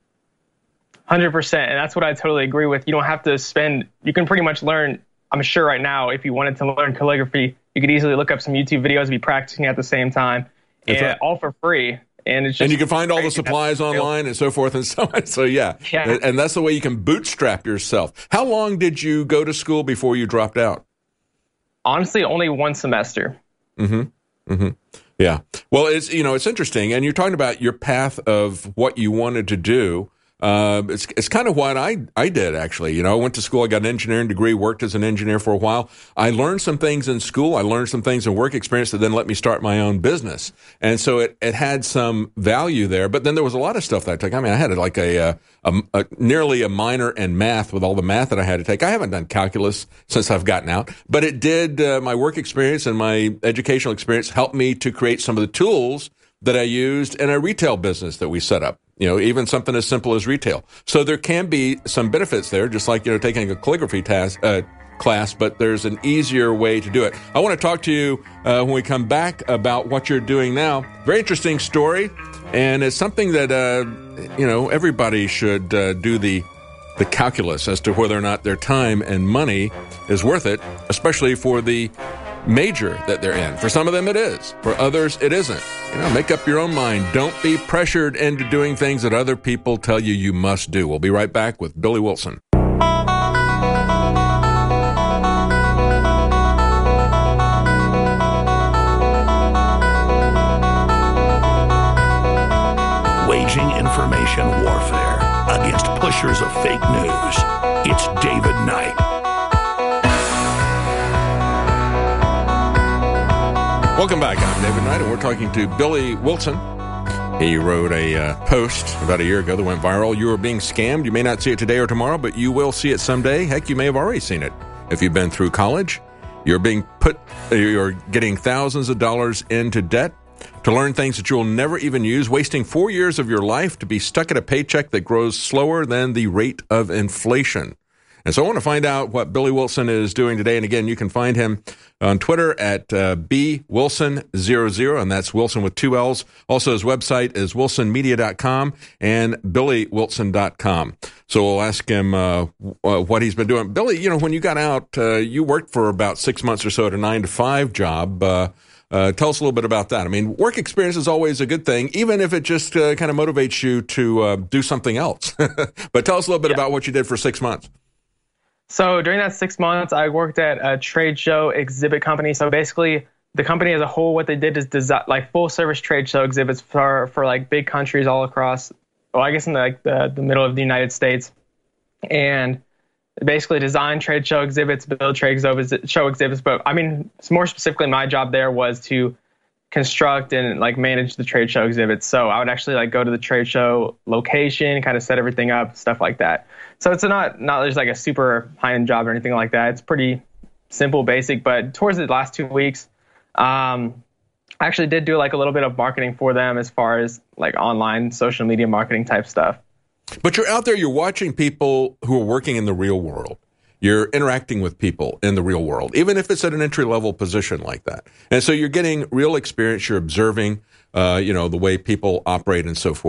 one hundred percent. And that's what I totally agree with. You don't have to spend, you can pretty much learn, I'm sure right now, if you wanted to learn calligraphy, you could easily look up some YouTube videos and be practicing at the same time, That's and right. all for free. And it's just And you can find all the crazy supplies how- online and so forth and so on. So, yeah. Yeah. And that's the way you can bootstrap yourself. How long did you go to school before you dropped out? Honestly, only one semester. Mm-hmm. Mm-hmm. Yeah. Well, it's, you know, it's interesting. And you're talking about your path of what you wanted to do. Uh, it's it's kind of what I, I did, actually. You know, I went to school. I got an engineering degree, worked as an engineer for a while. I learned some things in school. I learned some things in work experience that then let me start my own business. And so it, it had some value there. But then there was a lot of stuff that I took. I mean, I had like a, a, a, a nearly a minor in math with all the math that I had to take. I haven't done calculus since I've gotten out. But it did, uh, my work experience and my educational experience helped me to create some of the tools that I used in a retail business that we set up. You know, even something as simple as retail. So there can be some benefits there, just like, you know, taking a calligraphy task, uh, class, but there's an easier way to do it. I want to talk to you uh, when we come back about what you're doing now. Very interesting story, and it's something that, uh, you know, everybody should uh, do the the calculus as to whether or not their time and money is worth it, especially for the major that they're in. For some of them it is. For others it isn't. You know, make up your own mind. Don't be pressured into doing things that other people tell you you must do. We'll be right back with Billy Wilson. Waging information warfare against pushers of fake news. It's David Knight. Welcome back. I'm David Knight, and we're talking to Billy Wilson. He wrote a uh, post about a year ago that went viral. You are being scammed. You may not see it today or tomorrow, but you will see it someday. Heck, you may have already seen it. If you've been through college, you're being put, you're getting thousands of dollars into debt to learn things that you'll never even use, wasting four years of your life to be stuck at a paycheck that grows slower than the rate of inflation. And so I want to find out what Billy Wilson is doing today. And again, you can find him on Twitter at uh, b wilson zero zero, and that's Wilson with two L's. Also, his website is wilson media dot com and billy wilson dot com. So we'll ask him uh, w- what he's been doing. Billy, you know, when you got out, uh, you worked for about six months or so at a nine to five job. Uh, uh, tell us a little bit about that. I mean, work experience is always a good thing, even if it just uh, kind of motivates you to uh, do something else. But tell us a little bit yeah. about what you did for six months. So during that six months, I worked at a trade show exhibit company. So basically, the company as a whole, what they did is design like full service trade show exhibits for for like big countries all across, well, I guess in the, like the, the middle of the United States, and basically design trade show exhibits, build trade show exhibits. But I mean, more specifically, my job there was to construct and like manage the trade show exhibits. So I would actually like go to the trade show location, kind of set everything up, stuff like that. So it's not not just like a super high-end job or anything like that. It's pretty simple, basic. But towards the last two weeks, um, I actually did do like a little bit of marketing for them as far as like online social media marketing type stuff. But you're out there, you're watching people who are working in the real world. You're interacting with people in the real world, even if it's at an entry-level position like that. And so you're getting real experience. You're observing, uh, you know, the way people operate and so forth.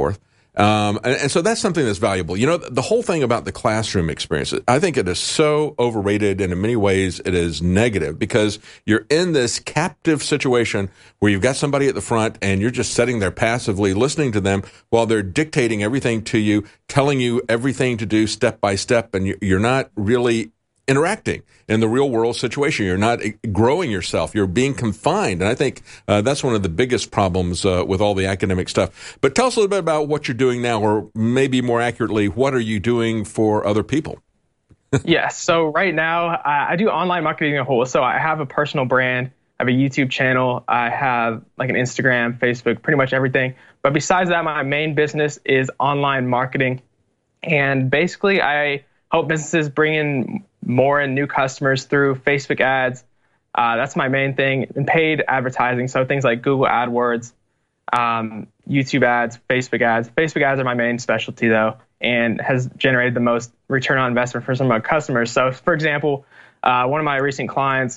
Um, and, and so that's something that's valuable. You know, the whole thing about the classroom experience, I think it is so overrated, and in many ways it is negative, because you're in this captive situation where you've got somebody at the front and you're just sitting there passively listening to them while they're dictating everything to you, telling you everything to do step by step, and you're not really interacting in the real world situation. You're not growing yourself. You're being confined. And I think uh, that's one of the biggest problems uh, with all the academic stuff. But tell us a little bit about what you're doing now, or maybe more accurately, what are you doing for other people? Yes. So right now, uh, I do online marketing as a whole. So I have a personal brand. I have a YouTube channel. I have like an Instagram, Facebook, pretty much everything. But besides that, my main business is online marketing. And basically, I help businesses bring in more and new customers through Facebook ads. Uh, that's my main thing. And paid advertising, so things like Google AdWords, um, YouTube ads, Facebook ads. Facebook ads are my main specialty, though, and has generated the most return on investment for some of my customers. So, for example, uh, one of my recent clients,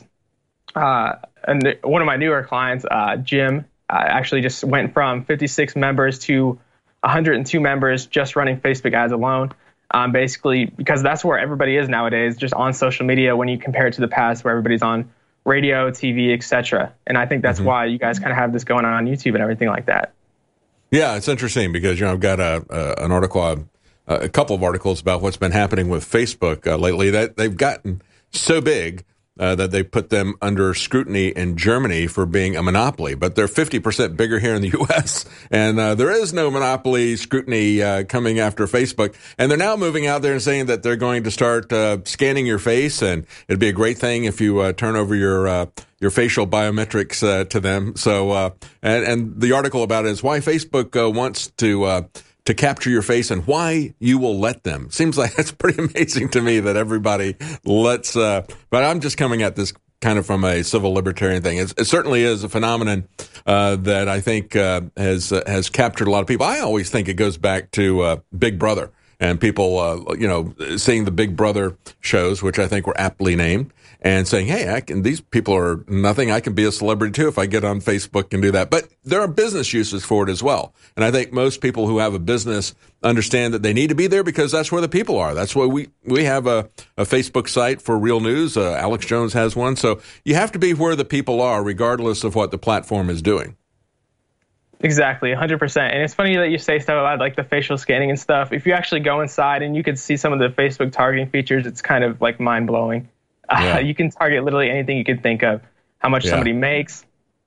uh, and one of my newer clients, uh, Jim, uh, actually just went from fifty-six members to one hundred two members just running Facebook ads alone. Um, basically, because that's where everybody is nowadays, just on social media, when you compare it to the past where everybody's on radio, T V, et cetera. And I think that's mm-hmm. why you guys kind of have this going on on YouTube and everything like that. Yeah, it's interesting because, you know, I've got a, a an article, a, a couple of articles about what's been happening with Facebook uh, lately. That they've gotten so big uh, that they put them under scrutiny in Germany for being a monopoly, but they're fifty percent bigger here in the U S, and uh, there is no monopoly scrutiny uh, coming after Facebook. And they're now moving out there and saying that they're going to start uh, scanning your face, and it'd be a great thing if you uh, turn over your uh, your facial biometrics uh, to them. So, uh, and, and the article about it is why Facebook uh, wants to uh, to capture your face and why you will let them. Seems like that's pretty amazing to me that everybody lets, uh, but I'm just coming at this kind of from a civil libertarian thing. It's, it certainly is a phenomenon uh, that I think uh, has uh, has captured a lot of people. I always think it goes back to uh, Big Brother and people, uh, you know, seeing the Big Brother shows, which I think were aptly named, and saying, hey, I can, these people are nothing. I can be a celebrity too if I get on Facebook and do that. But there are business uses for it as well. And I think most people who have a business understand that they need to be there because that's where the people are. That's why we, we have a, a Facebook site for real news. Uh, Alex Jones has one. So you have to be where the people are, regardless of what the platform is doing. Exactly, one hundred percent. And it's funny that you say stuff about like the facial scanning and stuff. If you actually go inside and you could see some of the Facebook targeting features, it's kind of like mind-blowing. Yeah. Uh, you can target literally anything you could think of. How much yeah. somebody makes,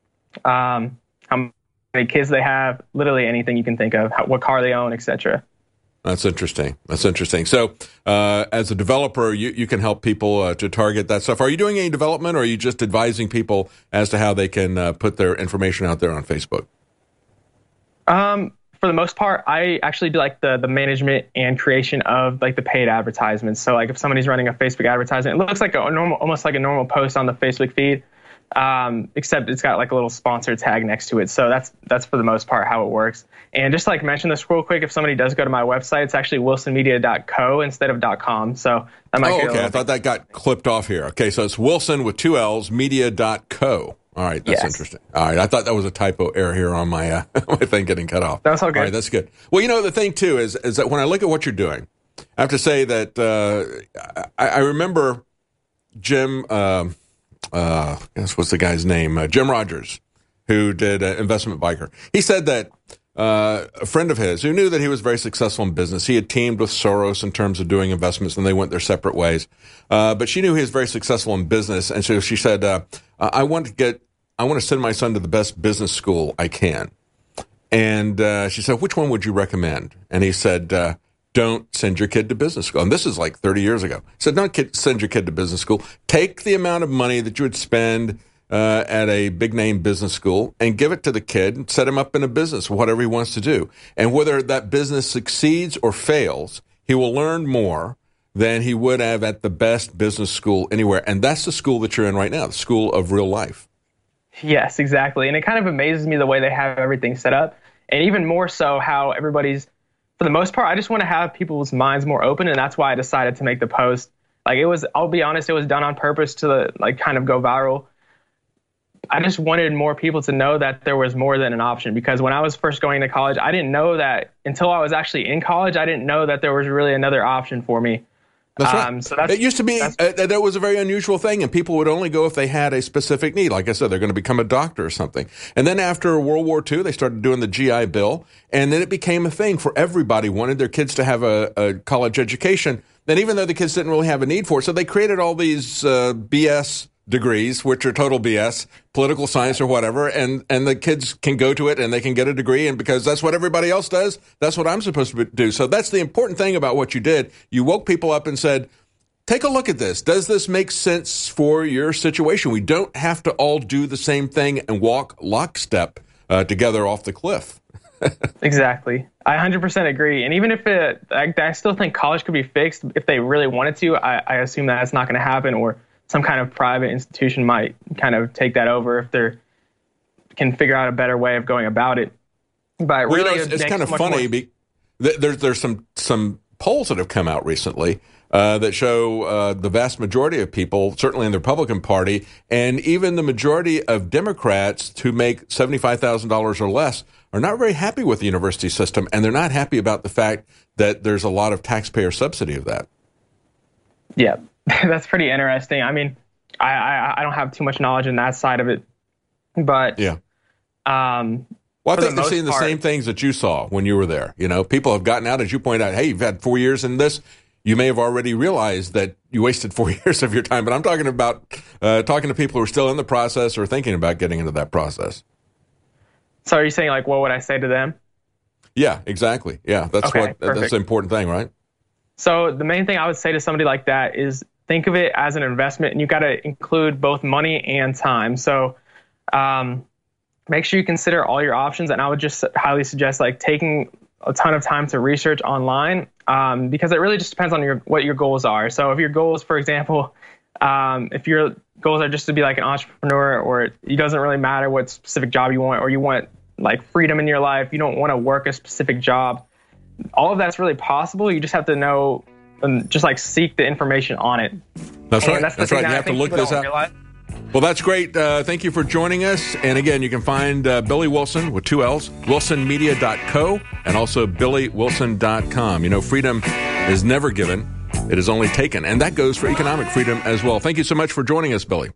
um, how many kids they have, literally anything you can think of, how, what car they own, et cetera. That's interesting. That's interesting. So uh, as a developer, you, you can help people uh, to target that stuff. Are you doing any development, or are you just advising people as to how they can uh, put their information out there on Facebook? Um, for the most part, I actually do like the the management and creation of like the paid advertisements. So like if somebody's running a Facebook advertisement, it looks like a normal, almost like a normal post on the Facebook feed, um, except it's got like a little sponsor tag next to it. So that's that's for the most part how it works. And just like mention this real quick, if somebody does go to my website, it's actually wilson media dot co instead of .com. So that might. Oh, okay. I thought that got clipped off here. Okay, so it's Wilson with two L's media dot co. All right, that's yes. interesting. All right, I thought that was a typo error here on my uh, my thing getting cut off. That's all good. All right, that's good. Well, you know, the thing, too, is is that when I look at what you're doing, I have to say that uh, I, I remember Jim, uh, uh, guess what's the guy's name? Uh, Jim Rogers, who did uh, Investment Biker. He said that uh, a friend of his who knew that he was very successful in business, he had teamed with Soros in terms of doing investments, and they went their separate ways. Uh, but she knew he was very successful in business, and so she said, uh, I want to get I want to send my son to the best business school I can. And uh, she said, which one would you recommend? And he said, uh, don't send your kid to business school. And this is like thirty years ago. He said, don't kid, send your kid to business school. Take the amount of money that you would spend uh, at a big-name business school and give it to the kid and set him up in a business, whatever he wants to do. And whether that business succeeds or fails, he will learn more than he would have at the best business school anywhere. And that's the school that you're in right now, the school of real life. Yes, exactly. And it kind of amazes me the way they have everything set up. And even more so how everybody's, for the most part, I just want to have people's minds more open. And that's why I decided to make the post. Like it was, I'll be honest, it was done on purpose to like kind of go viral. I just wanted more people to know that there was more than an option, because when I was first going to college, I didn't know that until I was actually in college. I didn't know that there was really another option for me. That's right. Um, so that's, it used to be uh, that was a very unusual thing, and people would only go if they had a specific need. Like I said, they're going to become a doctor or something. And then after World War Two, they started doing the G I Bill, and then it became a thing for everybody wanted their kids to have a, a college education. And even though the kids didn't really have a need for it, so they created all these uh, B S degrees, which are total B S, political science or whatever, and, and the kids can go to it and they can get a degree, and because that's what everybody else does, that's what I'm supposed to do. So that's the important thing about what you did. You woke people up and said, take a look at this. Does this make sense for your situation? We don't have to all do the same thing and walk lockstep uh, together off the cliff. Exactly. I one hundred percent agree. And even if it, I, I still think college could be fixed if they really wanted to. I, I assume that's not going to happen, or some kind of private institution might kind of take that over if they can figure out a better way of going about it. But well, really, you know, it's, it's kind of so funny. Be, th- there's there's some some polls that have come out recently uh, that show uh, the vast majority of people, certainly in the Republican Party, and even the majority of Democrats who make seventy-five thousand dollars or less, are not very happy with the university system, and they're not happy about the fact that there's a lot of taxpayer subsidy of that. Yeah. That's pretty interesting. I mean, I, I I don't have too much knowledge in that side of it, but yeah. Um, well, I think they're seeing the part, same things that you saw when you were there. You know, people have gotten out, as you point out. Hey, you've had four years in this. You may have already realized that you wasted four years of your time. But I'm talking about uh, talking to people who are still in the process or thinking about getting into that process. So are you saying, like, what would I say to them? Yeah, exactly. Yeah, that's okay, what perfect. That's the important thing, right? So the main thing I would say to somebody like that is think of it as an investment, and you've got to include both money and time. So um, make sure you consider all your options, and I would just highly suggest like taking a ton of time to research online, um, because it really just depends on your what your goals are. So if your goals, for example, um, if your goals are just to be like an entrepreneur, or it doesn't really matter what specific job you want, or you want like freedom in your life, you don't want to work a specific job, all of that's really possible. You just have to know and just like seek the information on it. That's and right. That's, that's right. You have to look this up. Realize. Well, that's great. Uh, thank you for joining us. And again, you can find uh, Billy Wilson with two L's, wilson media dot co, and also billy wilson dot com. You know, freedom is never given. It is only taken. And that goes for economic freedom as well. Thank you so much for joining us, Billy.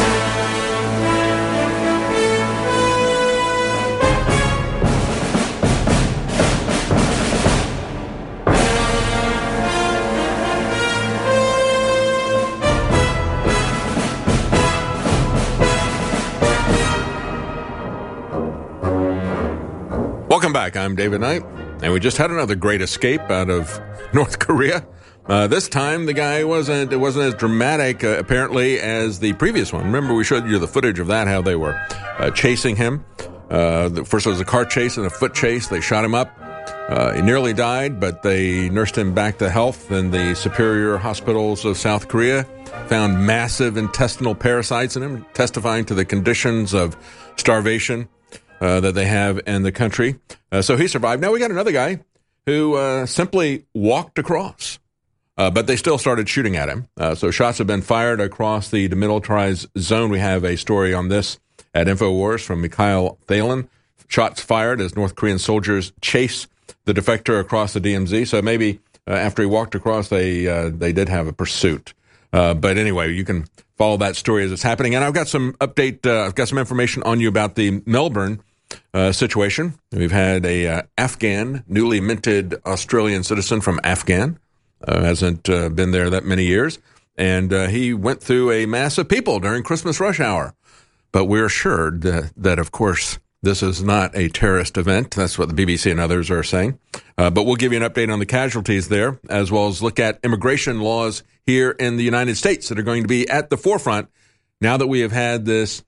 Welcome back. I'm David Knight, and we just had another great escape out of North Korea. Uh, this time, the guy wasn't it wasn't as dramatic, uh, apparently, as the previous one. Remember, we showed you the footage of that, how they were uh, chasing him. Uh, the, first, it was a car chase and a foot chase. They shot him up. Uh, he nearly died, but they nursed him back to health. Then the superior hospitals of South Korea found massive intestinal parasites in him, testifying to the conditions of starvation Uh, that they have in the country. Uh, so he survived. Now we got another guy who uh, simply walked across, uh, but they still started shooting at him. Uh, so shots have been fired across the demilitarized zone. We have a story on this at InfoWars from Mikhail Thalen. Shots fired as North Korean soldiers chase the defector across the D M Z. So maybe uh, after he walked across, they uh, they did have a pursuit. Uh, but anyway, you can follow that story as it's happening. And I've got some update, uh, I've got some information on you about the Melbourne uh, situation. We've had a uh, Afghan, newly minted Australian citizen from Afghan, uh, hasn't uh, been there that many years. And uh, he went through a mass of people during Christmas rush hour. But we're assured that, that, of course, this is not a terrorist event. That's what the B B C and others are saying. Uh, but we'll give you an update on the casualties there, as well as look at immigration laws here in the United States that are going to be at the forefront now that we have had this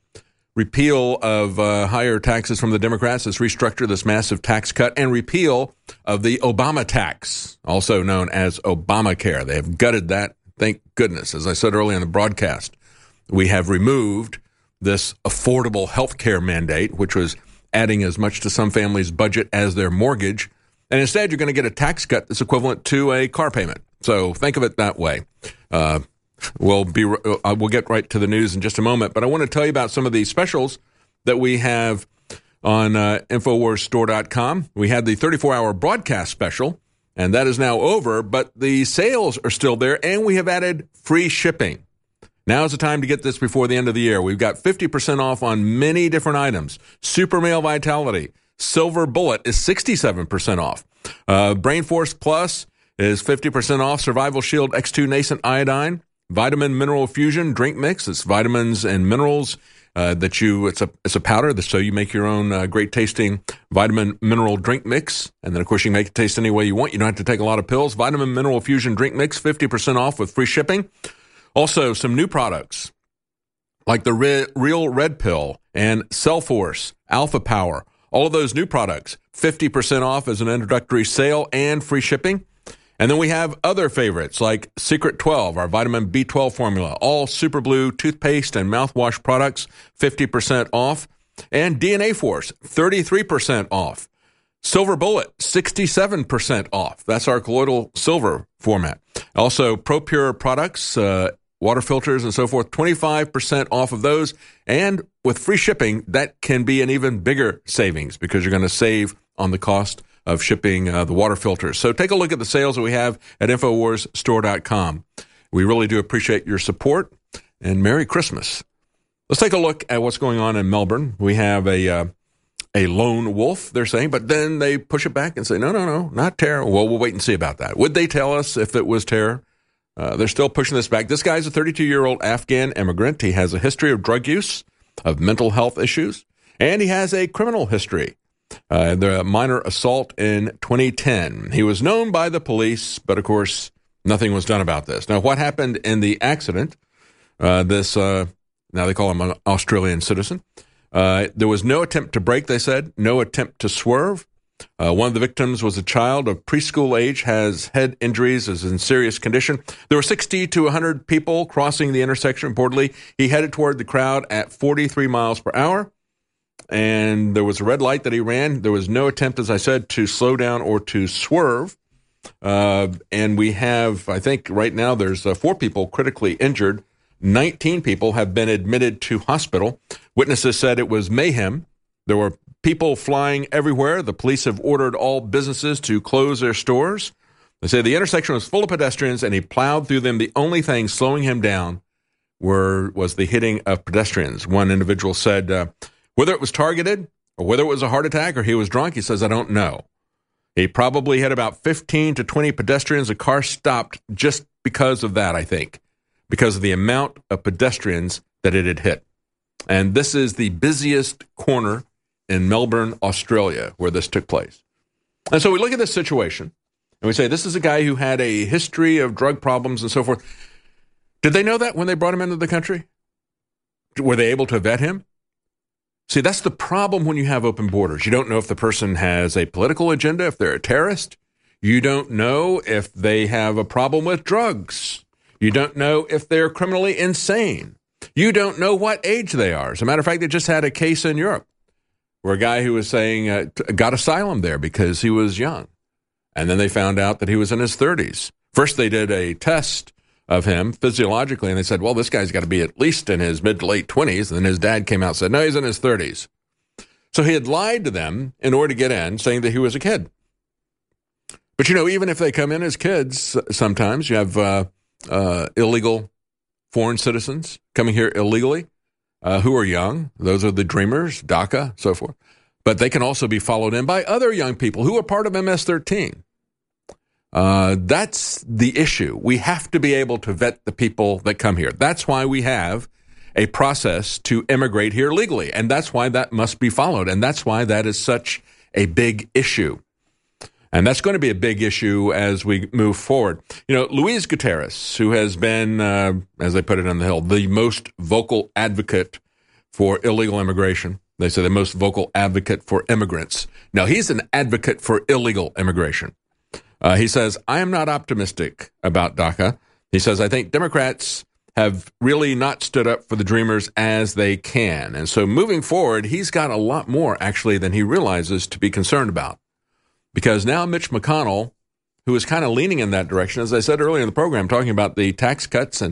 repeal of uh, higher taxes from the Democrats, this restructure, this massive tax cut, and repeal of the Obama tax, also known as Obamacare. They have gutted that. Thank goodness. As I said earlier in the broadcast, we have removed this affordable health care mandate, which was adding as much to some families' budget as their mortgage. And instead, you're going to get a tax cut that's equivalent to a car payment. So think of it that way. Uh, We'll be uh, we'll get right to the news in just a moment, but I want to tell you about some of the specials that we have on uh, Infowars Store dot com. We had the thirty-four hour broadcast special, and that is now over, but the sales are still there, and we have added free shipping. Now is the time to get this before the end of the year. We've got fifty percent off on many different items. Super Male Vitality, Silver Bullet is sixty-seven percent off. Uh, Brain Force Plus is fifty percent off. Survival Shield X two Nascent Iodine, Vitamin Mineral Fusion Drink Mix. It's vitamins and minerals uh, that you, it's a it's a powder, that, so you make your own uh, great tasting vitamin mineral drink mix. And then, of course, you can make it taste any way you want. You don't have to take a lot of pills. Vitamin Mineral Fusion Drink Mix, fifty percent off with free shipping. Also, some new products like the Re- Real Red Pill and Cell Force, Alpha Power. All of those new products, fifty percent off as an introductory sale and free shipping. And then we have other favorites like Secret twelve, our vitamin B twelve formula, all Super Blue toothpaste and mouthwash products, fifty percent off. And D N A Force, thirty-three percent off. Silver Bullet, sixty-seven percent off. That's our colloidal silver format. Also, ProPure products, uh, water filters and so forth, twenty-five percent off of those. And with free shipping, that can be an even bigger savings because you're going to save on the cost of shipping uh, the water filters. So take a look at the sales that we have at Infowars Store dot com. We really do appreciate your support, and Merry Christmas. Let's take a look at what's going on in Melbourne. We have a uh, a lone wolf, they're saying, but then they push it back and say, no, no, no, not terror. Well, we'll wait and see about that. Would they tell us if it was terror? Uh, they're still pushing this back. This guy's a thirty-two-year-old Afghan immigrant. He has a history of drug use, of mental health issues, and he has a criminal history. Uh, the minor assault in twenty ten. He was known by the police, but of course, nothing was done about this. Now, what happened in the accident? Uh, this, uh, now they call him an Australian citizen. Uh, there was no attempt to brake, they said, no attempt to swerve. Uh, one of the victims was a child of preschool age, has head injuries, is in serious condition. There were sixty to one hundred people crossing the intersection, reportedly. He headed toward the crowd at forty-three miles per hour. And there was a red light that he ran. There was no attempt, as I said, to slow down or to swerve. Uh, and we have, I think right now there's uh, four people critically injured. nineteen people have been admitted to hospital. Witnesses said it was mayhem. There were people flying everywhere. The police have ordered all businesses to close their stores. They say the intersection was full of pedestrians, and he plowed through them. The only thing slowing him down were was the hitting of pedestrians. One individual said, uh, whether it was targeted or whether it was a heart attack or he was drunk, he says, I don't know. He probably hit about fifteen to twenty pedestrians. The car stopped just because of that, I think, because of the amount of pedestrians that it had hit. And this is the busiest corner in Melbourne, Australia, where this took place. And so we look at this situation and we say, this is a guy who had a history of drug problems and so forth. Did they know that when they brought him into the country? Were they able to vet him? See, that's the problem when you have open borders. You don't know if the person has a political agenda, if they're a terrorist. You don't know if they have a problem with drugs. You don't know if they're criminally insane. You don't know what age they are. As a matter of fact, they just had a case in Europe where a guy who was saying uh, got asylum there because he was young. And then they found out that he was in his thirties. First, they did a test of him physiologically, and they said, well, this guy's got to be at least in his mid to late twenties. And then his dad came out and said, no, he's in his thirties. So he had lied to them in order to get in, saying that he was a kid. But, you know, even if they come in as kids, sometimes you have uh, uh, illegal foreign citizens coming here illegally uh, who are young. Those are the dreamers, DACA, so forth. But they can also be followed in by other young people who are part of M S thirteen. Uh, that's the issue. We have to be able to vet the people that come here. That's why we have a process to immigrate here legally. And that's why that must be followed. And that's why that is such a big issue. And that's going to be a big issue as we move forward. You know, Luis Gutierrez, who has been, uh, as they put it on the Hill, the most vocal advocate for illegal immigration. They say the most vocal advocate for immigrants. Now, he's an advocate for illegal immigration. Uh, he says, I am not optimistic about DACA. He says, I think Democrats have really not stood up for the dreamers as they can. And so moving forward, he's got a lot more, actually, than he realizes to be concerned about. Because now Mitch McConnell, who is kind of leaning in that direction, as I said earlier in the program, talking about the tax cuts and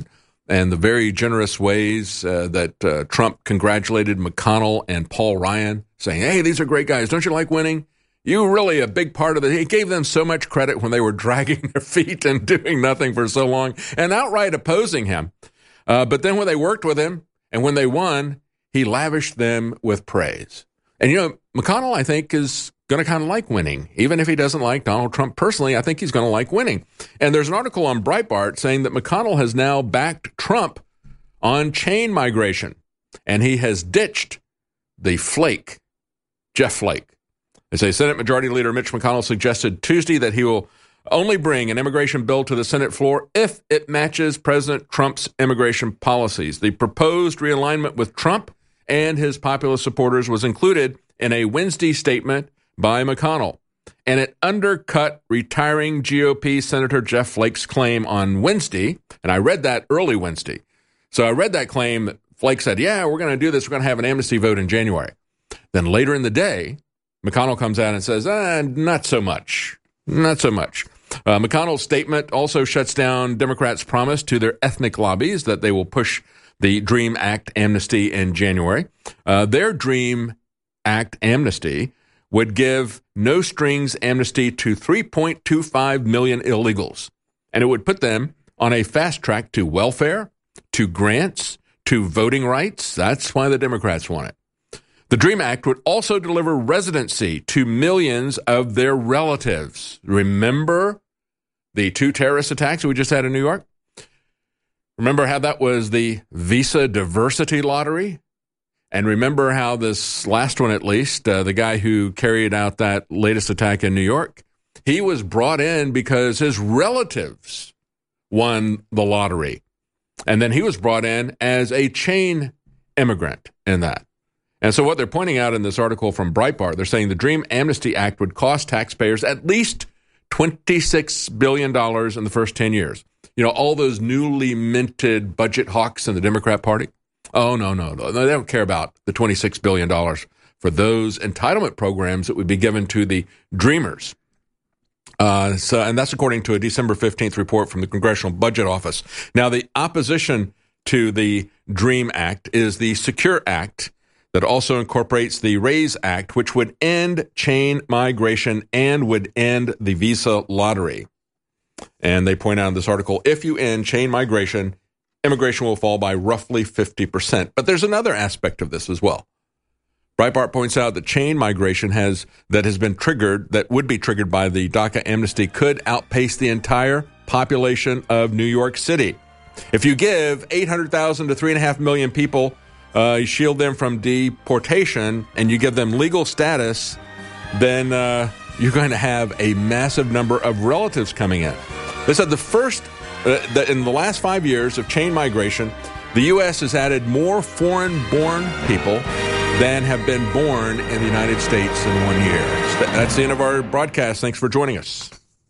and the very generous ways uh, that uh, Trump congratulated McConnell and Paul Ryan, saying, hey, these are great guys. Don't you like winning? You were really a big part of it. He gave them so much credit when they were dragging their feet and doing nothing for so long and outright opposing him. Uh, but then when they worked with him and when they won, he lavished them with praise. And, you know, McConnell, I think, is going to kind of like winning. Even if he doesn't like Donald Trump personally, I think he's going to like winning. And there's an article on Breitbart saying that McConnell has now backed Trump on chain migration. And he has ditched the Flake, Jeff Flake. They say Senate Majority Leader Mitch McConnell suggested Tuesday that he will only bring an immigration bill to the Senate floor if it matches President Trump's immigration policies. The proposed realignment with Trump and his populist supporters was included in a Wednesday statement by McConnell, and it undercut retiring G O P Senator Jeff Flake's claim on Wednesday, and I read that early Wednesday. So I read that claim that Flake said, yeah, we're going to do this, we're going to have an amnesty vote in January. Then later in the day, McConnell comes out and says, ah, not so much, not so much. Uh, McConnell's statement also shuts down Democrats' promise to their ethnic lobbies that they will push the DREAM Act amnesty in January. Uh, their DREAM Act amnesty would give no strings amnesty to three point two five million illegals, and it would put them on a fast track to welfare, to grants, to voting rights. That's why the Democrats want it. The DREAM Act would also deliver residency to millions of their relatives. Remember the two terrorist attacks we just had in New York? Remember how that was the visa diversity lottery? And remember how this last one, at least, uh, the guy who carried out that latest attack in New York, he was brought in because his relatives won the lottery. And then he was brought in as a chain immigrant in that. And so what they're pointing out in this article from Breitbart, they're saying the DREAM Amnesty Act would cost taxpayers at least twenty-six billion dollars in the first ten years. You know, all those newly minted budget hawks in the Democrat Party. Oh, no, no, no. They don't care about the twenty-six billion dollars for those entitlement programs that would be given to the Dreamers. Uh, so, and that's according to a December fifteenth report from the Congressional Budget Office. Now, the opposition to the DREAM Act is the Secure Act, that also incorporates the RAISE Act, which would end chain migration and would end the visa lottery. And they point out in this article, if you end chain migration, immigration will fall by roughly fifty percent. But there's another aspect of this as well. Breitbart points out that chain migration has that has been triggered, that would be triggered by the DACA amnesty, could outpace the entire population of New York City. If you give eight hundred thousand to three point five million people, Uh, you shield them from deportation, and you give them legal status, then uh, you're going to have a massive number of relatives coming in. They said the first, uh, that in the last five years of chain migration, the U S has added more foreign-born people than have been born in the United States in one year. That's the end of our broadcast. Thanks for joining us.